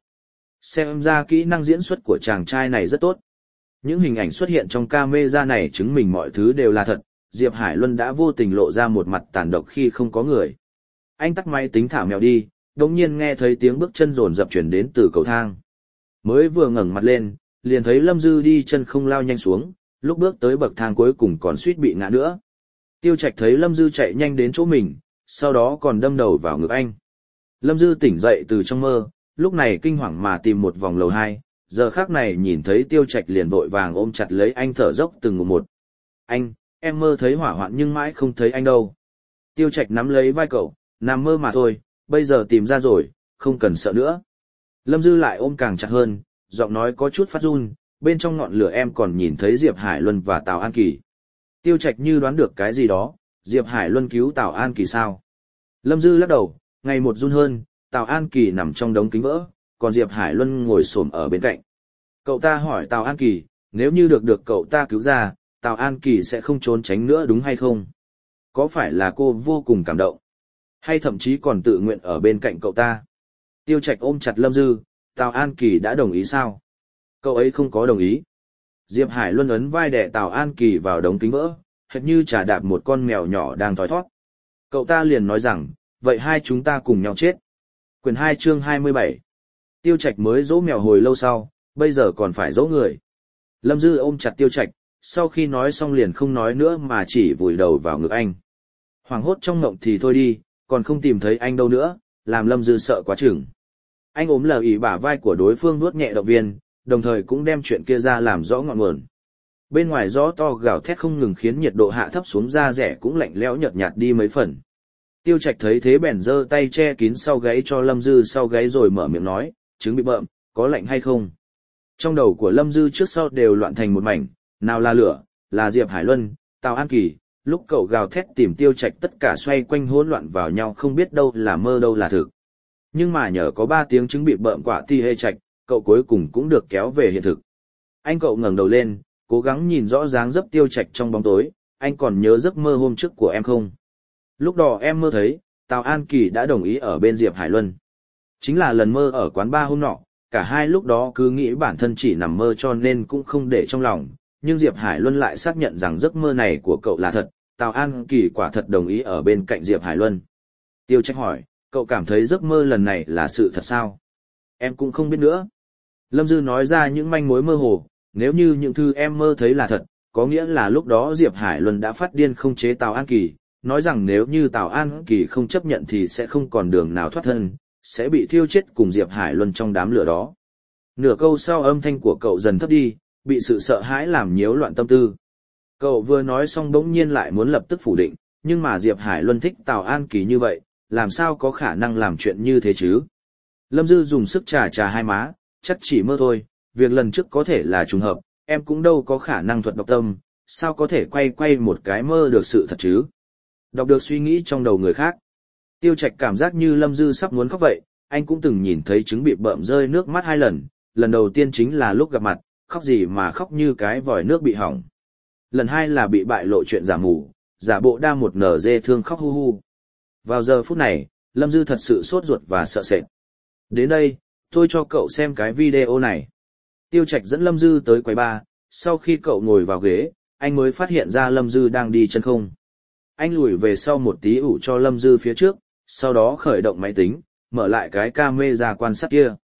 Xem ra kỹ năng diễn xuất của chàng trai này rất tốt. Những hình ảnh xuất hiện trong camera này chứng minh mọi thứ đều là thật, Diệp Hải Luân đã vô tình lộ ra một mặt tàn độc khi không có người. Anh tắt máy tính thả mèo đi, đột nhiên nghe thấy tiếng bước chân rồn rập chuyển đến từ cầu thang. Mới vừa ngẩng mặt lên, liền thấy Lâm Dư đi chân không lao nhanh xuống, lúc bước tới bậc thang cuối cùng còn suýt bị ngã nữa. Tiêu Trạch thấy Lâm Dư chạy nhanh đến chỗ mình, sau đó còn đâm đầu vào ngực anh. Lâm Dư tỉnh dậy từ trong mơ, lúc này kinh hoàng mà tìm một vòng lầu 2, giờ khác này nhìn thấy Tiêu Trạch liền vội vàng ôm chặt lấy anh thở dốc từng một. Anh, em mơ thấy hỏa hoạn nhưng mãi không thấy anh đâu. Tiêu Trạch nắm lấy vai cậu, nằm mơ mà thôi, bây giờ tìm ra rồi, không cần sợ nữa. Lâm Dư lại ôm càng chặt hơn, giọng nói có chút phát run, bên trong ngọn lửa em còn nhìn thấy Diệp Hải Luân và Tào An Kỳ. Tiêu Trạch như đoán được cái gì đó, Diệp Hải Luân cứu Tào An Kỳ sao? Lâm Dư lắc đầu, ngày một run hơn, Tào An Kỳ nằm trong đống kính vỡ, còn Diệp Hải Luân ngồi xổm ở bên cạnh. Cậu ta hỏi Tào An Kỳ, nếu như được cậu ta cứu ra, Tào An Kỳ sẽ không trốn tránh nữa đúng hay không? Có phải là cô vô cùng cảm động? Hay thậm chí còn tự nguyện ở bên cạnh cậu ta? Tiêu Trạch ôm chặt Lâm Dư, Tào An Kỳ đã đồng ý sao? Cậu ấy không có đồng ý. Diệp Hải Luân ấn vai đè Tào An Kỳ vào đống kính vỡ, hệt như chà đạp một con mèo nhỏ đang thoi thoát. Cậu ta liền nói rằng, vậy hai chúng ta cùng nhau chết. Quyển 2 chương 27. Tiêu Trạch mới dỗ mèo hồi lâu sau, bây giờ còn phải dỗ người. Lâm Dư ôm chặt Tiêu Trạch, sau khi nói xong liền không nói nữa mà chỉ vùi đầu vào ngực anh. Hoảng hốt trong ngộng thì thôi đi, còn không tìm thấy anh đâu nữa, làm Lâm Dư sợ quá chừng. Anh ốm lờ ỉ bả vai của đối phương nuốt nhẹ động viên, đồng thời cũng đem chuyện kia ra làm rõ ngọn nguồn. Bên ngoài gió to gào thét không ngừng khiến nhiệt độ hạ thấp xuống, da rẻ cũng lạnh lẽo nhợt nhạt đi mấy phần. Tiêu Trạch thấy thế bèn giơ tay che kín sau gáy cho Lâm Dư sau gáy rồi mở miệng nói, trứng bị bợm, có lạnh hay không? Trong đầu của Lâm Dư trước sau đều loạn thành một mảnh, nào là lửa, là Diệp Hải Luân, Tào An Kỳ, lúc cậu gào thét tìm Tiêu Trạch tất cả xoay quanh hỗn loạn vào nhau không biết đâu là mơ đâu là thực. Nhưng mà nhờ có 3 tiếng trứng bị bợm quả ti hê Trạch, cậu cuối cùng cũng được kéo về hiện thực. Anh cậu ngẩng đầu lên, cố gắng nhìn rõ dáng dấp Tiêu Trạch trong bóng tối, anh còn nhớ giấc mơ hôm trước của em không? Lúc đó em mơ thấy, Tào An Kỳ đã đồng ý ở bên Diệp Hải Luân. Chính là lần mơ ở quán bar hôm nọ, cả hai lúc đó cứ nghĩ bản thân chỉ nằm mơ cho nên cũng không để trong lòng, nhưng Diệp Hải Luân lại xác nhận rằng giấc mơ này của cậu là thật, Tào An Kỳ quả thật đồng ý ở bên cạnh Diệp Hải Luân. Tiêu Trạch hỏi, cậu cảm thấy giấc mơ lần này là sự thật sao? Em cũng không biết nữa. Lâm Dư nói ra những manh mối mơ hồ, nếu như những thứ em mơ thấy là thật, có nghĩa là lúc đó Diệp Hải Luân đã phát điên không chế Tào An Kỳ, nói rằng nếu như Tào An Kỳ không chấp nhận thì sẽ không còn đường nào thoát thân, sẽ bị thiêu chết cùng Diệp Hải Luân trong đám lửa đó. Nửa câu sau âm thanh của cậu dần thấp đi, bị sự sợ hãi làm nhiễu loạn tâm tư. Cậu vừa nói xong bỗng nhiên lại muốn lập tức phủ định, nhưng mà Diệp Hải Luân thích Tào An Kỳ như vậy, làm sao có khả năng làm chuyện như thế chứ? Lâm Dư dùng sức chà hai má, chắc chỉ mơ thôi, việc lần trước có thể là trùng hợp, em cũng đâu có khả năng thuật đọc tâm, sao có thể quay một cái mơ được sự thật chứ? Đọc được suy nghĩ trong đầu người khác. Tiêu Trạch cảm giác như Lâm Dư sắp muốn khóc vậy, anh cũng từng nhìn thấy trứng bị bợm rơi nước mắt 2 lần, lần đầu tiên chính là lúc gặp mặt, khóc gì mà khóc như cái vòi nước bị hỏng. Lần 2 là bị bại lộ chuyện giả mù, giả bộ đa một nở dê thương khóc hu hu. Vào giờ phút này, Lâm Dư thật sự sốt ruột và sợ sệt. Đến đây, tôi cho cậu xem cái video này. Tiêu Trạch dẫn Lâm Dư tới quầy bar, sau khi cậu ngồi vào ghế, anh mới phát hiện ra Lâm Dư đang đi chân không. Anh lùi về sau một tí ủ cho Lâm Dư phía trước, sau đó khởi động máy tính, mở lại cái camera quan sát kia.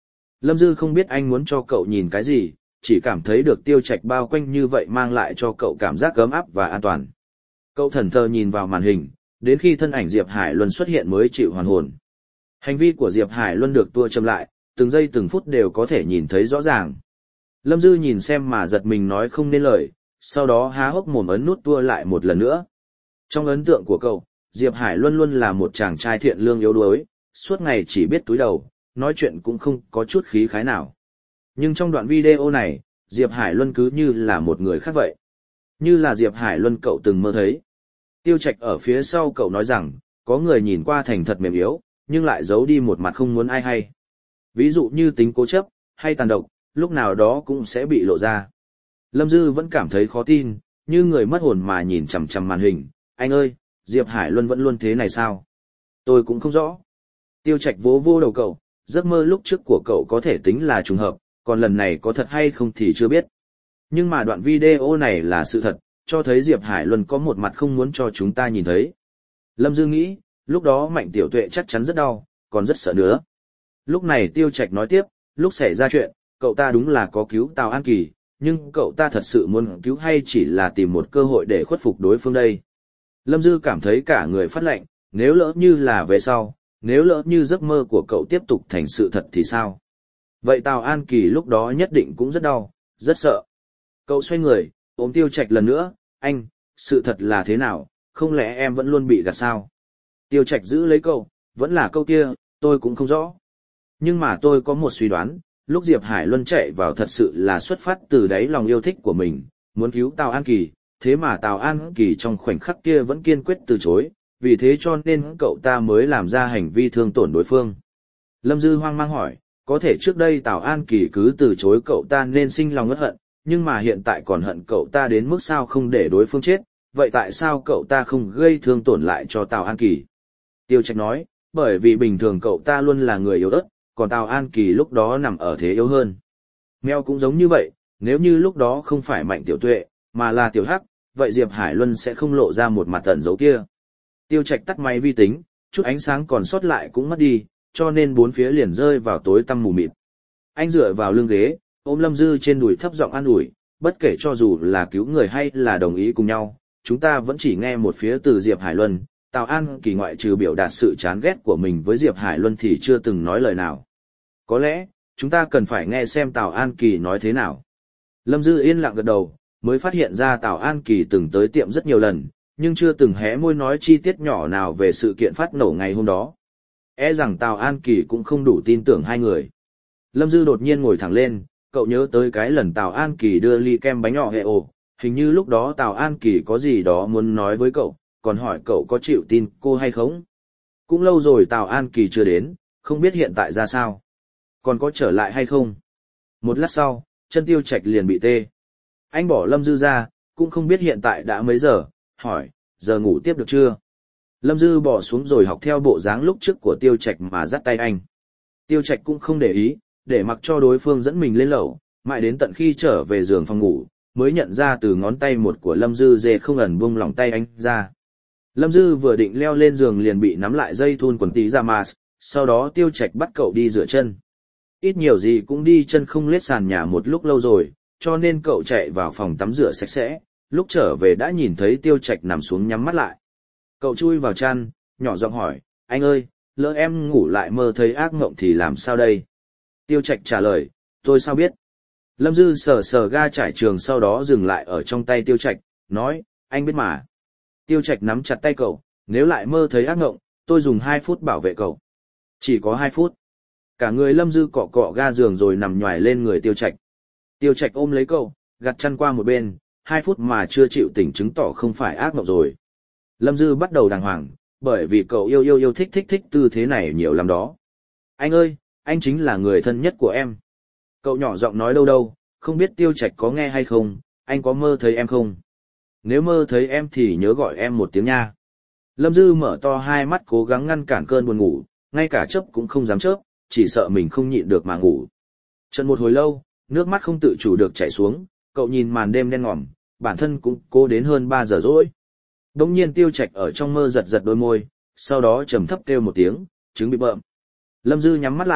Lâm Dư không biết anh muốn cho cậu nhìn cái gì, chỉ cảm thấy được Tiêu Trạch bao quanh như vậy mang lại cho cậu cảm giác ấm áp và an toàn. Cậu thẫn thờ nhìn vào màn hình, đến khi thân ảnh Diệp Hải Luân xuất hiện mới chịu hoàn hồn. Hành vi của Diệp Hải Luân được tua chậm lại, từng giây từng phút đều có thể nhìn thấy rõ ràng. Lâm Dư nhìn xem mà giật mình nói không nên lời, sau đó há hốc mồm ấn nút tua lại một lần nữa. Trong ấn tượng của cậu, Diệp Hải Luân luôn là một chàng trai thiện lương yếu đuối, suốt ngày chỉ biết túi đầu, nói chuyện cũng không có chút khí khái nào. Nhưng trong đoạn video này, Diệp Hải Luân cứ như là một người khác vậy. Như là Diệp Hải Luân cậu từng mơ thấy. Tiêu Trạch ở phía sau cậu nói rằng, có người nhìn qua thành thật mềm yếu, nhưng lại giấu đi một mặt không muốn ai hay. Ví dụ như tính cố chấp, hay tàn độc, lúc nào đó cũng sẽ bị lộ ra. Lâm Dư vẫn cảm thấy khó tin, như người mất hồn mà nhìn chằm chằm màn hình. Anh ơi, Diệp Hải Luân vẫn luôn thế này sao? Tôi cũng không rõ. Tiêu Trạch vỗ vô đầu cậu, giấc mơ lúc trước của cậu có thể tính là trùng hợp, còn lần này có thật hay không thì chưa biết. Nhưng mà đoạn video này là sự thật, cho thấy Diệp Hải Luân có một mặt không muốn cho chúng ta nhìn thấy. Lâm Dư nghĩ, lúc đó Mạnh Tiểu Tuệ chắc chắn rất đau, còn rất sợ nữa. Lúc này Tiêu Trạch nói tiếp, lúc xảy ra chuyện, cậu ta đúng là có cứu Tào An Kỳ, nhưng cậu ta thật sự muốn cứu hay chỉ là tìm một cơ hội để khuất phục đối phương đây. Lâm Dư cảm thấy cả người phát lạnh, nếu lỡ như là về sau, nếu lỡ như giấc mơ của cậu tiếp tục thành sự thật thì sao? Vậy Tào An Kỳ lúc đó nhất định cũng rất đau, rất sợ. Cậu xoay người, ôm Tiêu Trạch lần nữa, anh, sự thật là thế nào, không lẽ em vẫn luôn bị gạt sao? Tiêu Trạch giữ lấy cậu, vẫn là câu kia, tôi cũng không rõ. Nhưng mà tôi có một suy đoán, lúc Diệp Hải Luân chạy vào thật sự là xuất phát từ đáy lòng yêu thích của mình, muốn cứu Tào An Kỳ, thế mà Tào An Kỳ trong khoảnh khắc kia vẫn kiên quyết từ chối, vì thế cho nên cậu ta mới làm ra hành vi thương tổn đối phương. Lâm Dư hoang mang hỏi, có thể trước đây Tào An Kỳ cứ từ chối cậu ta nên sinh lòng uất hận, nhưng mà hiện tại còn hận cậu ta đến mức sao không để đối phương chết, vậy tại sao cậu ta không gây thương tổn lại cho Tào An Kỳ? Tiêu Trạch nói, bởi vì bình thường cậu ta luôn là người yếu ớt, còn Tào An Kỳ lúc đó nằm ở thế yếu hơn. Mèo cũng giống như vậy, nếu như lúc đó không phải Mạnh Tiểu Tuệ, mà là Tiểu Hắc, vậy Diệp Hải Luân sẽ không lộ ra một mặt tẩn giấu kia. Tiêu Trạch tắt máy vi tính, chút ánh sáng còn sót lại cũng mất đi, cho nên bốn phía liền rơi vào tối tăm mù mịt. Anh dựa vào lưng ghế, ôm Lâm Dư trên đùi thấp giọng an ủi, bất kể cho dù là cứu người hay là đồng ý cùng nhau, chúng ta vẫn chỉ nghe một phía từ Diệp Hải Luân. Tào An Kỳ ngoại trừ biểu đạt sự chán ghét của mình với Diệp Hải Luân thì chưa từng nói lời nào. Có lẽ, chúng ta cần phải nghe xem Tào An Kỳ nói thế nào. Lâm Dư yên lặng gật đầu, mới phát hiện ra Tào An Kỳ từng tới tiệm rất nhiều lần, nhưng chưa từng hé môi nói chi tiết nhỏ nào về sự kiện phát nổ ngày hôm đó. E rằng Tào An Kỳ cũng không đủ tin tưởng hai người. Lâm Dư đột nhiên ngồi thẳng lên, cậu nhớ tới cái lần Tào An Kỳ đưa ly kem bánh nhỏ hệ ồ, hình như lúc đó Tào An Kỳ có gì đó muốn nói với cậu, còn hỏi cậu có chịu tin cô hay không. Cũng lâu rồi Tào An Kỳ chưa đến, không biết hiện tại ra sao. Còn có trở lại hay không? Một lát sau, chân Tiêu Trạch liền bị tê. Anh bỏ Lâm Dư ra, cũng không biết hiện tại đã mấy giờ, hỏi, giờ ngủ tiếp được chưa? Lâm Dư bỏ xuống rồi học theo bộ dáng lúc trước của Tiêu Trạch mà dắt tay anh. Tiêu Trạch cũng không để ý, để mặc cho đối phương dẫn mình lên lầu, mãi đến tận khi trở về giường phòng ngủ, mới nhận ra từ ngón tay một của Lâm Dư dê không ẩn buông lỏng tay anh ra. Lâm Dư vừa định leo lên giường liền bị nắm lại dây thun quần tí ra mà, sau đó Tiêu Trạch bắt cậu đi rửa chân. Ít nhiều gì cũng đi chân không lết sàn nhà một lúc lâu rồi, cho nên cậu chạy vào phòng tắm rửa sạch sẽ, lúc trở về đã nhìn thấy Tiêu Trạch nằm xuống nhắm mắt lại. Cậu chui vào chăn, nhỏ giọng hỏi, anh ơi, lỡ em ngủ lại mơ thấy ác mộng thì làm sao đây? Tiêu Trạch trả lời, tôi sao biết? Lâm Dư sờ sờ ga trải trường sau đó dừng lại ở trong tay Tiêu Trạch, nói, anh biết mà. Tiêu Trạch nắm chặt tay cậu, nếu lại mơ thấy ác mộng, tôi dùng 2 phút bảo vệ cậu. Chỉ có 2 phút. Cả người Lâm Dư cọ cọ ga giường rồi nằm nhoài lên người Tiêu Trạch. Tiêu Trạch ôm lấy cậu, gạt chăn qua một bên, 2 phút mà chưa chịu tỉnh chứng tỏ không phải ác mộng rồi. Lâm Dư bắt đầu đàng hoàng, bởi vì cậu yêu thích tư thế này nhiều lắm đó. Anh ơi, anh chính là người thân nhất của em. Cậu nhỏ giọng nói đâu, không biết Tiêu Trạch có nghe hay không, anh có mơ thấy em không? Nếu mơ thấy em thì nhớ gọi em một tiếng nha. Lâm Dư mở to hai mắt cố gắng ngăn cản cơn buồn ngủ, ngay cả chớp cũng không dám chớp, chỉ sợ mình không nhịn được mà ngủ. Trận một hồi lâu, nước mắt không tự chủ được chảy xuống, cậu nhìn màn đêm đen ngòm, bản thân cũng cố đến hơn 3 giờ rỗi. Đống nhiên Tiêu Trạch ở trong mơ giật giật đôi môi, sau đó trầm thấp kêu một tiếng, trứng bị bợm. Lâm Dư nhắm mắt lại,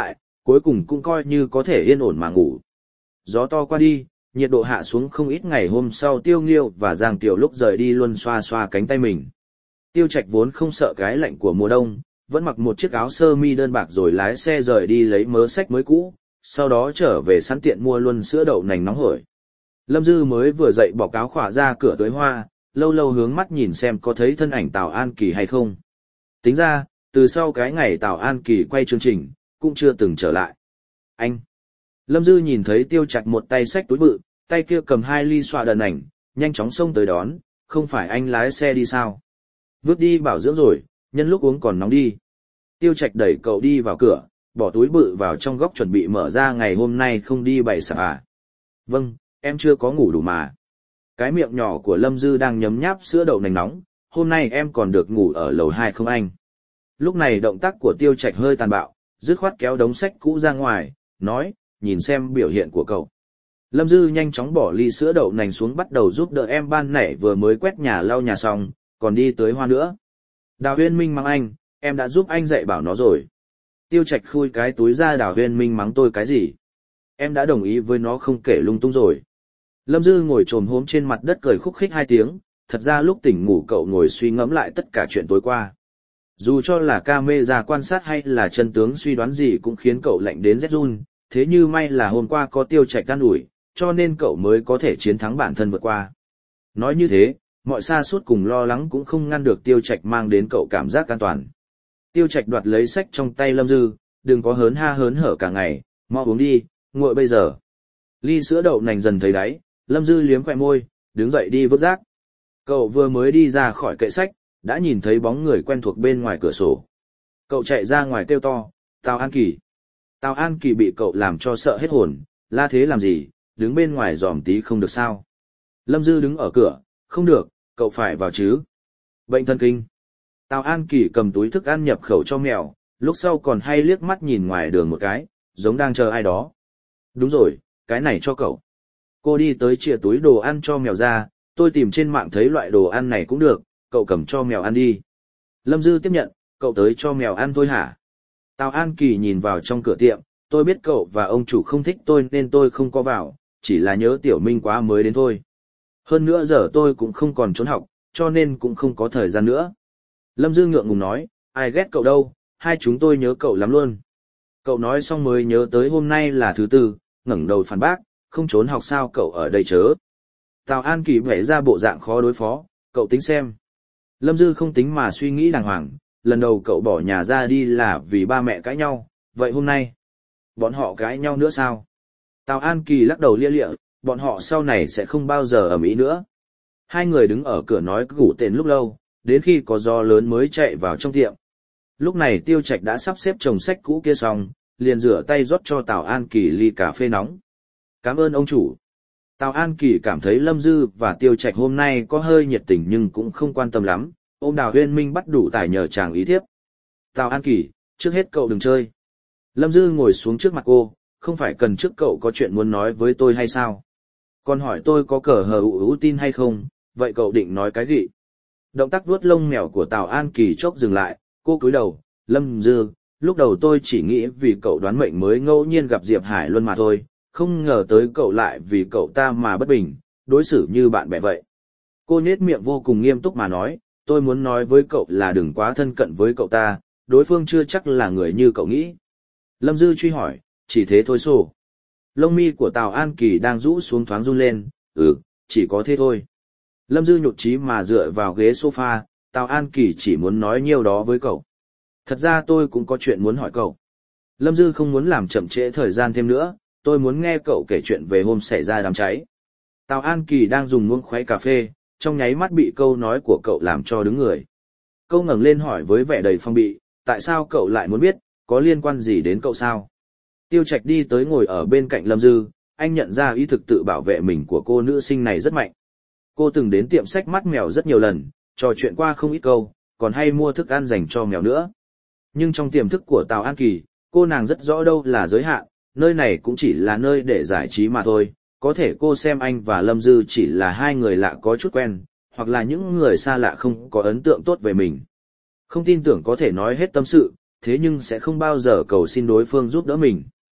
cuối cùng cũng coi như có thể yên ổn mà ngủ. Gió to qua đi, nhiệt độ hạ xuống không ít. Ngày hôm sau Tiêu Nghiêu và Giang Tiểu lúc rời đi luôn xoa xoa cánh tay mình. Tiêu Trạch vốn không sợ cái lạnh của mùa đông, vẫn mặc một chiếc áo sơ mi đơn bạc rồi lái xe rời đi lấy mớ sách mới cũ, sau đó trở về sẵn tiện mua luôn sữa đậu nành nóng hổi. Lâm Dư mới vừa dậy bọc áo khỏa ra cửa tưới hoa, lâu lâu hướng mắt nhìn xem có thấy thân ảnh Tào An Kỳ hay không. Tính ra, từ sau cái ngày Tào An Kỳ quay chương trình, cũng chưa từng trở lại. Anh! Lâm Dư nhìn thấy Tiêu Trạch một tay xách túi bự, tay kia cầm 2 ly xoa đần ảnh, nhanh chóng xông tới đón, không phải anh lái xe đi sao? Vứt đi bảo dưỡng rồi, nhân lúc uống còn nóng đi. Tiêu Trạch đẩy cậu đi vào cửa, bỏ túi bự vào trong góc chuẩn bị mở ra. Ngày hôm nay không đi bày sạp à? Vâng, em chưa có ngủ đủ mà. Cái miệng nhỏ của Lâm Dư đang nhấm nháp sữa đậu nành nóng, hôm nay em còn được ngủ ở lầu 2 không anh? Lúc này động tác của Tiêu Trạch hơi tàn bạo, dứt khoát kéo đống sách cũ ra ngoài, nói, nhìn xem biểu hiện của cậu. Lâm Dư nhanh chóng bỏ ly sữa đậu nành xuống bắt đầu giúp đỡ em. Ban nãy vừa mới quét nhà lau nhà xong, còn đi tới hoa nữa. Đào Huyên Minh mắng anh, em đã giúp anh dạy bảo nó rồi. Tiêu Trạch khui cái túi ra. Đào Huyên Minh mắng tôi cái gì? Em đã đồng ý với nó không kể lung tung rồi. Lâm Dư ngồi chồm hốm trên mặt đất cười khúc khích 2 tiếng, thật ra lúc tỉnh ngủ cậu ngồi suy ngẫm lại tất cả chuyện tối qua. Dù cho là camera quan sát hay là chân tướng suy đoán gì cũng khiến cậu lạnh đến rét run, thế như may là hôm qua có Tiêu Trạch can ủi, cho nên cậu mới có thể chiến thắng bản thân vượt qua. Nói như thế, mọi sa sút cùng lo lắng cũng không ngăn được Tiêu Trạch mang đến cậu cảm giác an toàn. Tiêu Trạch đoạt lấy sách trong tay Lâm Dư, đừng có hớn ha hớn hở cả ngày, mau uống đi, nguội bây giờ. Ly sữa đậu nành dần thấy đáy, Lâm Dư liếm khóe môi, đứng dậy đi vứt rác. Cậu vừa mới đi ra khỏi kệ sách, đã nhìn thấy bóng người quen thuộc bên ngoài cửa sổ. Cậu chạy ra ngoài kêu to, Tào An Kỳ. Tào An Kỳ bị cậu làm cho sợ hết hồn, la thế làm gì, đứng bên ngoài dòm tí không được sao. Lâm Dư đứng ở cửa, không được, cậu phải vào chứ. Bệnh thần kinh. Tào An Kỳ cầm túi thức ăn nhập khẩu cho mèo, lúc sau còn hay liếc mắt nhìn ngoài đường một cái, giống đang chờ ai đó. Đúng rồi, cái này cho cậu. Cô đi tới chìa túi đồ ăn cho mèo ra, tôi tìm trên mạng thấy loại đồ ăn này cũng được, cậu cầm cho mèo ăn đi. Lâm Dư tiếp nhận, cậu tới cho mèo ăn thôi hả? Tào An Kỳ nhìn vào trong cửa tiệm, tôi biết cậu và ông chủ không thích tôi nên tôi không có vào, chỉ là nhớ Tiểu Minh quá mới đến thôi. Hơn nữa giờ tôi cũng không còn trốn học, cho nên cũng không có thời gian nữa. Lâm Dư ngượng ngùng nói, ai ghét cậu đâu, hai chúng tôi nhớ cậu lắm luôn. Cậu nói xong mới nhớ tới hôm nay là thứ tư, ngẩng đầu phản bác, không trốn học sao cậu ở đây chớ. Tào An Kỳ vẽ ra bộ dạng khó đối phó, cậu tính xem. Lâm Dư không tính mà suy nghĩ đàng hoàng, lần đầu cậu bỏ nhà ra đi là vì ba mẹ cãi nhau, vậy hôm nay, bọn họ cãi nhau nữa sao? Tào An Kỳ lắc đầu lia lịa, bọn họ sau này sẽ không bao giờ ầm ĩ nữa. Hai người đứng ở cửa nói gủ tên lúc lâu, đến khi có gió lớn mới chạy vào trong tiệm. Lúc này Tiêu Trạch đã sắp xếp chồng sách cũ kia xong, liền rửa tay rót cho Tào An Kỳ ly cà phê nóng. Cảm ơn ông chủ. Tào An Kỳ cảm thấy Lâm Dư và Tiêu Trạch hôm nay có hơi nhiệt tình nhưng cũng không quan tâm lắm, ôm Đào Huyên Minh bắt đủ tải nhờ chàng ý thiếp. Tào An Kỳ, trước hết cậu đừng chơi. Lâm Dư ngồi xuống trước mặt cô, không phải cần trước cậu có chuyện muốn nói với tôi hay sao? Còn hỏi tôi có cờ hờ ưu tin hay không, vậy cậu định nói cái gì? Động tác vuốt lông mèo của Tào An Kỳ chốc dừng lại, cô cúi đầu, Lâm Dư, lúc đầu tôi chỉ nghĩ vì cậu đoán mệnh mới ngẫu nhiên gặp Diệp Hải Luân mà thôi, không ngờ tới cậu lại vì cậu ta mà bất bình, đối xử như bạn bè vậy. Cô nhếch miệng vô cùng nghiêm túc mà nói, tôi muốn nói với cậu là đừng quá thân cận với cậu ta, đối phương chưa chắc là người như cậu nghĩ. Lâm Dư truy hỏi, chỉ thế thôi sổ. Lông mi của Tào An Kỳ đang rũ xuống thoáng run lên, chỉ có thế thôi. Lâm Dư nhụt chí mà dựa vào ghế sofa, Tào An Kỳ chỉ muốn nói nhiêu đó với cậu. Thật ra tôi cũng có chuyện muốn hỏi cậu. Lâm Dư không muốn làm chậm trễ thời gian thêm nữa, tôi muốn nghe cậu kể chuyện về hôm xảy ra đám cháy. Tào An Kỳ đang dùng muỗng khuấy cà phê, trong nháy mắt bị câu nói của cậu làm cho đứng người. Câu ngẩng lên hỏi với vẻ đầy phong bị, tại sao cậu lại muốn biết, có liên quan gì đến cậu sao? Tiêu Trạch đi tới ngồi ở bên cạnh Lâm Dư, anh nhận ra ý thực tự bảo vệ mình của cô nữ sinh này rất mạnh. Cô từng đến tiệm sách mắt mèo rất nhiều lần, trò chuyện qua không ít câu, còn hay mua thức ăn dành cho mèo nữa. Nhưng trong tiềm thức của Tào An Kỳ, cô nàng rất rõ đâu là giới hạn, nơi này cũng chỉ là nơi để giải trí mà thôi. Có thể cô xem anh và Lâm Dư chỉ là hai người lạ có chút quen, hoặc là những người xa lạ không có ấn tượng tốt về mình. Không tin tưởng có thể nói hết tâm sự, thế nhưng sẽ không bao giờ cầu xin đối phương giúp đỡ mình.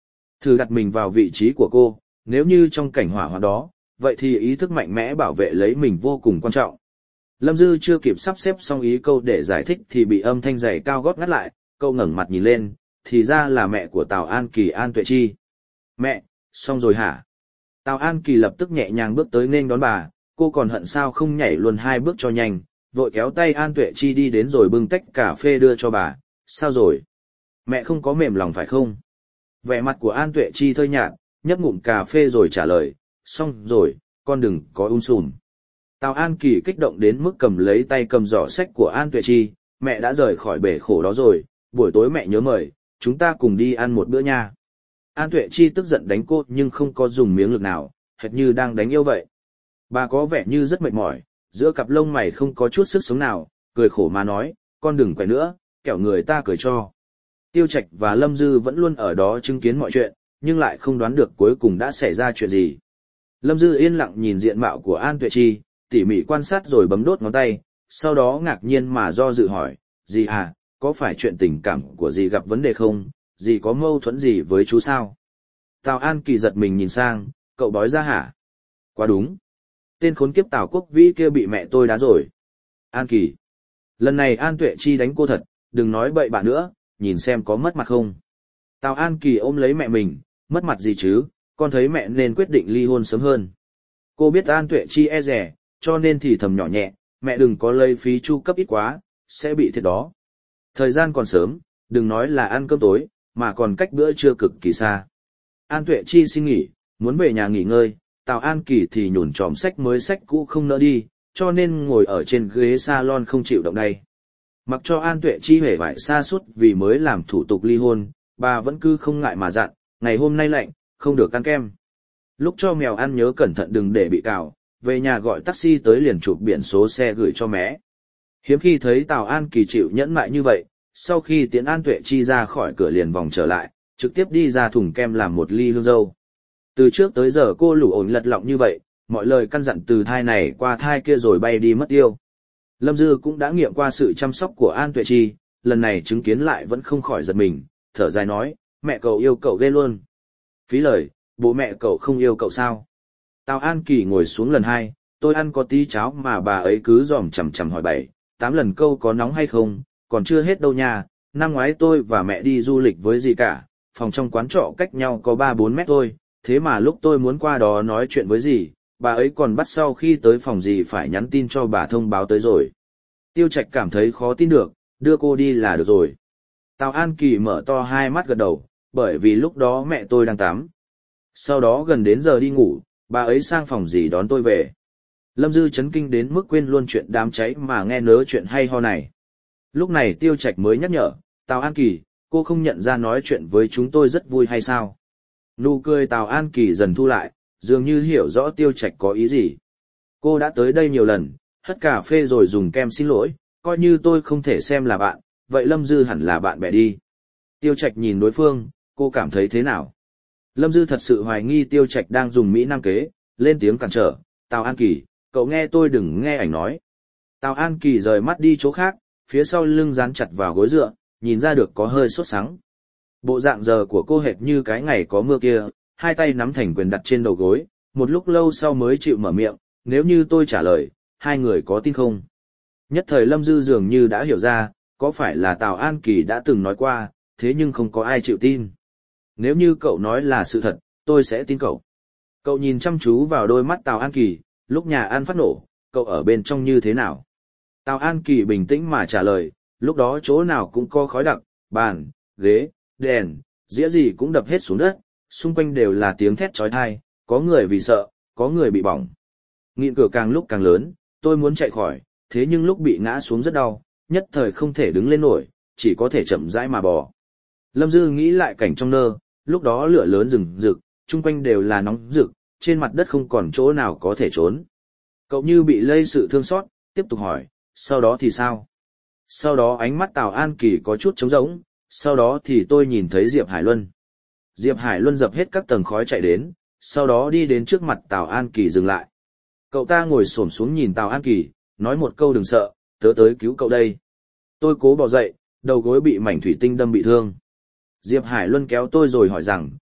Thử đặt mình vào vị trí của cô, nếu như trong cảnh hỏa hoạn đó, vậy thì ý thức mạnh mẽ bảo vệ lấy mình vô cùng quan trọng. Lâm Dư chưa kịp sắp xếp xong ý câu để giải thích thì bị âm thanh giày cao gót ngắt lại, câu ngẩng mặt nhìn lên, thì ra là mẹ của Tào An Kỳ, An Tuệ Chi. Mẹ, xong rồi hả? Tào An Kỳ lập tức nhẹ nhàng bước tới nên đón bà, cô còn hận sao không nhảy luôn 2 bước cho nhanh, vội kéo tay An Tuệ Chi đi đến rồi bưng tách cà phê đưa cho bà. Sao rồi? Mẹ không có mềm lòng phải không? Vẻ mặt của An Tuệ Chi thơi nhạt, nhấp ngụm cà phê rồi trả lời, xong rồi, con đừng có sùm. Tào An Kỳ kích động đến mức cầm lấy tay cầm giỏ sách của An Tuệ Chi, mẹ đã rời khỏi bể khổ đó rồi, buổi tối mẹ nhớ mời, chúng ta cùng đi ăn một bữa nha. An Tuệ Chi tức giận đánh cô nhưng không có dùng miếng lực nào, hệt như đang đánh yêu vậy. Bà có vẻ như rất mệt mỏi, giữa cặp lông mày không có chút sức sống nào, cười khổ mà nói, con đừng quậy nữa, kẻo người ta cười cho. Tiêu Trạch và Lâm Dư vẫn luôn ở đó chứng kiến mọi chuyện, nhưng lại không đoán được cuối cùng đã xảy ra chuyện gì. Lâm Dư yên lặng nhìn diện mạo của An Tuệ Chi, tỉ mỉ quan sát rồi bấm đốt ngón tay, sau đó ngạc nhiên mà do dự hỏi, dì à, có phải chuyện tình cảm của dì gặp vấn đề không, dì có mâu thuẫn gì với chú sao? Tào An Kỳ giật mình nhìn sang, cậu bói ra hả? Quá đúng. Tên khốn kiếp Tào Quốc Vĩ kia bị mẹ tôi đá rồi. An Kỳ. Lần này An Tuệ Chi đánh cô thật, đừng nói bậy bạ nữa, nhìn xem có mất mặt không. Tào An Kỳ ôm lấy mẹ mình, mất mặt gì chứ, con thấy mẹ nên quyết định ly hôn sớm hơn. Cô biết An Tuệ Chi e rẻ, cho nên thì thầm nhỏ nhẹ, mẹ đừng có lấy phí chu cấp ít quá, sẽ bị thiệt đó. Thời gian còn sớm, đừng nói là ăn cơm tối, mà còn cách bữa trưa cực kỳ xa. An Tuệ Chi xin nghỉ, muốn về nhà nghỉ ngơi, Tào An Kỳ thì nhổn tròm sách mới sách cũ không nỡ đi, cho nên ngồi ở trên ghế salon không chịu động đậy. Mặc cho An Tuệ Chi hề vải xa suốt vì mới làm thủ tục ly hôn, bà vẫn cứ không ngại mà dặn, ngày hôm nay lạnh, không được ăn kem. Lúc cho mèo ăn nhớ cẩn thận đừng để bị cào, về nhà gọi taxi tới liền chụp biển số xe gửi cho mé. Hiếm khi thấy Tào An Kỳ chịu nhẫn nại như vậy, sau khi tiễn An Tuệ Chi ra khỏi cửa liền vòng trở lại, trực tiếp đi ra thùng kem làm một ly hương dâu. Từ trước tới giờ cô lủ ổn lật lọng như vậy, mọi lời căn dặn từ thai này qua thai kia rồi bay đi mất tiêu. Lâm Dư cũng đã nghiệm qua sự chăm sóc của An Tuệ Chi, lần này chứng kiến lại vẫn không khỏi giật mình, thở dài nói, mẹ cậu yêu cậu ghê luôn. Phí lời, bố mẹ cậu không yêu cậu sao? Tào An Kỳ ngồi xuống lần 2, tôi ăn có tí cháo mà bà ấy cứ dòm chằm chằm hỏi 7, 8 lần câu có nóng hay không, còn chưa hết đâu nha, năm ngoái tôi và mẹ đi du lịch với dì cả, phòng trong quán trọ cách nhau có 3-4 mét thôi, thế mà lúc tôi muốn qua đó nói chuyện với dì, bà ấy còn bắt sau khi tới phòng dì phải nhắn tin cho bà thông báo tới rồi. Tiêu Trạch cảm thấy khó tin được, đưa cô đi là được rồi. Tào An Kỳ mở to 2 mắt gật đầu, bởi vì lúc đó mẹ tôi đang tắm. Sau đó gần đến giờ đi ngủ, bà ấy sang phòng dì đón tôi về. Lâm Dư chấn kinh đến mức quên luôn chuyện đám cháy mà nghe nớ chuyện hay ho này. Lúc này Tiêu Trạch mới nhắc nhở, Tào An Kỳ, cô không nhận ra nói chuyện với chúng tôi rất vui hay sao? Nụ cười Tào An Kỳ dần thu lại, dường như hiểu rõ Tiêu Trạch có ý gì. Cô đã tới đây nhiều lần, hất cà phê rồi dùng kem xin lỗi, coi như tôi không thể xem là bạn, vậy Lâm Dư hẳn là bạn bè đi. Tiêu Trạch nhìn đối phương, cô cảm thấy thế nào? Lâm Dư thật sự hoài nghi Tiêu Trạch đang dùng Mỹ Nam kế, lên tiếng cản trở, Tào An Kỳ, cậu nghe tôi đừng nghe ảnh nói. Tào An Kỳ rời mắt đi chỗ khác, phía sau lưng dán chặt vào gối dựa, nhìn ra được có hơi sốt sắng. Bộ dạng giờ của cô hệt như cái ngày có mưa kia, 2 tay nắm thành quyền đặt trên đầu gối, một lúc lâu sau mới chịu mở miệng, nếu như tôi trả lời, 2 người có tin không? Nhất thời Lâm Dư dường như đã hiểu ra, có phải là Tào An Kỳ đã từng nói qua, thế nhưng không có ai chịu tin. Nếu như cậu nói là sự thật, tôi sẽ tin cậu. Cậu nhìn chăm chú vào đôi mắt Tào An Kỳ, lúc nhà ăn phát nổ, cậu ở bên trong như thế nào? Tào An Kỳ bình tĩnh mà trả lời, lúc đó chỗ nào cũng có khói đặc, bàn, ghế, đèn, dĩa gì cũng đập hết xuống đất, xung quanh đều là tiếng thét chói tai, có người vì sợ, có người bị bỏng. Nghịn cửa càng lúc càng lớn, tôi muốn chạy khỏi, thế nhưng lúc bị ngã xuống rất đau, nhất thời không thể đứng lên nổi, chỉ có thể chậm rãi mà bò. Lâm Dư nghĩ lại cảnh trong nơ, lúc đó lửa lớn rừng rực, chung quanh đều là nóng rực, trên mặt đất không còn chỗ nào có thể trốn. Cậu như bị lây sự thương xót, tiếp tục hỏi, sau đó thì sao? Sau đó ánh mắt Tào An Kỳ có chút trống rỗng, sau đó thì tôi nhìn thấy Diệp Hải Luân. Diệp Hải Luân dập hết các tầng khói chạy đến, sau đó đi đến trước mặt Tào An Kỳ dừng lại. Cậu ta ngồi xổm xuống nhìn Tào An Kỳ, nói một câu đừng sợ, tớ tới cứu cậu đây. Tôi cố bò dậy, đầu gối bị mảnh thủy tinh đâm bị thương. Diệp Hải Luân kéo tôi rồi hỏi rằng,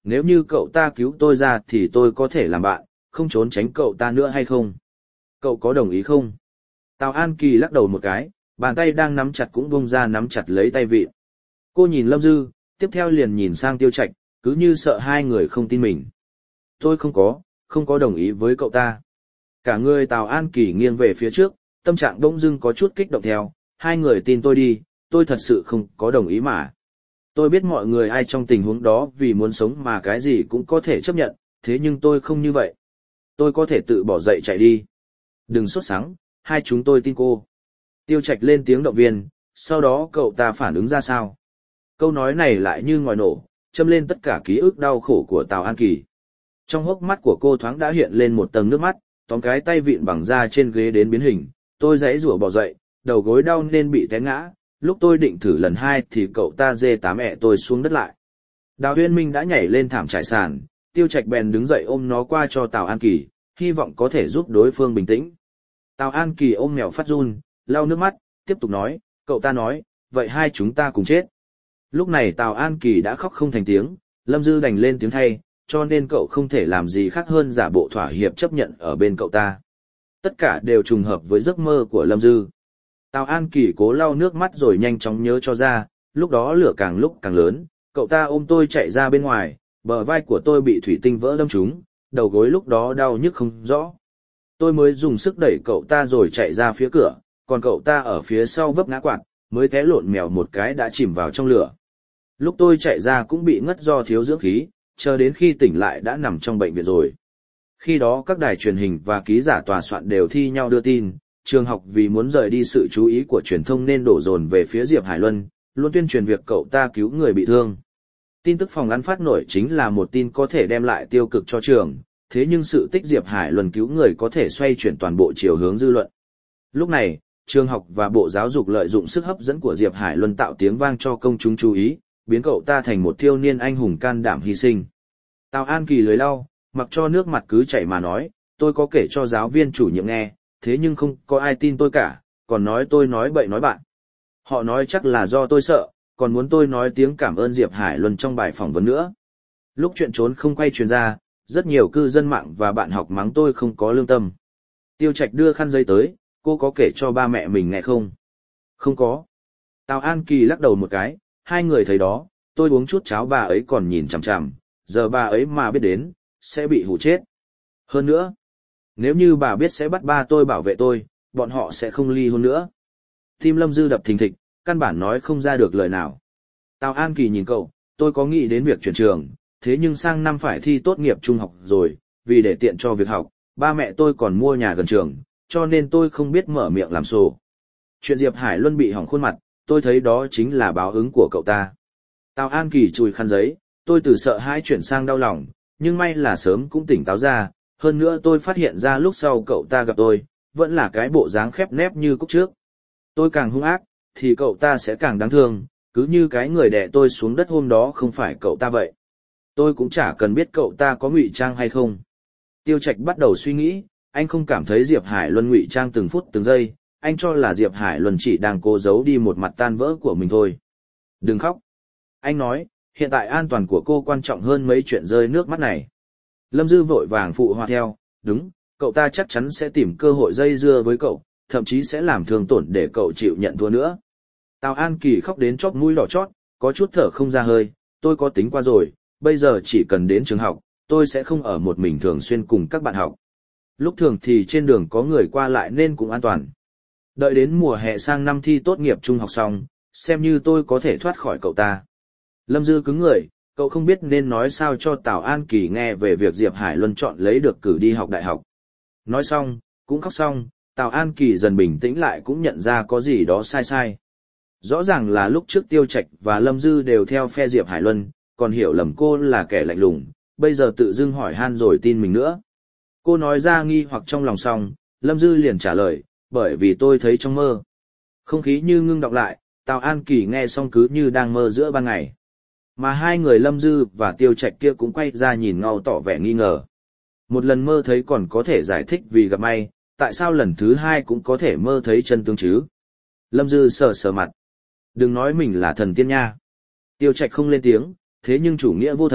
nếu như cậu ta cứu tôi ra thì tôi có thể làm bạn, không trốn tránh cậu ta nữa hay không? Cậu có đồng ý không? Tào An Kỳ lắc đầu một cái, bàn tay đang nắm chặt cũng bung ra nắm chặt lấy tay vịn. Cô nhìn Lâm Dư, tiếp theo liền nhìn sang Tiêu Trạch, cứ như sợ hai người không tin mình. Tôi không có đồng ý với cậu ta. Cả người Tào An Kỳ nghiêng về phía trước, tâm trạng bỗng dưng có chút kích động theo, hai người tin tôi đi, tôi thật sự không có đồng ý mà. Tôi biết mọi người ai trong tình huống đó vì muốn sống mà cái gì cũng có thể chấp nhận, thế nhưng tôi không như vậy. Tôi có thể tự bỏ dậy chạy đi. Đừng sốt sắng, hai chúng tôi tin cô. Tiêu Trạch lên tiếng động viên, sau đó cậu ta phản ứng ra sao? Câu nói này lại như ngòi nổ, châm lên tất cả ký ức đau khổ của Tào An Kỳ. Trong hốc mắt của cô thoáng đã hiện lên một tầng nước mắt, tóm cái tay vịn bằng da trên ghế đến biến hình, tôi giãy giụa bò dậy, đầu gối đau nên bị té ngã, lúc tôi định thử lần hai thì cậu ta dê tám ẹ tôi xuống đất lại. Đào Huyên Minh đã nhảy lên thảm trải sàn, Tiêu Trạch bèn đứng dậy ôm nó qua cho Tào An Kỳ, hy vọng có thể giúp đối phương bình tĩnh. Tào An Kỳ ôm mèo phát run, lau nước mắt, tiếp tục nói, cậu ta nói, vậy hai chúng ta cùng chết. Lúc này Tào An Kỳ đã khóc không thành tiếng, Lâm Dư đành lên tiếng thay, cho nên cậu không thể làm gì khác hơn giả bộ thỏa hiệp chấp nhận ở bên cậu ta. Tất cả đều trùng hợp với giấc mơ của Lâm Dư. Tào An Kỳ cố lau nước mắt rồi nhanh chóng nhớ cho ra, lúc đó lửa càng lúc càng lớn, cậu ta ôm tôi chạy ra bên ngoài, bờ vai của tôi bị thủy tinh vỡ đâm trúng, đầu gối lúc đó đau nhức không rõ. Tôi mới dùng sức đẩy cậu ta rồi chạy ra phía cửa, còn cậu ta ở phía sau vấp ngã quạt, mới té lộn mèo một cái đã chìm vào trong lửa. Lúc tôi chạy ra cũng bị ngất do thiếu dưỡng khí, chờ đến khi tỉnh lại đã nằm trong bệnh viện rồi. Khi đó các đài truyền hình và ký giả tòa soạn đều thi nhau đưa tin, trường học vì muốn rời đi sự chú ý của truyền thông nên đổ dồn về phía Diệp Hải Luân, luôn tuyên truyền việc cậu ta cứu người bị thương. Tin tức phòng ăn phát nổi chính là một tin có thể đem lại tiêu cực cho trường, thế nhưng sự tích Diệp Hải Luân cứu người có thể xoay chuyển toàn bộ chiều hướng dư luận. Lúc này, trường học và Bộ Giáo dục lợi dụng sức hấp dẫn của Diệp Hải Luân tạo tiếng vang cho công chúng chú ý, biến cậu ta thành một thiếu niên anh hùng can đảm hy sinh. Tào An Kỳ lưới lau, mặc cho nước mặt cứ chảy mà nói, tôi có kể cho giáo viên chủ nhiệm nghe, thế nhưng không có ai tin tôi cả, còn nói tôi nói bậy nói bạn. Họ nói chắc là do tôi sợ, còn muốn tôi nói tiếng cảm ơn Diệp Hải Luân trong bài phỏng vấn nữa. Lúc chuyện trốn không quay truyền ra, rất nhiều cư dân mạng và bạn học mắng tôi không có lương tâm. Tiêu Trạch đưa khăn giấy tới, cô có kể cho ba mẹ mình nghe không? Không có. Tào An Kỳ lắc đầu một cái, hai người thấy đó, tôi uống chút cháo bà ấy còn nhìn chằm chằm, giờ bà ấy mà biết đến, sẽ bị hù chết. Hơn nữa, nếu như bà biết sẽ bắt ba tôi bảo vệ tôi, bọn họ sẽ không ly hôn nữa. Tim Lâm Dư đập thình thịch, căn bản nói không ra được lời nào. Tào An Kỳ nhìn cậu, tôi có nghĩ đến việc chuyển trường, thế nhưng sang năm phải thi tốt nghiệp trung học rồi, vì để tiện cho việc học, ba mẹ tôi còn mua nhà gần trường, cho nên tôi không biết mở miệng làm sổ. Chuyện Diệp Hải Luân bị hỏng khuôn mặt, tôi thấy đó chính là báo ứng của cậu ta. Tào An Kỳ chùi khăn giấy, tôi từ sợ hãi chuyển sang đau lòng, nhưng may là sớm cũng tỉnh táo ra, hơn nữa tôi phát hiện ra lúc sau cậu ta gặp tôi, vẫn là cái bộ dáng khép nép như cúc trước. Tôi càng hung ác, thì cậu ta sẽ càng đáng thương, cứ như cái người đè tôi xuống đất hôm đó không phải cậu ta vậy. Tôi cũng chả cần biết cậu ta có ngụy trang hay không. Tiêu Trạch bắt đầu suy nghĩ, anh không cảm thấy Diệp Hải Luân ngụy trang từng phút từng giây, anh cho là Diệp Hải Luân chỉ đang cố giấu đi một mặt tan vỡ của mình thôi. Đừng khóc. Anh nói, hiện tại an toàn của cô quan trọng hơn mấy chuyện rơi nước mắt này. Lâm Dư vội vàng phụ họa theo, đúng, cậu ta chắc chắn sẽ tìm cơ hội dây dưa với cậu, thậm chí sẽ làm thương tổn để cậu chịu nhận thua nữa. Tào An Kỳ khóc đến chóp mũi đỏ chót, có chút thở không ra hơi, tôi có tính qua rồi, bây giờ chỉ cần đến trường học, tôi sẽ không ở một mình thường xuyên cùng các bạn học. Lúc thường thì trên đường có người qua lại nên cũng an toàn. Đợi đến mùa hè sang năm thi tốt nghiệp trung học xong, xem như tôi có thể thoát khỏi cậu ta. Lâm Dư cứng người, cậu không biết nên nói sao cho Tào An Kỳ nghe về việc Diệp Hải Luân chọn lấy được cử đi học đại học. Nói xong, cũng khóc xong, Tào An Kỳ dần bình tĩnh lại cũng nhận ra có gì đó sai sai. Rõ ràng là lúc trước Tiêu Trạch và Lâm Dư đều theo phe Diệp Hải Luân, còn hiểu lầm cô là kẻ lạnh lùng, bây giờ tự dưng hỏi han rồi tin mình nữa. Cô nói ra nghi hoặc trong lòng xong, Lâm Dư liền trả lời, bởi vì tôi thấy trong mơ. Không khí như ngưng đọng lại, Tào An Kỳ nghe xong cứ như đang mơ giữa ban ngày. Mà hai người Lâm Dư và Tiêu Trạch kia cũng quay ra nhìn ngao tỏ vẻ nghi ngờ. Một lần mơ thấy còn có thể giải thích vì gặp may, tại sao lần thứ hai cũng có thể mơ thấy chân tướng chứ? Lâm Dư sờ sờ mặt. Đừng nói mình là thần tiên nha. Tiêu Trạch không lên tiếng, thế nhưng chủ nghĩa vô thần,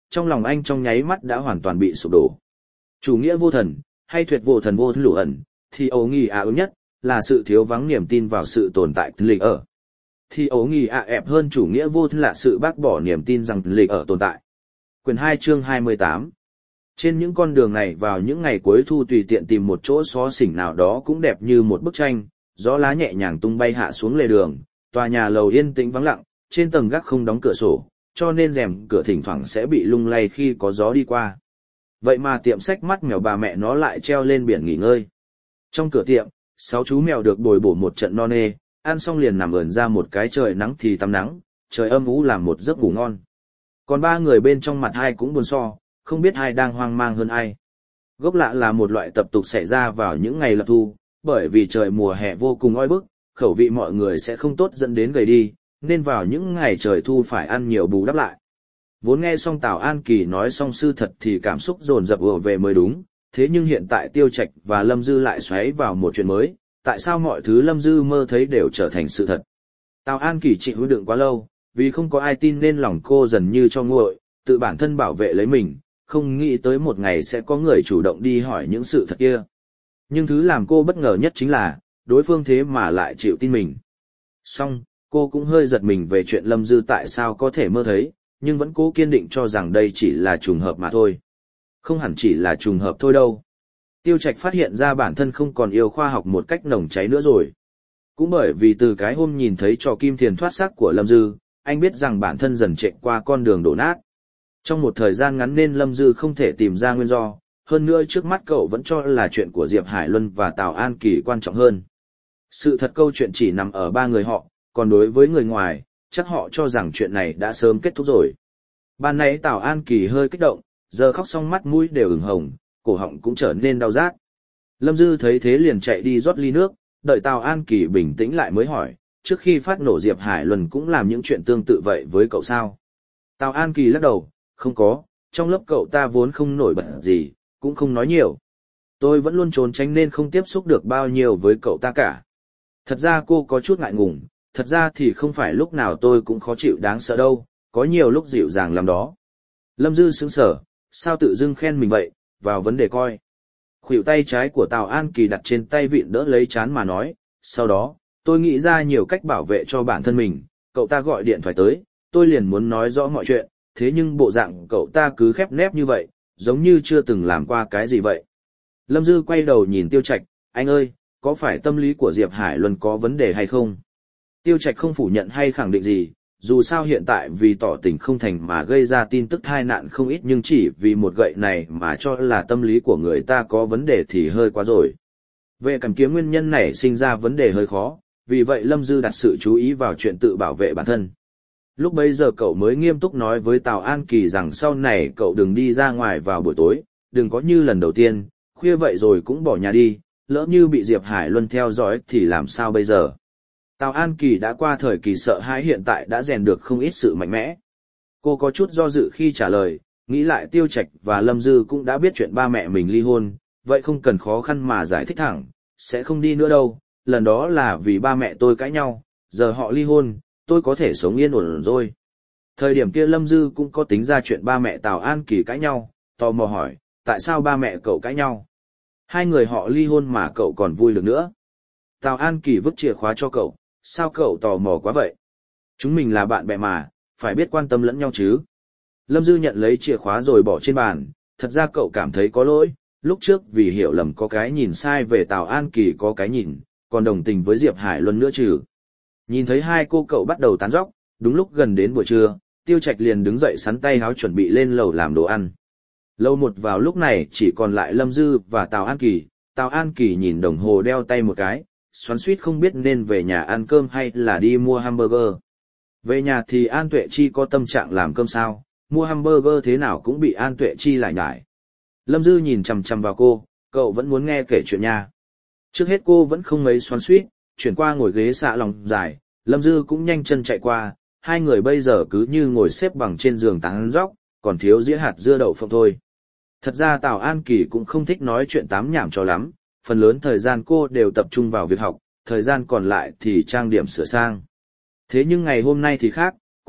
trong lòng anh trong nháy mắt đã hoàn toàn bị sụp đổ. Chủ nghĩa vô thần, hay tuyệt vô thần vô lũ ẩn, thì ấu nghi ứng nhất, là sự thiếu vắng niềm tin vào sự tồn tại lịch ở. Thì ấu nghi ẹp hơn chủ nghĩa vô thần là sự bác bỏ niềm tin rằng lịch ở tồn tại. Quyển 2 chương 28. Trên những con đường này vào những ngày cuối thu tùy tiện tìm một chỗ xó xỉnh nào đó cũng đẹp như một bức tranh, gió lá nhẹ nhàng tung bay hạ xuống lề đường, tòa nhà lầu yên tĩnh vắng lặng, trên tầng gác không đóng cửa sổ, cho nên rèm cửa thỉnh thoảng sẽ bị lung lay khi có gió đi qua. Vậy mà tiệm sách mắt mèo bà mẹ nó lại treo lên biển nghỉ ngơi. Trong cửa tiệm, 6 chú mèo được bồi bổ một trận no nê, ăn xong liền nằm ườn ra một cái trời nắng thì tắm nắng, trời âm u làm một giấc ngủ ngon. Còn 3 người bên trong mặt ai cũng buồn so, không biết ai đang hoang mang hơn ai. Gốc lạ là một loại tập tục xảy ra vào những ngày lập thu, bởi vì trời mùa hè vô cùng oi bức, khẩu vị mọi người sẽ không tốt dẫn đến gầy đi, nên vào những ngày trời thu phải ăn nhiều bù đắp lại. Vốn nghe xong Tào An Kỳ nói xong sự thật thì cảm xúc dồn dập ùa về mới đúng, thế nhưng hiện tại Tiêu Trạch và Lâm Dư lại xoáy vào một chuyện mới, tại sao mọi thứ Lâm Dư mơ thấy đều trở thành sự thật. Tào An Kỳ chịu đựng quá lâu, vì không có ai tin nên lòng cô dần như cho nguội, tự bản thân bảo vệ lấy mình, không nghĩ tới một ngày sẽ có người chủ động đi hỏi những sự thật kia. Nhưng thứ làm cô bất ngờ nhất chính là, đối phương thế mà lại chịu tin mình. Xong, cô cũng hơi giật mình về chuyện Lâm Dư tại sao có thể mơ thấy, nhưng vẫn cố kiên định cho rằng đây chỉ là trùng hợp mà thôi. Không hẳn chỉ là trùng hợp thôi đâu. Tiêu Trạch phát hiện ra bản thân không còn yêu khoa học một cách nồng cháy nữa rồi. Cũng bởi vì từ cái hôm nhìn thấy trò kim thiền thoát xác của Lâm Dư, anh biết rằng bản thân dần chạy qua con đường đổ nát. Trong một thời gian ngắn nên Lâm Dư không thể tìm ra nguyên do, hơn nữa trước mắt cậu vẫn cho là chuyện của Diệp Hải Luân và Tào An Kỳ quan trọng hơn. Sự thật câu chuyện chỉ nằm ở 3 người họ, còn đối với người ngoài, chắc họ cho rằng chuyện này đã sớm kết thúc rồi. Ban nãy Tào An Kỳ hơi kích động, giờ khóc xong mắt mũi đều ửng hồng, cổ họng cũng trở nên đau rát. Lâm Dư thấy thế liền chạy đi rót ly nước, đợi Tào An Kỳ bình tĩnh lại mới hỏi, trước khi phát nổ Diệp Hải Luân cũng làm những chuyện tương tự vậy với cậu sao? Tào An Kỳ lắc đầu, không có, trong lớp cậu ta vốn không nổi bật gì, cũng không nói nhiều. Tôi vẫn luôn trốn tránh nên không tiếp xúc được bao nhiêu với cậu ta cả. Thật ra cô có chút ngại ngùng, thật ra thì không phải lúc nào tôi cũng khó chịu đáng sợ đâu, có nhiều lúc dịu dàng làm đó. Lâm Dư sững sờ, sao tự dưng khen mình vậy, vào vấn đề coi. Khuỷu tay trái của Tào An Kỳ đặt trên tay vịn đỡ lấy trán mà nói, sau đó, tôi nghĩ ra nhiều cách bảo vệ cho bản thân mình, cậu ta gọi điện thoại tới, tôi liền muốn nói rõ mọi chuyện, thế nhưng bộ dạng cậu ta cứ khép nép như vậy, giống như chưa từng làm qua cái gì vậy. Lâm Dư quay đầu nhìn Tiêu Trạch, anh ơi, có phải tâm lý của Diệp Hải Luân có vấn đề hay không? Tiêu Trạch không phủ nhận hay khẳng định gì, dù sao hiện tại vì tỏ tình không thành mà gây ra tin tức tai nạn không ít nhưng chỉ vì một gậy này mà cho là tâm lý của người ta có vấn đề thì hơi quá rồi. Về cảm kiếm nguyên nhân này sinh ra vấn đề hơi khó, vì vậy Lâm Dư đặt sự chú ý vào chuyện tự bảo vệ bản thân. Lúc bấy giờ cậu mới nghiêm túc nói với Tào An Kỳ rằng sau này cậu đừng đi ra ngoài vào buổi tối, đừng có như lần đầu tiên, khuya vậy rồi cũng bỏ nhà đi, lỡ như bị Diệp Hải Luân theo dõi thì làm sao bây giờ. Tào An Kỳ đã qua thời kỳ sợ hãi hiện tại đã rèn được không ít sự mạnh mẽ. Cô có chút do dự khi trả lời, nghĩ lại Tiêu Trạch và Lâm Dư cũng đã biết chuyện ba mẹ mình ly hôn, vậy không cần khó khăn mà giải thích thẳng, sẽ không đi nữa đâu, lần đó là vì ba mẹ tôi cãi nhau, giờ họ ly hôn, tôi có thể sống yên ổn rồi. Thời điểm kia Lâm Dư cũng có tính ra chuyện ba mẹ Tào An Kỳ cãi nhau, tò mò hỏi, tại sao ba mẹ cậu cãi nhau? Hai người họ ly hôn mà cậu còn vui được nữa. Tào An Kỳ vứt chìa khóa cho cậu, sao cậu tò mò quá vậy? Chúng mình là bạn bè mà, phải biết quan tâm lẫn nhau chứ. Lâm Dư nhận lấy chìa khóa rồi bỏ trên bàn, thật ra cậu cảm thấy có lỗi, lúc trước vì hiểu lầm có cái nhìn sai về Tào An Kỳ có cái nhìn, còn đồng tình với Diệp Hải Luân nữa chứ. Nhìn thấy hai cô cậu bắt đầu tán dóc, đúng lúc gần đến buổi trưa, Tiêu Trạch liền đứng dậy sắn tay áo chuẩn bị lên lầu làm đồ ăn. Lầu một vào lúc này chỉ còn lại Lâm Dư và Tào An Kỳ. Tào An Kỳ nhìn đồng hồ đeo tay một cái, xoắn xuýt không biết nên về nhà ăn cơm hay là đi mua hamburger. Về nhà thì An Tuệ Chi có tâm trạng làm cơm sao, mua hamburger thế nào cũng bị An Tuệ Chi lại nhải. Lâm Dư nhìn chằm chằm vào cô, cậu vẫn muốn nghe kể chuyện nha. Trước hết cô vẫn không mấy xoắn xuýt, chuyển qua ngồi ghế xạ lòng dài, Lâm Dư cũng nhanh chân chạy qua, hai người bây giờ cứ như ngồi xếp bằng trên giường tán dóc, còn thiếu dĩa hạt dưa đậu phộng thôi. Thật ra Tào An Kỳ cũng không thích nói chuyện tám nhảm cho lắm, phần lớn thời gian cô đều tập trung vào việc học, thời gian còn lại thì trang điểm sửa sang. Thế nhưng ngày hôm nay thì khác,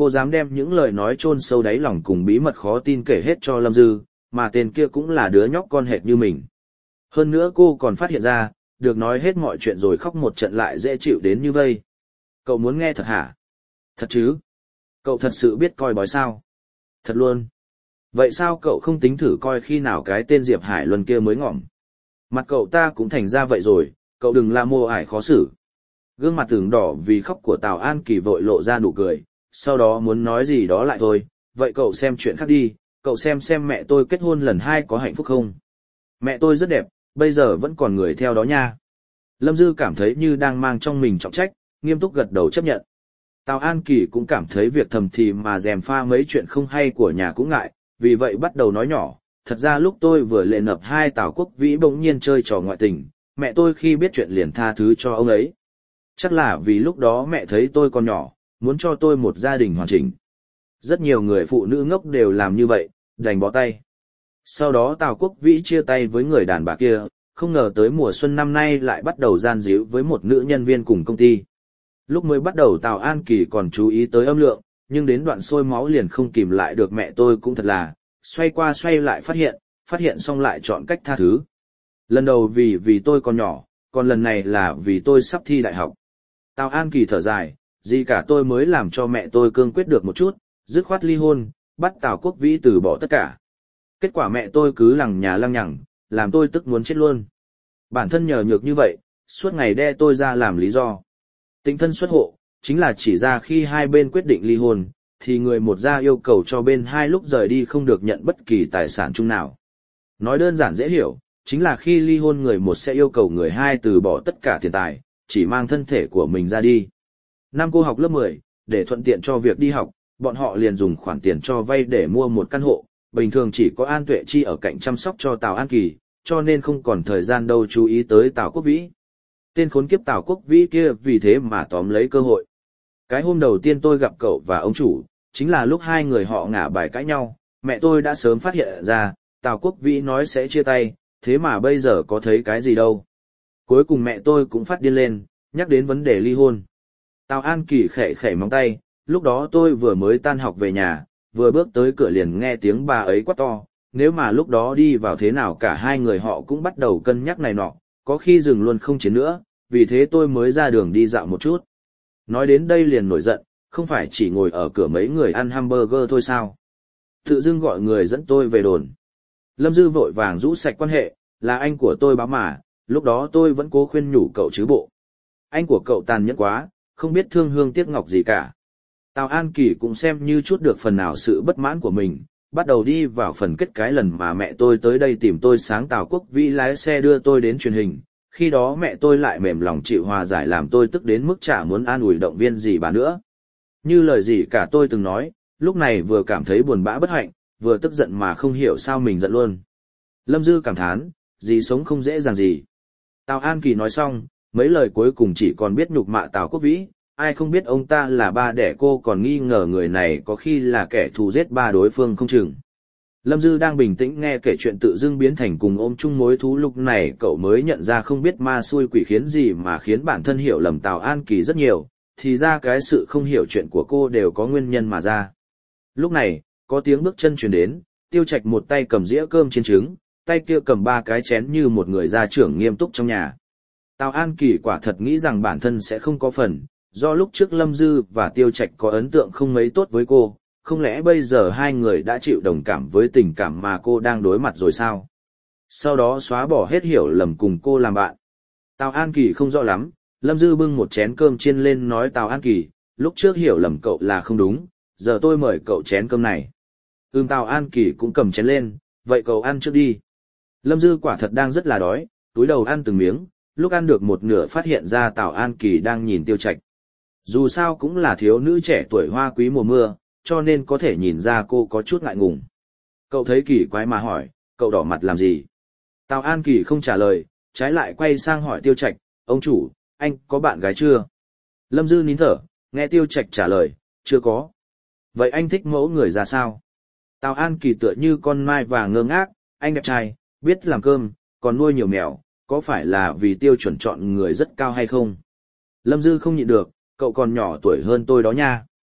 Cô dám đem những lời nói chôn sâu đáy lòng cùng bí mật khó tin kể hết cho Lâm Dư, mà tên kia cũng là đứa nhóc con hệt như mình. Hơn nữa cô còn phát hiện ra, được nói hết mọi chuyện rồi khóc một trận lại dễ chịu đến như vây. Cậu muốn nghe thật hả? Thật chứ? Cậu thật sự biết coi bói sao? Thật luôn. Vậy sao cậu không tính thử coi khi nào cái tên Diệp Hải Luân kia mới ngỏm? Mặt cậu ta cũng thành ra vậy rồi, cậu đừng làm mô ải khó xử. Gương mặt tưởng đỏ vì khóc của Tào An Kỳ vội lộ ra nụ cười, sau đó muốn nói gì đó lại thôi. Vậy cậu xem chuyện khác đi, cậu xem mẹ tôi kết hôn lần 2 có hạnh phúc không? Mẹ tôi rất đẹp, bây giờ vẫn còn người theo đó nha. Lâm Dư cảm thấy như đang mang trong mình trọng trách, nghiêm túc gật đầu chấp nhận. Tào An Kỳ cũng cảm thấy việc thầm thì mà dèm pha mấy chuyện không hay của nhà cũng ngại, vì vậy bắt đầu nói nhỏ. Thật ra lúc tôi vừa lệ nập 2 Tào Quốc Vĩ bỗng nhiên chơi trò ngoại tình, mẹ tôi khi biết chuyện liền tha thứ cho ông ấy. Chắc là vì lúc đó mẹ thấy tôi còn nhỏ, muốn cho tôi một gia đình hoàn chỉnh. Rất nhiều người phụ nữ ngốc đều làm như vậy, đành bỏ tay. Sau đó Tào Quốc Vĩ chia tay với người đàn bà kia, không ngờ tới mùa xuân năm nay lại bắt đầu gian díu với một nữ nhân viên cùng công ty. Lúc mới bắt đầu Tào An Kỳ còn chú ý tới âm lượng, nhưng đến đoạn sôi máu liền không kìm lại được. Mẹ tôi cũng thật là, xoay qua xoay lại phát hiện xong lại chọn cách tha thứ. Lần đầu vì tôi còn nhỏ, còn lần này là vì tôi sắp thi đại học. Tào An Kỳ thở dài, gì cả tôi mới làm cho mẹ tôi cương quyết được một chút, dứt khoát ly hôn, bắt Tào Quốc Vĩ từ bỏ tất cả. Kết quả mẹ tôi cứ lằng nhà lằng nhằng, làm tôi tức muốn chết luôn. Bản thân nhờ nhược như vậy, suốt ngày đe tôi ra làm lý do. Tĩnh thân xuất hộ, chính là chỉ ra khi hai bên quyết định ly hôn, thì người một ra yêu cầu cho bên hai lúc rời đi không được nhận bất kỳ tài sản chung nào. Nói đơn giản dễ hiểu, chính là khi ly hôn người một sẽ yêu cầu người hai từ bỏ tất cả tiền tài, chỉ mang thân thể của mình ra đi. Năm cô học lớp 10, để thuận tiện cho việc đi học, bọn họ liền dùng khoản tiền cho vay để mua một căn hộ. Bình thường chỉ có An Tuệ Chi ở cạnh chăm sóc cho Tào An Kỳ, cho nên không còn thời gian đâu chú ý tới Tào Quốc Vĩ. Tên khốn kiếp Tào Quốc Vĩ kia vì thế mà tóm lấy cơ hội. Cái hôm đầu tiên tôi gặp cậu và ông chủ, chính là lúc hai người họ ngả bài cãi nhau, mẹ tôi đã sớm phát hiện ra, Tào Quốc Vĩ nói sẽ chia tay, thế mà bây giờ có thấy cái gì đâu. Cuối cùng mẹ tôi cũng phát điên lên, nhắc đến vấn đề ly hôn. Tào An Kỳ khẽ khẽ móng tay, lúc đó tôi vừa mới tan học về nhà, vừa bước tới cửa liền nghe tiếng bà ấy quát to, nếu mà lúc đó đi vào thế nào cả hai người họ cũng bắt đầu cân nhắc này nọ, có khi dừng luôn không chiến nữa, vì thế tôi mới ra đường đi dạo một chút. Nói đến đây liền nổi giận, không phải chỉ ngồi ở cửa mấy người ăn hamburger thôi sao? Tự dưng gọi người dẫn tôi về đồn. Lâm Dư vội vàng rũ sạch quan hệ, là anh của tôi báo mà, lúc đó tôi vẫn cố khuyên nhủ cậu chứ bộ. Anh của cậu tàn nhẫn quá, không biết thương hương tiếc ngọc gì cả. Tào An Kỳ cũng xem như chút được phần nào sự bất mãn của mình, bắt đầu đi vào phần kết cái lần mà mẹ tôi tới đây tìm tôi sáng. Tào Quốc Vĩ lái xe đưa tôi đến truyền hình, khi đó mẹ tôi lại mềm lòng chịu hòa giải làm tôi tức đến mức chả muốn an ủi động viên gì bà nữa. Như lời gì cả tôi từng nói, lúc này vừa cảm thấy buồn bã bất hạnh, vừa tức giận mà không hiểu sao mình giận luôn. Lâm Dư cảm thán, gì sống không dễ dàng gì. Tào An Kỳ nói xong, mấy lời cuối cùng chỉ còn biết nhục mạ Tào Quốc Vĩ, ai không biết ông ta là ba đẻ cô còn nghi ngờ người này có khi là kẻ thù giết ba đối phương không chừng. Lâm Dư đang bình tĩnh nghe kể chuyện tự dưng biến thành cùng ôm chung mối thú, lúc này cậu mới nhận ra không biết ma xui quỷ khiến gì mà khiến bản thân hiểu lầm Tào An Kỳ rất nhiều, thì ra cái sự không hiểu chuyện của cô đều có nguyên nhân mà ra. Lúc này, có tiếng bước chân truyền đến, Tiêu Trạch một tay cầm dĩa cơm chiên trứng, tay kia cầm 3 cái chén như một người gia trưởng nghiêm túc trong nhà. Tào An Kỳ quả thật nghĩ rằng bản thân sẽ không có phần, do lúc trước Lâm Dư và Tiêu Trạch có ấn tượng không mấy tốt với cô, không lẽ bây giờ hai người đã chịu đồng cảm với tình cảm mà cô đang đối mặt rồi sao? Sau đó xóa bỏ hết hiểu lầm cùng cô làm bạn. Tào An Kỳ không rõ lắm, Lâm Dư bưng một chén cơm chiên lên nói Tào An Kỳ, lúc trước hiểu lầm cậu là không đúng, giờ tôi mời cậu chén cơm này. Tào An Kỳ cũng cầm chén lên, vậy cậu ăn trước đi. Lâm Dư quả thật đang rất là đói, túi đầu ăn từng miếng, lúc ăn được một nửa phát hiện ra Tào An Kỳ đang nhìn Tiêu Trạch. Dù sao cũng là thiếu nữ trẻ tuổi hoa quý mùa mưa, cho nên có thể nhìn ra cô có chút ngại ngùng. Cậu thấy kỳ quái mà hỏi, cậu đỏ mặt làm gì? Tào An Kỳ không trả lời, trái lại quay sang hỏi Tiêu Trạch, ông chủ, anh có bạn gái chưa? Lâm Dư nín thở, nghe Tiêu Trạch trả lời, chưa có. Vậy anh thích mẫu người ra sao? Tào An Kỳ tựa như con mai vàng ngơ ngác, anh đẹp trai, biết làm cơm, còn nuôi nhiều mèo, có phải là vì tiêu chuẩn chọn người rất cao hay không? Lâm Dư không nhịn được, cậu còn nhỏ tuổi hơn tôi đó nha.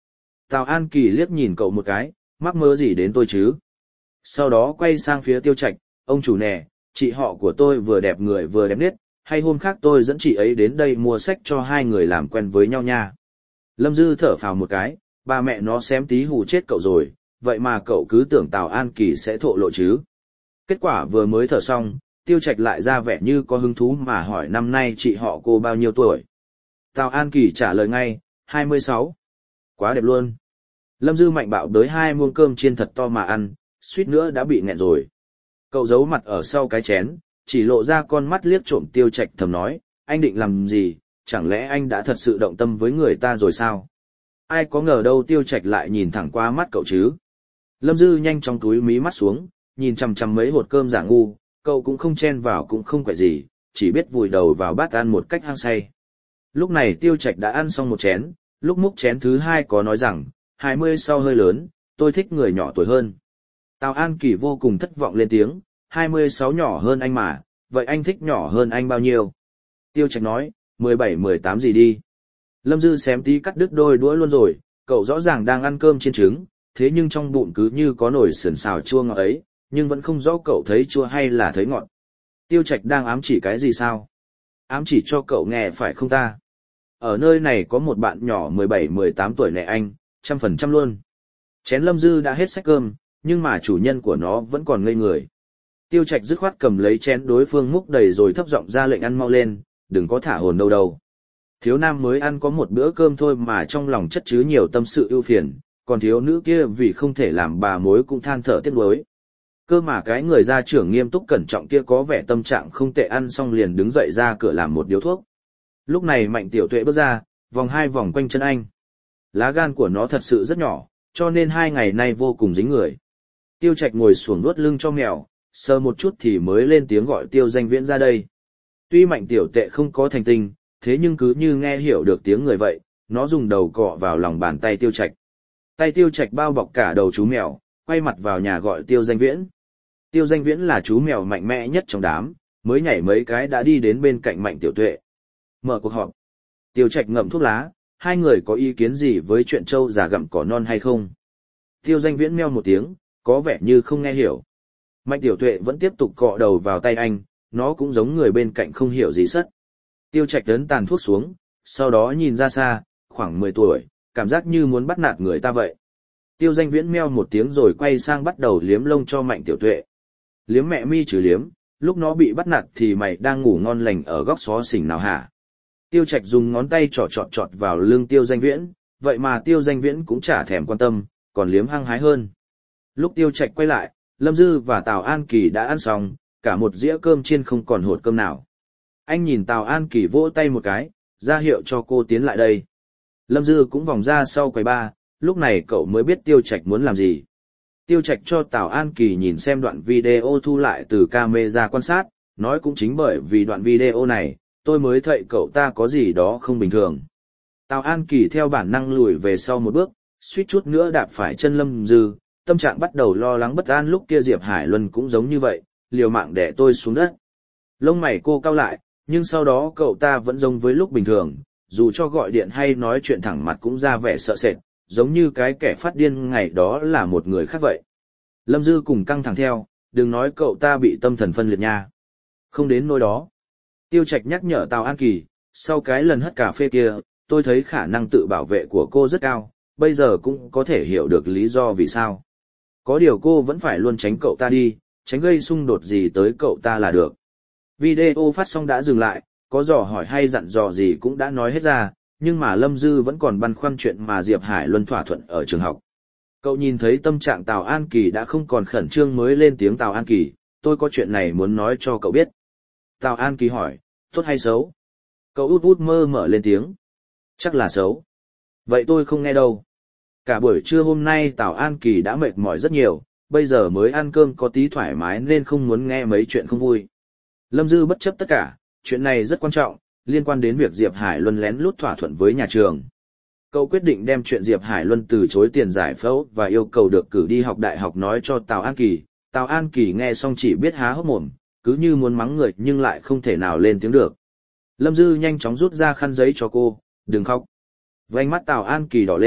Tào An Kỳ liếc nhìn cậu một cái, mắc mơ gì đến tôi chứ? Sau đó quay sang phía Tiêu Trạch, ông chủ nè, chị họ của tôi vừa đẹp người vừa đẹp nết, hay hôm khác tôi dẫn chị ấy đến đây mua sách cho hai người làm quen với nhau nha. Lâm Dư thở phào một cái, ba mẹ nó xém tí hù chết cậu rồi, vậy mà cậu cứ tưởng Tào An Kỳ sẽ thổ lộ chứ. Kết quả vừa mới thở xong, Tiêu Trạch lại ra vẻ như có hứng thú mà hỏi năm nay chị họ cô bao nhiêu tuổi. Tào An Kỳ trả lời ngay, 26. Quá đẹp luôn. Lâm Dư mạnh bạo đới 2 muỗng cơm chiên thật to mà ăn, suýt nữa đã bị nghẹn rồi. Cậu giấu mặt ở sau cái chén, chỉ lộ ra con mắt liếc trộm Tiêu Trạch thầm nói, anh định làm gì, chẳng lẽ anh đã thật sự động tâm với người ta rồi sao? Ai có ngờ đâu Tiêu Trạch lại nhìn thẳng qua mắt cậu chứ. Lâm Dư nhanh trong túi mí mắt xuống, nhìn chằm chằm mấy hột cơm giả ngu, cậu cũng không chen vào cũng không quậy gì, chỉ biết vùi đầu vào bát ăn một cách hăng say. Lúc này Tiêu Trạch đã ăn xong một chén, lúc múc chén thứ hai có nói rằng, 20 sau hơi lớn, tôi thích người nhỏ tuổi hơn. Tào An Kỳ vô cùng thất vọng lên tiếng, 26 nhỏ hơn anh mà, vậy anh thích nhỏ hơn anh bao nhiêu? Tiêu Trạch nói, 17-18 gì đi. Lâm Dư xém tí cắt đứt đôi đũa luôn rồi, cậu rõ ràng đang ăn cơm chiên trứng, thế nhưng trong bụng cứ như có nồi sườn xào chua ngọt ấy, nhưng vẫn không rõ cậu thấy chua hay là thấy ngọt. Tiêu Trạch đang ám chỉ cái gì sao? Ám chỉ cho cậu nghe phải không ta? Ở nơi này có một bạn nhỏ 17-18 tuổi này anh, 100% luôn. Chén Lâm Dư đã hết sách cơm, nhưng mà chủ nhân của nó vẫn còn ngây người. Tiêu Trạch dứt khoát cầm lấy chén đối phương múc đầy rồi thấp giọng ra lệnh ăn mau lên, đừng có thả hồn đâu đâu. Thiếu nam mới ăn có một bữa cơm thôi mà trong lòng chất chứa nhiều tâm sự ưu phiền, còn thiếu nữ kia vì không thể làm bà mối cũng than thở tiếc nuối. Cơ mà cái người gia trưởng nghiêm túc cẩn trọng kia có vẻ tâm trạng không tệ, ăn xong liền đứng dậy ra cửa làm một điếu thuốc. Lúc này Mạnh Tiểu Tuệ bước ra, vòng hai vòng quanh chân anh. Lá gan của nó thật sự rất nhỏ, cho nên 2 ngày nay vô cùng dính người. Tiêu Trạch ngồi xuồng nuốt lưng cho mèo, sờ một chút thì mới lên tiếng gọi Tiêu Danh Viễn ra đây. Tuy Mạnh Tiểu Tuệ không có thành tinh, thế nhưng cứ như nghe hiểu được tiếng người vậy, nó dùng đầu cọ vào lòng bàn tay Tiêu Trạch. Tay Tiêu Trạch bao bọc cả đầu chú mèo, quay mặt vào nhà gọi Tiêu Danh Viễn. Tiêu Danh Viễn là chú mèo mạnh mẽ nhất trong đám, mới nhảy mấy cái đã đi đến bên cạnh Mạnh Tiểu Tuệ. Mở cuộc họp. Tiêu Trạch ngậm thuốc lá, hai người có ý kiến gì với chuyện trâu già gặm cỏ non hay không? Tiêu Danh Viễn meo một tiếng, có vẻ như không nghe hiểu. Mạnh Tiểu Tuệ vẫn tiếp tục cọ đầu vào tay anh, nó cũng giống người bên cạnh không hiểu gì sất. Tiêu Trạch ấn tàn thuốc xuống, sau đó nhìn ra xa, khoảng 10 tuổi, cảm giác như muốn bắt nạt người ta vậy. Tiêu Danh Viễn meo một tiếng rồi quay sang bắt đầu liếm lông cho Mạnh Tiểu Tuệ. Liếm mẹ mi chứ liếm, lúc nó bị bắt nạt thì mày đang ngủ ngon lành ở góc xó xỉnh nào hả? Tiêu Trạch dùng ngón tay chọt vào lưng Tiêu Danh Viễn, vậy mà Tiêu Danh Viễn cũng chả thèm quan tâm, còn liếm hăng hái hơn. Lúc Tiêu Trạch quay lại, Lâm Dư và Tào An Kỳ đã ăn xong, cả một dĩa cơm chiên không còn hột cơm nào. Anh nhìn Tào An Kỳ vỗ tay một cái, ra hiệu cho cô tiến lại đây. Lâm Dư cũng vòng ra sau quầy bar, lúc này cậu mới biết Tiêu Trạch muốn làm gì. Tiêu Trạch cho Tào An Kỳ nhìn xem đoạn video thu lại từ camera quan sát, nói cũng chính bởi vì đoạn video này, tôi mới thấy cậu ta có gì đó không bình thường. Tào An Kỳ theo bản năng lùi về sau một bước, suýt chút nữa đạp phải chân Lâm Dư, tâm trạng bắt đầu lo lắng bất an. Lúc kia Diệp Hải Luân cũng giống như vậy, liều mạng đè tôi xuống đất. Lông mày cô cau lại, nhưng sau đó cậu ta vẫn giống với lúc bình thường, dù cho gọi điện hay nói chuyện thẳng mặt cũng ra vẻ sợ sệt, giống như cái kẻ phát điên ngày đó là một người khác vậy. Lâm Dư cùng căng thẳng theo, đừng nói cậu ta bị tâm thần phân liệt nha. Không đến nỗi đó. Tiêu Trạch nhắc nhở Tào An Kỳ, sau cái lần hất cà phê kia, tôi thấy khả năng tự bảo vệ của cô rất cao, bây giờ cũng có thể hiểu được lý do vì sao. Có điều cô vẫn phải luôn tránh cậu ta đi, tránh gây xung đột gì tới cậu ta là được. Video phát xong đã dừng lại, có dò hỏi hay dặn dò gì cũng đã nói hết ra, nhưng mà Lâm Dư vẫn còn băn khoăn chuyện mà Diệp Hải Luân thỏa thuận ở trường học. Cậu nhìn thấy tâm trạng Tào An Kỳ đã không còn khẩn trương mới lên tiếng. Tào An Kỳ, tôi có chuyện này muốn nói cho cậu biết. Tào An Kỳ hỏi, tốt hay xấu? Cậu út út mơ mở lên tiếng. Chắc là xấu. Vậy tôi không nghe đâu. Cả buổi trưa hôm nay Tào An Kỳ đã mệt mỏi rất nhiều, bây giờ mới ăn cơm có tí thoải mái nên không muốn nghe mấy chuyện không vui. Lâm Dư bất chấp tất cả, chuyện này rất quan trọng, liên quan đến việc Diệp Hải Luân lén lút thỏa thuận với nhà trường. Cậu quyết định đem chuyện Diệp Hải Luân từ chối tiền giải phẫu và yêu cầu được cử đi học đại học nói cho Tào An Kỳ. Tào An Kỳ nghe xong chỉ biết há hốc mồm, cứ như muốn mắng người nhưng lại không thể nào lên tiếng được. Lâm Dư nhanh chóng rút ra khăn giấy cho cô, đừng khóc. Vành mắt Tào An Kỳ đỏ lên,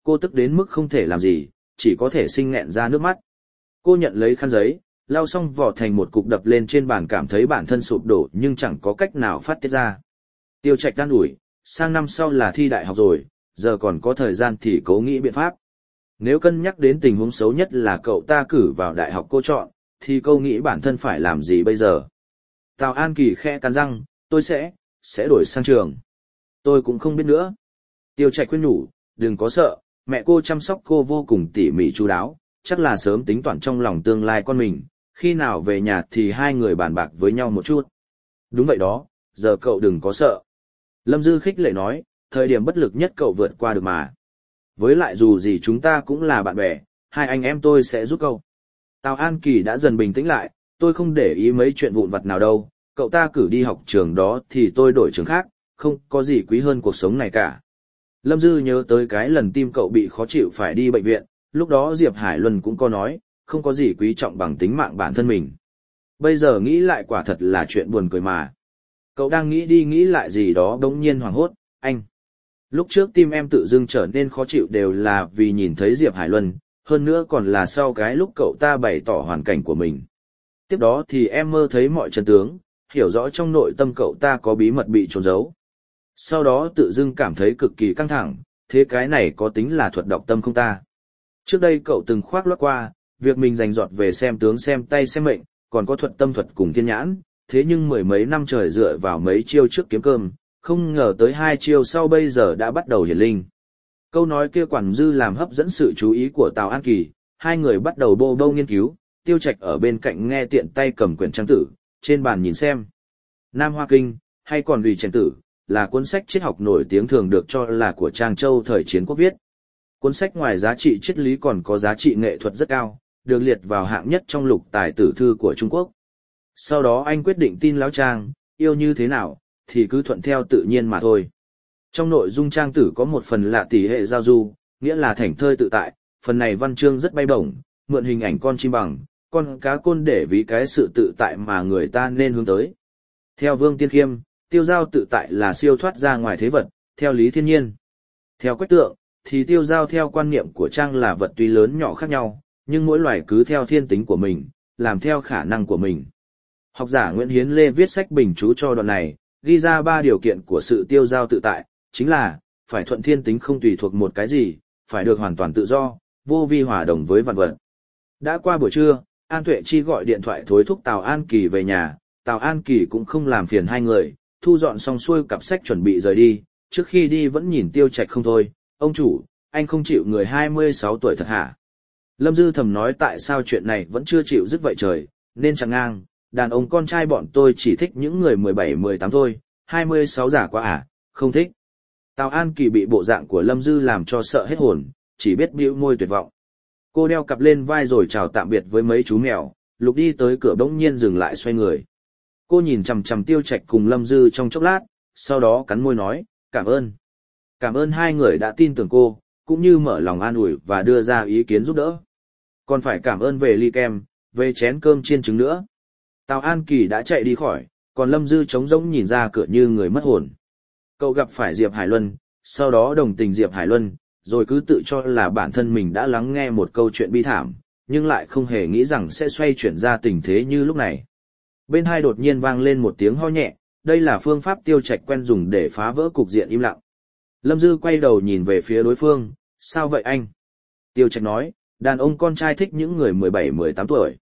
cô tức đến mức không thể làm gì, chỉ có thể sinh nghẹn ra nước mắt. Cô nhận lấy khăn giấy, lau xong vỏ thành một cục đập lên trên bàn, cảm thấy bản thân sụp đổ nhưng chẳng có cách nào phát tiết ra. Tiêu Trạch an ủi, sang năm sau là thi đại học rồi, giờ còn có thời gian thì cố nghĩ biện pháp. Nếu cân nhắc đến tình huống xấu nhất là cậu ta cử vào đại học cô chọn, thì cô nghĩ bản thân phải làm gì bây giờ? Tào An Kỳ khẽ cắn răng, tôi sẽ đổi sang trường. Tôi cũng không biết nữa. Tiêu Trạch khuyên nhủ, đừng có sợ, mẹ cô chăm sóc cô vô cùng tỉ mỉ chu đáo, chắc là sớm tính toán trong lòng tương lai con mình, khi nào về nhà thì hai người bàn bạc với nhau một chút. Đúng vậy đó, giờ cậu đừng có sợ. Lâm Dư khích lệ nói, thời điểm bất lực nhất cậu vượt qua được mà. Với lại dù gì chúng ta cũng là bạn bè, hai anh em tôi sẽ giúp cậu. Tào An Kỳ đã dần bình tĩnh lại, tôi không để ý mấy chuyện vụn vặt nào đâu, cậu ta cử đi học trường đó thì tôi đổi trường khác, không có gì quý hơn cuộc sống này cả. Lâm Dư nhớ tới cái lần tim cậu bị khó chịu phải đi bệnh viện, lúc đó Diệp Hải Luân cũng có nói, không có gì quý trọng bằng tính mạng bản thân mình. Bây giờ nghĩ lại quả thật là chuyện buồn cười mà. Cậu đang nghĩ đi nghĩ lại gì đó đống nhiên hoảng hốt, anh. Lúc trước tim em tự dưng trở nên khó chịu đều là vì nhìn thấy Diệp Hải Luân, hơn nữa còn là sau cái lúc cậu ta bày tỏ hoàn cảnh của mình. Tiếp đó thì em mơ thấy mọi chân tướng, hiểu rõ trong nội tâm cậu ta có bí mật bị trốn giấu. Sau đó tự dưng cảm thấy cực kỳ căng thẳng, thế cái này có tính là thuật đọc tâm không ta? Trước đây cậu từng khoác lác qua, việc mình giành giọt về xem tướng xem tay xem mệnh, còn có thuật tâm thuật cùng thiên nhãn, thế nhưng mười mấy năm trời dựa vào mấy chiêu trước kiếm cơm, không ngờ tới hai chiêu sau bây giờ đã bắt đầu hiển linh. Câu nói kia Quản Dư làm hấp dẫn sự chú ý của Tào An Kỳ, hai người bắt đầu bô bô nghiên cứu, Tiêu Trạch ở bên cạnh nghe tiện tay cầm quyển trang tử, trên bàn nhìn xem. Nam Hoa Kinh, hay còn Vì Trần Tử, là cuốn sách triết học nổi tiếng thường được cho là của Trang Châu thời chiến quốc viết. Cuốn sách ngoài giá trị triết lý còn có giá trị nghệ thuật rất cao, được liệt vào hạng nhất trong lục tài tử thư của Trung Quốc. Sau đó anh quyết định tin Lão Trang, yêu như thế nào, thì cứ thuận theo tự nhiên mà thôi. Trong nội dung Trang tử có một phần là tỷ hệ giao du, nghĩa là thảnh thơi tự tại, phần này văn chương rất bay bổng, mượn hình ảnh con chim bằng, con cá côn để ví cái sự tự tại mà người ta nên hướng tới. Theo Vương Tiên Khiêm, tiêu giao tự tại là siêu thoát ra ngoài thế vật, theo lý thiên nhiên. Theo Quách Tượng, thì tiêu giao theo quan niệm của Trang là vật tuy lớn nhỏ khác nhau, nhưng mỗi loài cứ theo thiên tính của mình, làm theo khả năng của mình. Học giả Nguyễn Hiến Lê viết sách bình chú cho đoạn này, ghi ra 3 điều kiện của sự tiêu giao tự tại, chính là, phải thuận thiên tính không tùy thuộc một cái gì, phải được hoàn toàn tự do, vô vi hòa đồng với vạn vật. Đã qua buổi trưa, An Tuệ Chi gọi điện thoại thối thúc Tào An Kỳ về nhà, Tào An Kỳ cũng không làm phiền hai người, thu dọn xong xuôi cặp sách chuẩn bị rời đi, trước khi đi vẫn nhìn Tiêu Trạch không thôi, ông chủ, anh không chịu người 26 tuổi thật hả? Lâm Dư thầm nói tại sao chuyện này vẫn chưa chịu dứt vậy trời, nên chẳng ngang, đàn ông con trai bọn tôi chỉ thích những người 17-18 thôi, 26 giả quá à, không thích. Tào An Kỳ bị bộ dạng của Lâm Dư làm cho sợ hết hồn, chỉ biết bĩu môi tuyệt vọng. Cô đeo cặp lên vai rồi chào tạm biệt với mấy chú mèo, Lục đi tới cửa bỗng nhiên dừng lại xoay người. Cô nhìn chằm chằm Tiêu Trạch cùng Lâm Dư trong chốc lát, sau đó cắn môi nói, cảm ơn. Cảm ơn hai người đã tin tưởng cô, cũng như mở lòng an ủi và đưa ra ý kiến giúp đỡ. Còn phải cảm ơn về ly kem, về chén cơm chiên trứng nữa. Tào An Kỳ đã chạy đi khỏi, còn Lâm Dư trống rỗng nhìn ra cửa như người mất hồn. Cậu gặp phải Diệp Hải Luân, sau đó đồng tình Diệp Hải Luân, rồi cứ tự cho là bản thân mình đã lắng nghe một câu chuyện bi thảm, nhưng lại không hề nghĩ rằng sẽ xoay chuyển ra tình thế như lúc này. Bên hai đột nhiên vang lên một tiếng ho nhẹ, đây là phương pháp Tiêu Trạch quen dùng để phá vỡ cục diện im lặng. Lâm Dư quay đầu nhìn về phía đối phương, sao vậy anh? Tiêu Trạch nói, đàn ông con trai thích những người 17-18 tuổi.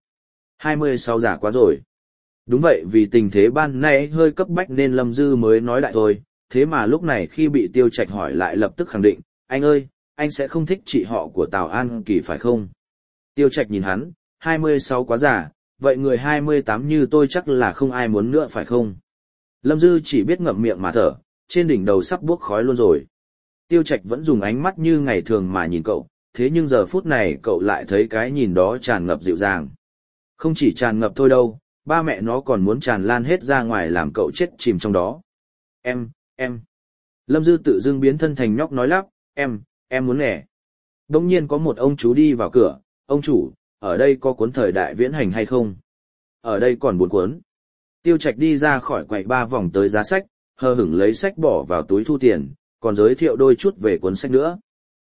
26 giả quá rồi. Đúng vậy, vì tình thế ban nay hơi cấp bách nên Lâm Dư mới nói lại thôi, thế mà lúc này khi bị Tiêu Trạch hỏi lại lập tức khẳng định, anh ơi, anh sẽ không thích chị họ của Tào An Kỳ phải không? Tiêu Trạch nhìn hắn, 26 quá già, vậy người 28 như tôi chắc là không ai muốn nữa phải không? Lâm Dư chỉ biết ngậm miệng mà thở, trên đỉnh đầu sắp bốc khói luôn rồi. Tiêu Trạch vẫn dùng ánh mắt như ngày thường mà nhìn cậu, thế nhưng giờ phút này cậu lại thấy cái nhìn đó tràn ngập dịu dàng. Không chỉ tràn ngập thôi đâu, ba mẹ nó còn muốn tràn lan hết ra ngoài làm cậu chết chìm trong đó. Em. Lâm Dư tự dưng biến thân thành nhóc nói lắp, em muốn nè. Đông nhiên có một ông chú đi vào cửa, ông chủ, ở đây có cuốn thời đại viễn hành hay không? Ở đây còn 4 cuốn. Tiêu Trạch đi ra khỏi quầy 3 vòng tới giá sách, hờ hững lấy sách bỏ vào túi thu tiền, còn giới thiệu đôi chút về cuốn sách nữa.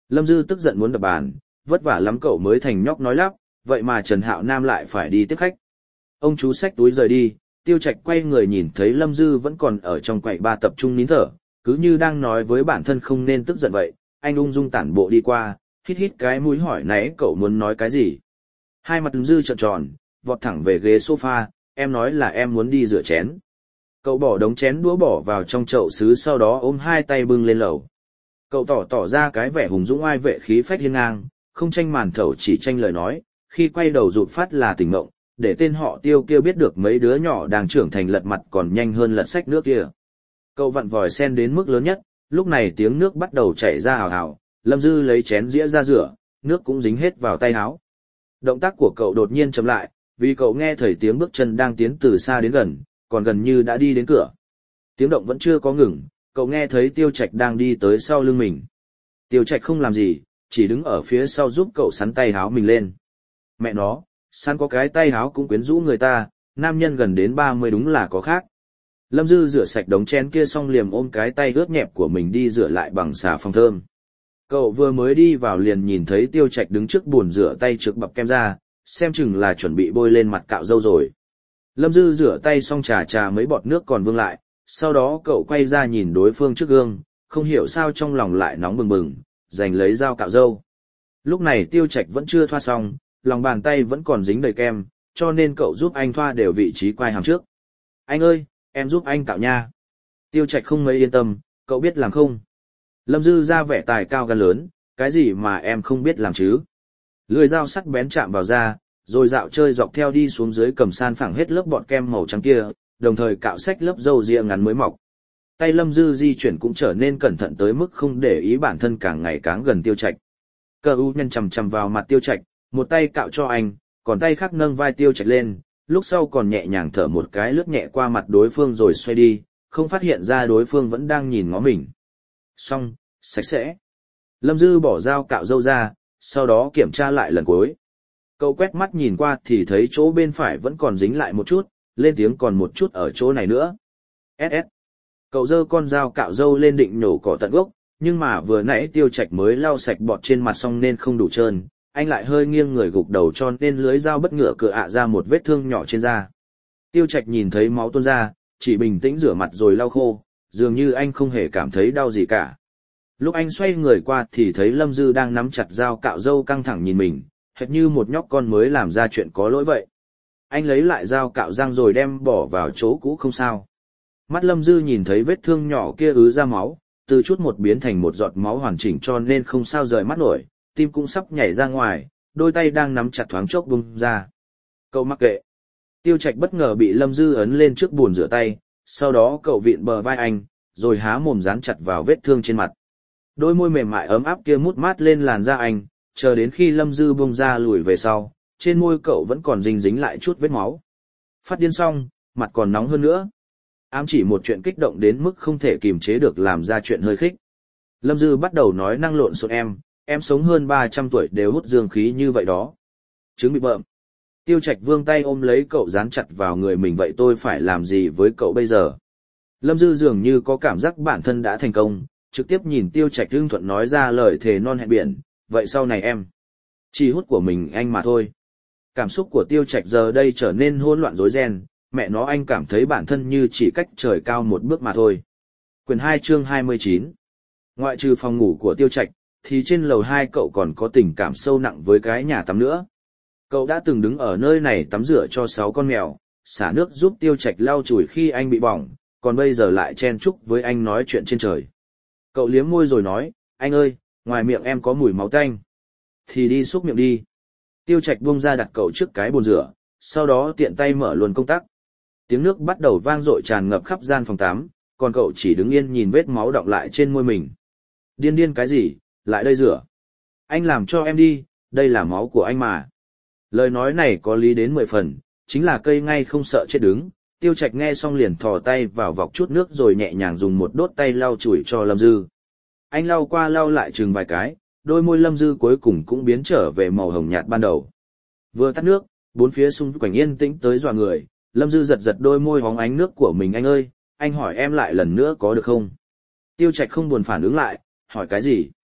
Lâm Dư tức giận muốn đập bàn, vất vả lắm cậu mới thành nhóc nói lắp, vậy mà Trần Hạo Nam lại phải đi tiếp khách. Ông chú xách túi rời đi, Tiêu Trạch quay người nhìn thấy Lâm Dư vẫn còn ở trong quầy ba tập trung nín thở, cứ như đang nói với bản thân không nên tức giận vậy. Anh ung dung tản bộ đi qua, hít hít cái mũi hỏi nãy cậu muốn nói cái gì. Hai mặt Lâm Dư trợn tròn, vọt thẳng về ghế sofa, em nói là em muốn đi rửa chén. Cậu bỏ đống chén đũa bỏ vào trong chậu sứ, sau đó ôm hai tay bưng lên lầu. Cậu tỏ ra cái vẻ hùng dũng oai vệ khí phách hiên ngang, không tranh màn thầu chỉ tranh lời nói, khi quay đầu rụt phát là tỉnh mộng, để tên họ Tiêu kia biết được mấy đứa nhỏ đang trưởng thành lật mặt còn nhanh hơn lật sách nước kia. Cậu vặn vòi sen đến mức lớn nhất, lúc này tiếng nước bắt đầu chảy ra hào hào, Lâm Dư lấy chén dĩa ra rửa, nước cũng dính hết vào tay áo. Động tác của cậu đột nhiên chậm lại, vì cậu nghe thấy tiếng bước chân đang tiến từ xa đến gần, còn gần như đã đi đến cửa. Tiếng động vẫn chưa có ngừng, cậu nghe thấy Tiêu Trạch đang đi tới sau lưng mình. Tiêu Trạch không làm gì, chỉ đứng ở phía sau giúp cậu sắn tay áo mình lên. Mẹ nó, săn có cái tay áo cũng quyến rũ người ta, nam nhân gần đến 30 đúng là có khác. Lâm Dư rửa sạch đống chén kia xong liền ôm cái tay ướt nhẹp của mình đi rửa lại bằng xà phòng thơm. Cậu vừa mới đi vào liền nhìn thấy Tiêu Trạch đứng trước bồn rửa tay trước bập kem ra, xem chừng là chuẩn bị bôi lên mặt cạo râu rồi. Lâm Dư rửa tay xong trà mấy bọt nước còn vương lại, sau đó cậu quay ra nhìn đối phương trước gương, không hiểu sao trong lòng lại nóng bừng bừng, giành lấy dao cạo râu. Lúc này Tiêu Trạch vẫn chưa thoa xong, lòng bàn tay vẫn còn dính đầy kem, cho nên cậu giúp anh thoa đều vị trí quai hàm trước. Anh ơi, em giúp anh cạo nha. Tiêu Trạch không mấy yên tâm, cậu biết làm không? Lâm Dư ra vẻ tài cao gan lớn, cái gì mà em không biết làm chứ? Lưỡi dao sắc bén chạm vào da, rồi dạo chơi dọc theo đi xuống dưới cầm san phẳng hết lớp bọt kem màu trắng kia, đồng thời cạo xách lớp râu ria ngắn mới mọc. Tay Lâm Dư di chuyển cũng trở nên cẩn thận tới mức không để ý bản thân càng ngày càng gần Tiêu Trạch. Cờ u nhân chằm chằm vào mặt Tiêu Trạch, một tay cạo cho anh, còn tay khác nâng vai Tiêu Trạch lên, lúc sau còn nhẹ nhàng thở một cái lướt nhẹ qua mặt đối phương rồi xoay đi, không phát hiện ra đối phương vẫn đang nhìn ngó mình. Xong, sạch sẽ. Lâm Dư bỏ dao cạo râu ra, sau đó kiểm tra lại lần cuối. Cậu quét mắt nhìn qua thì thấy chỗ bên phải vẫn còn dính lại một chút, lên tiếng còn một chút ở chỗ này nữa. SS. Cậu giơ con dao cạo râu lên định nhổ cỏ tận gốc, nhưng mà vừa nãy Tiêu Trạch mới lau sạch bọt trên mặt xong nên không đủ trơn, anh lại hơi nghiêng người gục đầu cho nên lưới dao bất ngờ cựa ra một vết thương nhỏ trên da. Tiêu Trạch nhìn thấy máu tuôn ra, chỉ bình tĩnh rửa mặt rồi lau khô, dường như anh không hề cảm thấy đau gì cả. Lúc anh xoay người qua thì thấy Lâm Dư đang nắm chặt dao cạo râu căng thẳng nhìn mình, hệt như một nhóc con mới làm ra chuyện có lỗi vậy. Anh lấy lại dao cạo răng rồi đem bỏ vào chỗ cũ không sao. Mắt Lâm Dư nhìn thấy vết thương nhỏ kia ứ ra máu, từ chút một biến thành một giọt máu hoàn chỉnh cho nên không sao rời mắt nổi, tim cũng sắp nhảy ra ngoài, đôi tay đang nắm chặt thoáng chốc bung ra. Cậu mặc kệ. Tiêu Trạch bất ngờ bị Lâm Dư ấn lên trước bồn rửa tay, sau đó cậu vịn bờ vai anh, rồi há mồm dán chặt vào vết thương trên mặt. Đôi môi mềm mại ấm áp kia mút mát lên làn da anh, chờ đến khi Lâm Dư bung ra lùi về sau, trên môi cậu vẫn còn dính lại chút vết máu. Phát điên xong, mặt còn nóng hơn nữa. Ám chỉ một chuyện kích động đến mức không thể kìm chế được làm ra chuyện hơi khích. Lâm Dư bắt đầu nói năng lộn xộn em sống hơn 300 tuổi đều hút dương khí như vậy đó. Chứng bị bợm. Tiêu Trạch vươn tay ôm lấy cậu dán chặt vào người mình, vậy tôi phải làm gì với cậu bây giờ? Lâm Dư dường như có cảm giác bản thân đã thành công, trực tiếp nhìn Tiêu Trạch hưng thuận nói ra lời thề non hẹn biển, vậy sau này em chỉ hút của mình anh mà thôi. Cảm xúc của Tiêu Trạch giờ đây trở nên hỗn loạn rối ren, mẹ nó anh cảm thấy bản thân như chỉ cách trời cao một bước mà thôi. Quyển 2 chương 29. Ngoại trừ phòng ngủ của Tiêu Trạch, thì trên lầu 2 cậu còn có tình cảm sâu nặng với cái nhà tắm nữa. Cậu đã từng đứng ở nơi này tắm rửa cho 6 con mèo, xả nước giúp Tiêu Trạch lau chùi khi anh bị bỏng, còn bây giờ lại chen chúc với anh nói chuyện trên trời. Cậu liếm môi rồi nói, anh ơi, ngoài miệng em có mùi máu tanh. Thì đi xúc miệng đi. Tiêu Trạch buông ra đặt cậu trước cái bồn rửa, sau đó tiện tay mở luôn công tắc. Tiếng nước bắt đầu vang dội tràn ngập khắp gian phòng tắm, còn cậu chỉ đứng yên nhìn vết máu đọng lại trên môi mình. Điên cái gì, lại đây rửa. Anh làm cho em đi, đây là máu của anh mà. Lời nói này có lý đến 10 phần, chính là cây ngay không sợ chết đứng. Tiêu Trạch nghe xong liền thò tay vào vọc chút nước rồi nhẹ nhàng dùng một đốt tay lau chùi cho Lâm Dư. Anh lau qua lau lại chừng vài cái, đôi môi Lâm Dư cuối cùng cũng biến trở về màu hồng nhạt ban đầu. Vừa tắt nước, bốn phía xung quanh yên tĩnh tới dọa người, Lâm Dư giật đôi môi hóng ánh nước của mình. Anh ơi, anh hỏi em lại lần nữa có được không? Tiêu Trạch không buồn phản ứng lại, hỏi cái gì?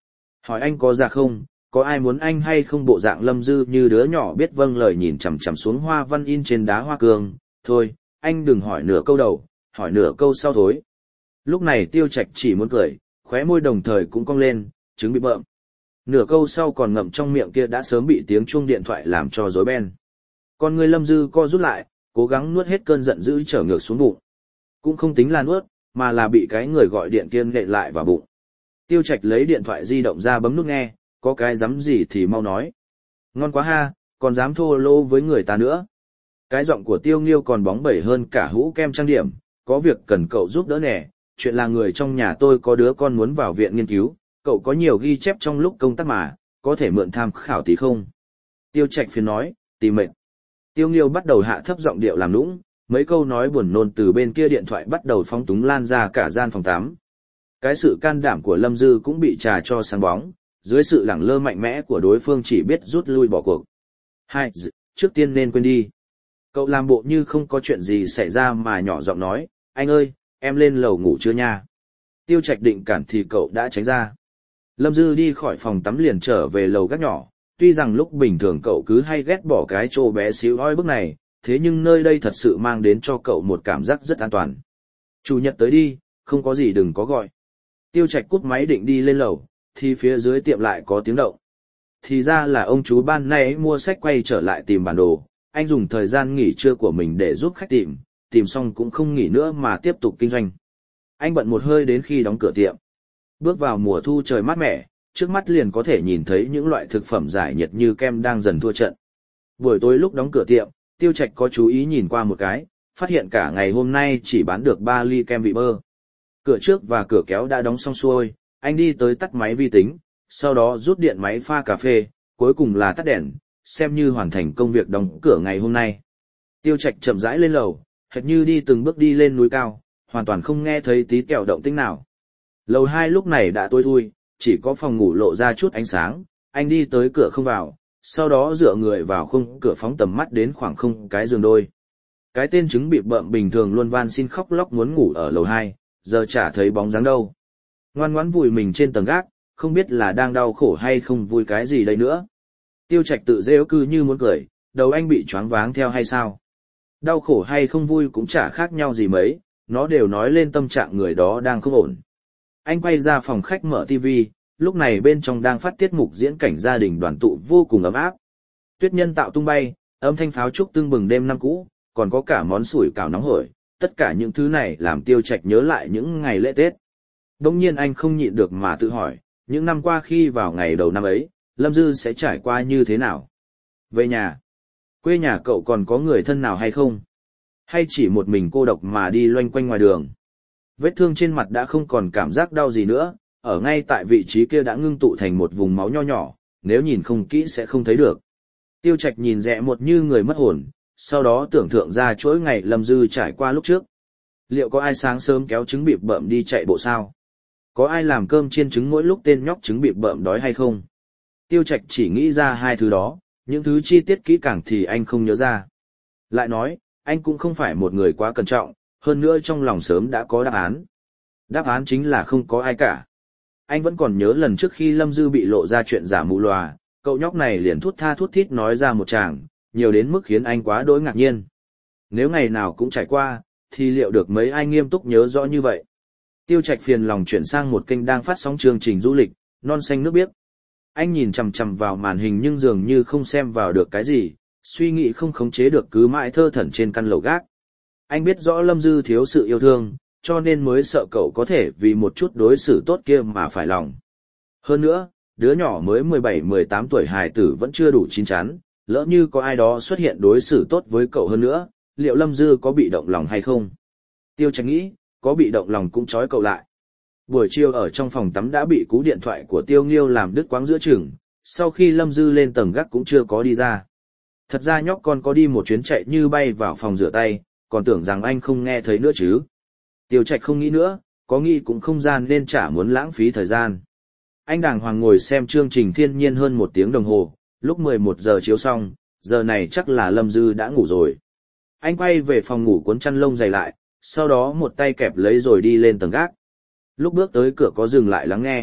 Hỏi anh có ra không, có ai muốn anh hay không? Bộ dạng Lâm Dư như đứa nhỏ biết vâng lời, nhìn chằm chằm xuống hoa văn in trên đá hoa cương. Thôi, anh đừng hỏi nửa câu đầu, hỏi nửa câu sau thối. Lúc này Tiêu Trạch chỉ muốn cười, khóe môi đồng thời cũng cong lên, trứng bị bợm. Nửa câu sau còn ngậm trong miệng kia đã sớm bị tiếng chuông điện thoại làm cho rối beng. Con người Lâm Dư co rút lại, cố gắng nuốt hết cơn giận dữ trở ngược xuống bụng. Cũng không tính là nuốt, mà là bị cái người gọi điện kia nện lại vào bụng. Tiêu Trạch lấy điện thoại di động ra bấm nút nghe, có cái dám gì thì mau nói. Ngon quá ha, còn dám thô lỗ với người ta nữa. Cái giọng của Tiêu Nghiêu còn bóng bẩy hơn cả hũ kem trang điểm, có việc cần cậu giúp đỡ nè, chuyện là người trong nhà tôi có đứa con muốn vào viện nghiên cứu, cậu có nhiều ghi chép trong lúc công tác mà, có thể mượn tham khảo tí không? Tiêu Trạch phiền nói, tìm mệnh. Tiêu Nghiêu bắt đầu hạ thấp giọng điệu làm nũng, mấy câu nói buồn nôn từ bên kia điện thoại bắt đầu phóng túng lan ra cả gian phòng tắm. Cái sự can đảm của Lâm Dư cũng bị trà cho sáng bóng, dưới sự lẳng lơ mạnh mẽ của đối phương chỉ biết rút lui bỏ cuộc. Hai, trước tiên nên quên đi. Cậu làm bộ như không có chuyện gì xảy ra mà nhỏ giọng nói, anh ơi, em lên lầu ngủ chưa nha? Tiêu Trạch định cản thì cậu đã tránh ra. Lâm Dư đi khỏi phòng tắm liền trở về lầu gác nhỏ, tuy rằng lúc bình thường cậu cứ hay ghét bỏ cái chỗ bé xíu oi bức này, thế nhưng nơi đây thật sự mang đến cho cậu một cảm giác rất an toàn. Chủ nhật tới đi, không có gì đừng có gọi. Tiêu Trạch cúp máy định đi lên lầu, thì phía dưới tiệm lại có tiếng động. Thì ra là ông chú ban nay mua sách quay trở lại tìm bản đồ, anh dùng thời gian nghỉ trưa của mình để giúp khách tìm xong cũng không nghỉ nữa mà tiếp tục kinh doanh. Anh bận một hơi đến khi đóng cửa tiệm. Bước vào mùa thu trời mát mẻ, trước mắt liền có thể nhìn thấy những loại thực phẩm giải nhiệt như kem đang dần thua trận. Buổi tối lúc đóng cửa tiệm, Tiêu Trạch có chú ý nhìn qua một cái, phát hiện cả ngày hôm nay chỉ bán được 3 ly kem vị bơ. Cửa trước và cửa kéo đã đóng xong xuôi, anh đi tới tắt máy vi tính, sau đó rút điện máy pha cà phê, cuối cùng là tắt đèn, xem như hoàn thành công việc đóng cửa ngày hôm nay. Tiêu Trạch chậm rãi lên lầu, hệt như đi từng bước đi lên núi cao, hoàn toàn không nghe thấy tí tẹo động tĩnh nào. Lầu 2 lúc này đã tối thui, chỉ có phòng ngủ lộ ra chút ánh sáng, anh đi tới cửa không vào, sau đó dựa người vào khung cửa phóng tầm mắt đến khoảng không cái giường đôi. Cái tên trứng bị bợm bình thường luôn van xin khóc lóc muốn ngủ ở lầu 2, giờ chả thấy bóng dáng đâu. Ngoan ngoãn vùi mình trên tầng gác, không biết là đang đau khổ hay không vui cái gì đây nữa. Tiêu Trạch tự rêu cư như muốn cười, đầu anh bị choáng váng theo hay sao? Đau khổ hay không vui cũng chả khác nhau gì mấy, nó đều nói lên tâm trạng người đó đang không ổn. Anh quay ra phòng khách mở TV, lúc này bên trong đang phát tiết mục diễn cảnh gia đình đoàn tụ vô cùng ấm áp. Tuyết nhân tạo tung bay, âm thanh pháo trúc tưng bừng đêm năm cũ, còn có cả món sủi cảo nóng hổi, tất cả những thứ này làm Tiêu Trạch nhớ lại những ngày lễ Tết. Đông nhiên anh không nhịn được mà tự hỏi, những năm qua khi vào ngày đầu năm ấy, Lâm Dư sẽ trải qua như thế nào? Về nhà, quê nhà cậu còn có người thân nào hay không? Hay chỉ một mình cô độc mà đi loanh quanh ngoài đường? Vết thương trên mặt đã không còn cảm giác đau gì nữa, ở ngay tại vị trí kia đã ngưng tụ thành một vùng máu nho nhỏ, nếu nhìn không kỹ sẽ không thấy được. Tiêu Trạch nhìn rẽ một như người mất hồn, sau đó tưởng tượng ra chuỗi ngày Lâm Dư trải qua lúc trước. Liệu có ai sáng sớm kéo trứng bịp bợm đi chạy bộ sao? Có ai làm cơm chiên trứng mỗi lúc tên nhóc trứng bịp bợm đói hay không? Tiêu Trạch chỉ nghĩ ra hai thứ đó, những thứ chi tiết kỹ càng thì anh không nhớ ra. Lại nói, anh cũng không phải một người quá cẩn trọng, hơn nữa trong lòng sớm đã có đáp án. Đáp án chính là không có ai cả. Anh vẫn còn nhớ lần trước khi Lâm Dư bị lộ ra chuyện giả mù lòa, cậu nhóc này liền thút tha thút thít nói ra một tràng, nhiều đến mức khiến anh quá đỗi ngạc nhiên. Nếu ngày nào cũng trải qua, thì liệu được mấy ai nghiêm túc nhớ rõ như vậy? Tiêu Trạch phiền lòng chuyển sang một kênh đang phát sóng chương trình du lịch, non xanh nước biếc. Anh nhìn chằm chằm vào màn hình nhưng dường như không xem vào được cái gì, suy nghĩ không khống chế được cứ mãi thơ thẩn trên căn lầu gác. Anh biết rõ Lâm Dư thiếu sự yêu thương, cho nên mới sợ cậu có thể vì một chút đối xử tốt kia mà phải lòng. Hơn nữa, đứa nhỏ mới 17-18 tuổi hài tử vẫn chưa đủ chín chắn, lỡ như có ai đó xuất hiện đối xử tốt với cậu hơn nữa, liệu Lâm Dư có bị động lòng hay không? Tiêu Trạch nghĩ, có bị động lòng cũng trói cậu lại. Buổi chiều ở trong phòng tắm đã bị cú điện thoại của Tiêu Nghiêu làm đứt quãng giữa chừng, sau khi Lâm Dư lên tầng gác cũng chưa có đi ra. Thật ra nhóc con có đi một chuyến chạy như bay vào phòng rửa tay, còn tưởng rằng anh không nghe thấy nữa chứ. Tiêu Trạch không nghĩ nữa, có nghĩ cũng không gian nên chả muốn lãng phí thời gian. Anh đàng hoàng ngồi xem chương trình thiên nhiên hơn 1 tiếng đồng hồ, lúc 11 giờ chiếu xong, giờ này chắc là Lâm Dư đã ngủ rồi. Anh quay về phòng ngủ cuốn chăn lông dày lại, sau đó một tay kẹp lấy rồi đi lên tầng gác. Lúc bước tới cửa có dừng lại lắng nghe,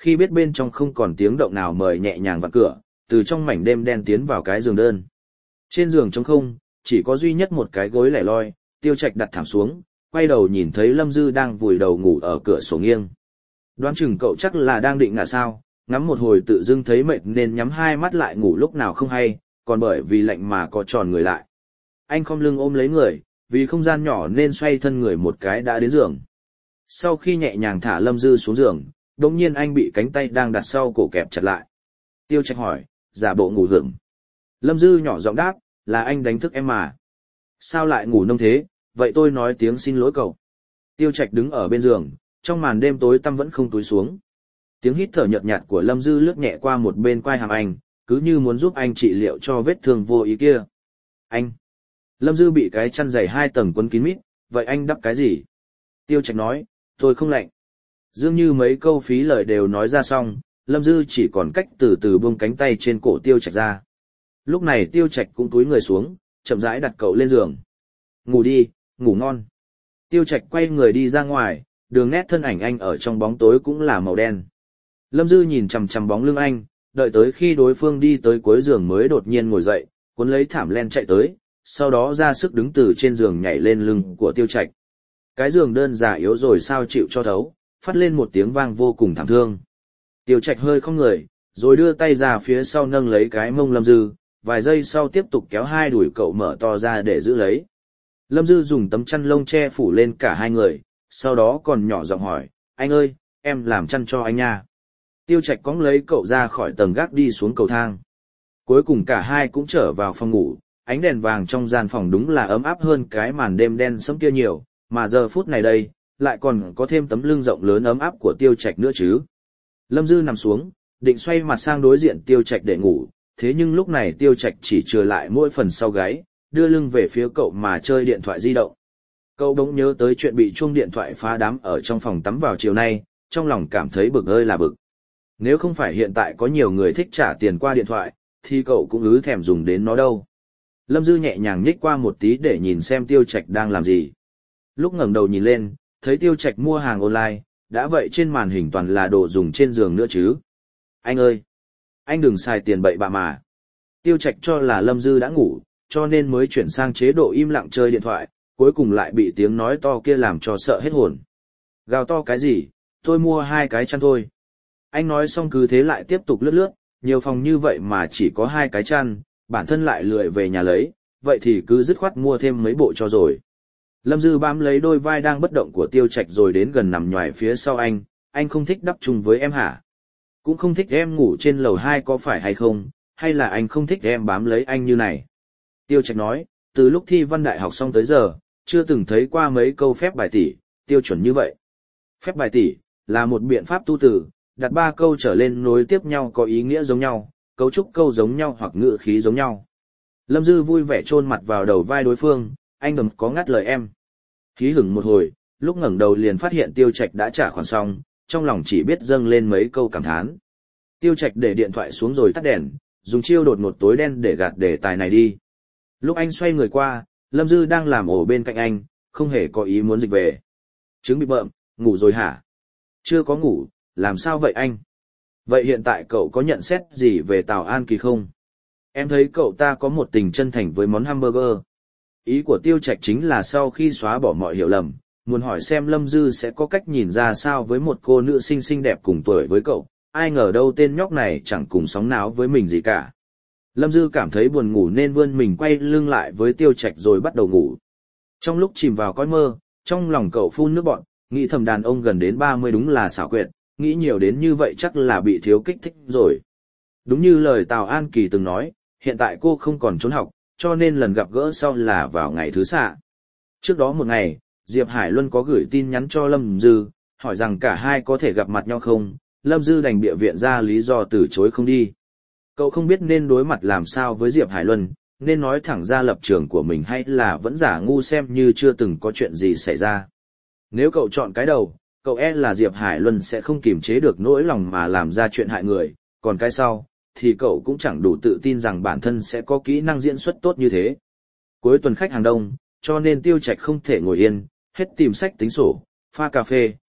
khi biết bên trong không còn tiếng động nào mời nhẹ nhàng vặn cửa, từ trong mảnh đêm đen tiến vào cái giường đơn. Trên giường trống không, chỉ có duy nhất một cái gối lẻ loi, Tiêu Trạch đặt thảm xuống, quay đầu nhìn thấy Lâm Dư đang vùi đầu ngủ ở cửa sổ nghiêng. Đoán chừng cậu chắc là đang định ngả sao, ngắm một hồi tự dưng thấy mệt nên nhắm hai mắt lại ngủ lúc nào không hay, còn bởi vì lạnh mà có tròn người lại. Anh khom lưng ôm lấy người, vì không gian nhỏ nên xoay thân người một cái đã đến giường. Sau khi nhẹ nhàng thả Lâm Dư xuống giường, đột nhiên anh bị cánh tay đang đặt sau cổ kẹp chặt lại. Tiêu Trạch hỏi, giả bộ ngủ hưởng. Lâm Dư nhỏ giọng đáp, là anh đánh thức em mà. Sao lại ngủ nông thế, vậy tôi nói tiếng xin lỗi cậu. Tiêu Trạch đứng ở bên giường, trong màn đêm tối tăm vẫn không túi xuống. Tiếng hít thở nhợt nhạt của Lâm Dư lướt nhẹ qua một bên quai hàm anh, cứ như muốn giúp anh trị liệu cho vết thương vô ý kia. Anh. Lâm Dư bị cái chăn dày 2 tầng quấn kín mít, vậy anh đắp cái gì? Tiêu Trạch nói, tôi không lạnh. Dường như mấy câu phí lời đều nói ra xong, Lâm Dư chỉ còn cách từ từ buông cánh tay trên cổ Tiêu Trạch ra. Lúc này Tiêu Trạch cũng cúi người xuống, chậm rãi đặt cậu lên giường. Ngủ đi, ngủ ngon. Tiêu Trạch quay người đi ra ngoài, đường nét thân ảnh anh ở trong bóng tối cũng là màu đen. Lâm Dư nhìn chằm chằm bóng lưng anh, đợi tới khi đối phương đi tới cuối giường mới đột nhiên ngồi dậy, cuốn lấy thảm len chạy tới, sau đó ra sức đứng từ trên giường nhảy lên lưng của Tiêu Trạch. Cái giường đơn giản yếu rồi sao chịu cho thấu, phát lên một tiếng vang vô cùng thảm thương. Tiêu Trạch hơi không người, rồi đưa tay ra phía sau nâng lấy cái mông Lâm Dư, vài giây sau tiếp tục kéo hai đùi cậu mở to ra để giữ lấy. Lâm Dư dùng tấm chăn lông che phủ lên cả hai người, sau đó còn nhỏ giọng hỏi, anh ơi, em làm chăn cho anh nha. Tiêu Trạch cõng lấy cậu ra khỏi tầng gác đi xuống cầu thang. Cuối cùng cả hai cũng trở vào phòng ngủ, ánh đèn vàng trong gian phòng đúng là ấm áp hơn cái màn đêm đen sẫm kia nhiều, mà giờ phút này đây, lại còn có thêm tấm lưng rộng lớn ấm áp của Tiêu Trạch nữa chứ. Lâm Dư nằm xuống, định xoay mặt sang đối diện Tiêu Trạch để ngủ, thế nhưng lúc này Tiêu Trạch chỉ chừa lại mỗi phần sau gáy, đưa lưng về phía cậu mà chơi điện thoại di động. Cậu bỗng nhớ tới chuyện bị chuông điện thoại phá đám ở trong phòng tắm vào chiều nay, trong lòng cảm thấy bực ơi là bực. Nếu không phải hiện tại có nhiều người thích trả tiền qua điện thoại, thì cậu cũng ứ thèm dùng đến nó đâu. Lâm Dư nhẹ nhàng nhích qua một tí để nhìn xem Tiêu Trạch đang làm gì. Lúc ngẩng đầu nhìn lên, thấy Tiêu Trạch mua hàng online, đã vậy trên màn hình toàn là đồ dùng trên giường nữa chứ. Anh ơi! Anh đừng xài tiền bậy bạ mà. Tiêu Trạch cho là Lâm Dư đã ngủ, cho nên mới chuyển sang chế độ im lặng chơi điện thoại, cuối cùng lại bị tiếng nói to kia làm cho sợ hết hồn. Gào to cái gì, tôi mua 2 cái chăn thôi. Anh nói xong cứ thế lại tiếp tục lướt lướt, nhiều phòng như vậy mà chỉ có 2 cái chăn, bản thân lại lười về nhà lấy, vậy thì cứ dứt khoát mua thêm mấy bộ cho rồi. Lâm Dư bám lấy đôi vai đang bất động của Tiêu Trạch rồi đến gần nằm nhoài phía sau anh không thích đắp chung với em hả? Cũng không thích em ngủ trên lầu 2 có phải hay không, hay là anh không thích em bám lấy anh như này? Tiêu Trạch nói, từ lúc thi văn đại học xong tới giờ, chưa từng thấy qua mấy câu phép bài tỉ, tiêu chuẩn như vậy. Phép bài tỉ là một biện pháp tu từ, đặt 3 câu trở lên nối tiếp nhau có ý nghĩa giống nhau, cấu trúc câu giống nhau hoặc ngữ khí giống nhau. Lâm Dư vui vẻ chôn mặt vào đầu vai đối phương, anh đừng có ngắt lời em. Hí hửng một hồi, lúc ngẩng đầu liền phát hiện Tiêu Trạch đã trả khoản xong, trong lòng chỉ biết dâng lên mấy câu cảm thán. Tiêu Trạch để điện thoại xuống rồi tắt đèn, dùng chiêu đột ngột tối đen để gạt đề tài này đi. Lúc anh xoay người qua, Lâm Dư đang làm ổ bên cạnh anh, không hề có ý muốn dịch về. Trứng bị bợm, ngủ rồi hả? Chưa có ngủ, làm sao vậy anh? Vậy hiện tại cậu có nhận xét gì về Tào An Kỳ không? Em thấy cậu ta có một tình chân thành với món hamburger. Ý của Tiêu Trạch chính là sau khi xóa bỏ mọi hiểu lầm, muốn hỏi xem Lâm Dư sẽ có cách nhìn ra sao với một cô nữ xinh xinh đẹp cùng tuổi với cậu, ai ngờ đâu tên nhóc này chẳng cùng sóng náo với mình gì cả. Lâm Dư cảm thấy buồn ngủ nên vươn mình quay lưng lại với Tiêu Trạch rồi bắt đầu ngủ. Trong lúc chìm vào cõi mơ, trong lòng cậu phun nước bọt, nghĩ thầm đàn ông gần đến 30 đúng là xảo quyệt, nghĩ nhiều đến như vậy chắc là bị thiếu kích thích rồi. Đúng như lời Tào An Kỳ từng nói, hiện tại cô không còn trốn học, cho nên lần gặp gỡ sau là vào ngày thứ Xạ. Trước đó một ngày, Diệp Hải Luân có gửi tin nhắn cho Lâm Dư, hỏi rằng cả hai có thể gặp mặt nhau không, Lâm Dư đành bịa viện ra lý do từ chối không đi. Cậu không biết nên đối mặt làm sao với Diệp Hải Luân, nên nói thẳng ra lập trường của mình hay là vẫn giả ngu xem như chưa từng có chuyện gì xảy ra. Nếu cậu chọn cái đầu, cậu e là Diệp Hải Luân sẽ không kiềm chế được nỗi lòng mà làm ra chuyện hại người, còn cái sau, thì cậu cũng chẳng đủ tự tin rằng bản thân sẽ có kỹ năng diễn xuất tốt như thế. Cuối tuần khách hàng đông, cho nên Tiêu Trạch không thể ngồi yên, hết tìm sách tính sổ, pha cà phê,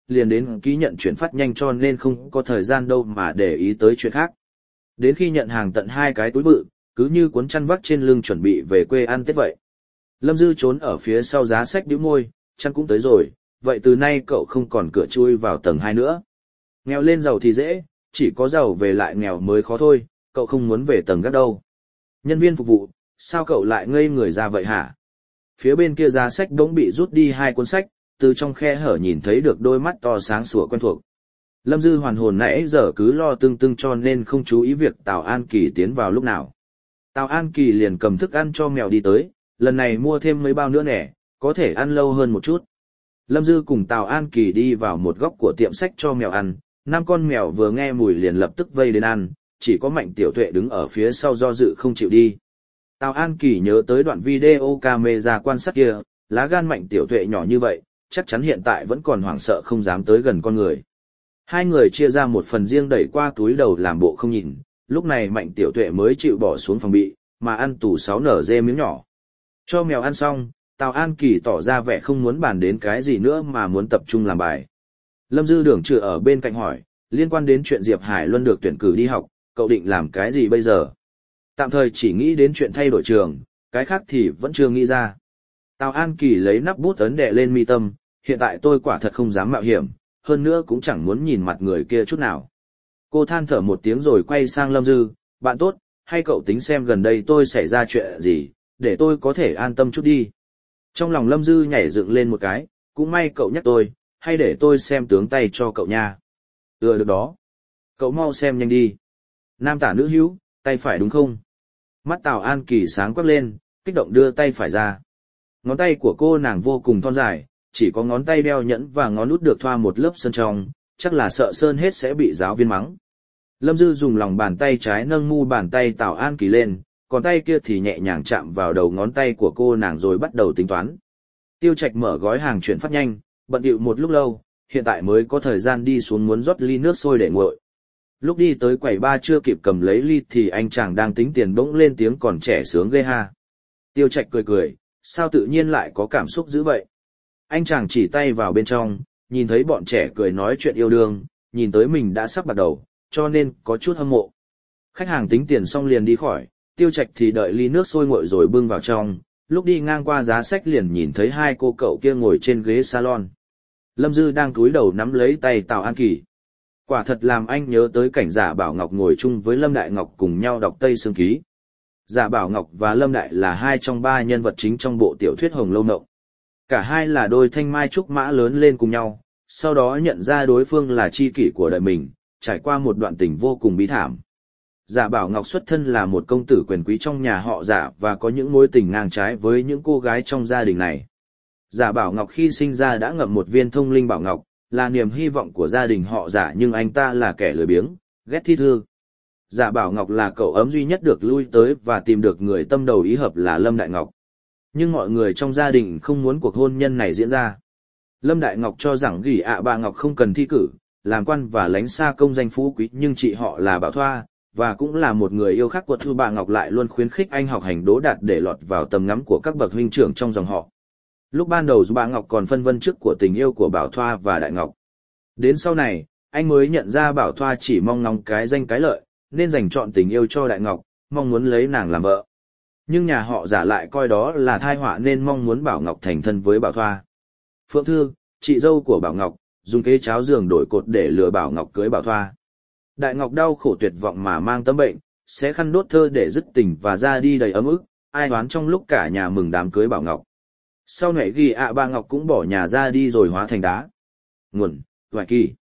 liền đến ký nhận chuyển phát nhanh cho nên không có thời gian đâu mà để ý tới chuyện khác. Đến khi nhận hàng tận 2 cái túi bự, cứ như cuốn chăn vác trên lưng chuẩn bị về quê ăn Tết vậy. Lâm Dư trốn ở phía sau giá sách bĩu môi, chăn cũng tới rồi, vậy từ nay cậu không còn cửa chui vào tầng 2 nữa. Nghèo lên giàu thì dễ, chỉ có giàu về lại nghèo mới khó thôi, cậu không muốn về tầng gác đâu. Nhân viên phục vụ, sao cậu lại ngây người ra vậy hả? Phía bên kia giá sách bỗng bị rút đi 2 cuốn sách, từ trong khe hở nhìn thấy được đôi mắt to sáng sủa quen thuộc. Lâm Dư hoàn hồn nãy giờ cứ lo tưng tưng cho nên không chú ý việc Tào An Kỳ tiến vào lúc nào. Tào An Kỳ liền cầm thức ăn cho mèo đi tới, lần này mua thêm mấy bao nữa nè, có thể ăn lâu hơn một chút. Lâm Dư cùng Tào An Kỳ đi vào một góc của tiệm sách cho mèo ăn, 5 con mèo vừa nghe mùi liền lập tức vây đến ăn, chỉ có Mạnh Tiểu Tuệ đứng ở phía sau do dự không chịu đi. Tào An Kỳ nhớ tới đoạn video camera quan sát kia, lá gan Mạnh Tiểu Tuệ nhỏ như vậy, chắc chắn hiện tại vẫn còn hoảng sợ không dám tới gần con người. 2 người chia ra một phần riêng đẩy qua túi đầu làm bộ không nhìn, lúc này Mạnh Tiểu Tuệ mới chịu bỏ xuống phòng bị, mà ăn tủ 6 nở dê miếng nhỏ. Cho mèo ăn xong, Tào An Kỳ tỏ ra vẻ không muốn bàn đến cái gì nữa mà muốn tập trung làm bài. Lâm Dư Đường Trừ ở bên cạnh hỏi, liên quan đến chuyện Diệp Hải Luân được tuyển cử đi học, cậu định làm cái gì bây giờ? Tạm thời chỉ nghĩ đến chuyện thay đổi trường, cái khác thì vẫn chưa nghĩ ra. Tào An Kỳ lấy nắp bút ấn đè lên mi tâm, hiện tại tôi quả thật không dám mạo hiểm, hơn nữa cũng chẳng muốn nhìn mặt người kia chút nào. Cô than thở một tiếng rồi quay sang Lâm Dư, bạn tốt, hay cậu tính xem gần đây tôi xảy ra chuyện gì, để tôi có thể an tâm chút đi. Trong lòng Lâm Dư nhảy dựng lên một cái, cũng may cậu nhắc tôi, hay để tôi xem tướng tay cho cậu nha. Được đó. Cậu mau xem nhanh đi. Nam tả nữ hữu, tay phải đúng không? Mắt Tào An Kỳ sáng quắc lên, kích động đưa tay phải ra. Ngón tay của cô nàng vô cùng thon dài, chỉ có ngón tay đeo nhẫn và ngón út được thoa một lớp sơn trong, chắc là sợ sơn hết sẽ bị giáo viên mắng. Lâm Dư dùng lòng bàn tay trái nâng mu bàn tay Tào An Kỳ lên, còn tay kia thì nhẹ nhàng chạm vào đầu ngón tay của cô nàng rồi bắt đầu tính toán. Tiêu Trạch mở gói hàng chuyển phát nhanh, bận rộn một lúc lâu, hiện tại mới có thời gian đi xuống muốn rót ly nước sôi để nguội. Lúc đi tới quầy ba chưa kịp cầm lấy ly thì anh chàng đang tính tiền bỗng lên tiếng còn trẻ sướng ghê ha. Tiêu Trạch cười cười, sao tự nhiên lại có cảm xúc dữ vậy? Anh chàng chỉ tay vào bên trong, nhìn thấy bọn trẻ cười nói chuyện yêu đương, nhìn tới mình đã sắp bắt đầu, cho nên có chút hâm mộ. Khách hàng tính tiền xong liền đi khỏi, Tiêu Trạch thì đợi ly nước sôi nguội rồi bưng vào trong, lúc đi ngang qua giá sách liền nhìn thấy 2 cô cậu kia ngồi trên ghế salon. Lâm Dư đang cúi đầu nắm lấy tay Tào An Kỳ. Quả thật làm anh nhớ tới cảnh Giả Bảo Ngọc ngồi chung với Lâm Đại Ngọc cùng nhau đọc Tây Sương Ký. Giả Bảo Ngọc và Lâm Đại là 2 trong 3 nhân vật chính trong bộ tiểu thuyết Hồng Lâu Mộng. Cả hai là đôi thanh mai trúc mã lớn lên cùng nhau, sau đó nhận ra đối phương là tri kỷ của đời mình, trải qua một đoạn tình vô cùng bi thảm. Giả Bảo Ngọc xuất thân là một công tử quyền quý trong nhà họ Giả và có những mối tình ngang trái với những cô gái trong gia đình này. Giả Bảo Ngọc khi sinh ra đã ngậm một viên thông linh bảo ngọc, là niềm hy vọng của gia đình họ Giả, nhưng anh ta là kẻ lười biếng, ghét thi thư. Giả Bảo Ngọc là cậu ấm duy nhất được lui tới và tìm được người tâm đầu ý hợp là Lâm Đại Ngọc. Nhưng mọi người trong gia đình không muốn cuộc hôn nhân này diễn ra. Lâm Đại Ngọc cho rằng gỉ bà Ngọc không cần thi cử, làm quan và lánh xa công danh phú quý, nhưng chị họ là Bảo Thoa, và cũng là một người yêu khắc quật thư, bà Ngọc lại luôn khuyến khích anh học hành đỗ đạt để lọt vào tầm ngắm của các bậc huynh trưởng trong dòng họ. Lúc ban đầu bà Ngọc còn phân vân trước của tình yêu của Bảo Thoa và Đại Ngọc. Đến sau này, anh mới nhận ra Bảo Thoa chỉ mong ngóng cái danh cái lợi, nên dành chọn tình yêu cho Đại Ngọc, mong muốn lấy nàng làm vợ. Nhưng nhà họ Giả lại coi đó là tai họa nên mong muốn Bảo Ngọc thành thân với Bảo Thoa. Phượng Thư, chị dâu của Bảo Ngọc, dùng kế cháo giường đổi cột để lừa Bảo Ngọc cưới Bảo Thoa. Đại Ngọc đau khổ tuyệt vọng mà mang tấm bệnh, sẽ khăn đốt thơ để dứt tình và ra đi đầy ấm ức, ai đoán trong lúc cả nhà mừng đám cưới Bảo Ngọc. Sau này ghi bà Ngọc cũng bỏ nhà ra đi rồi hóa thành đá. Nguồn, Hoài Kỳ.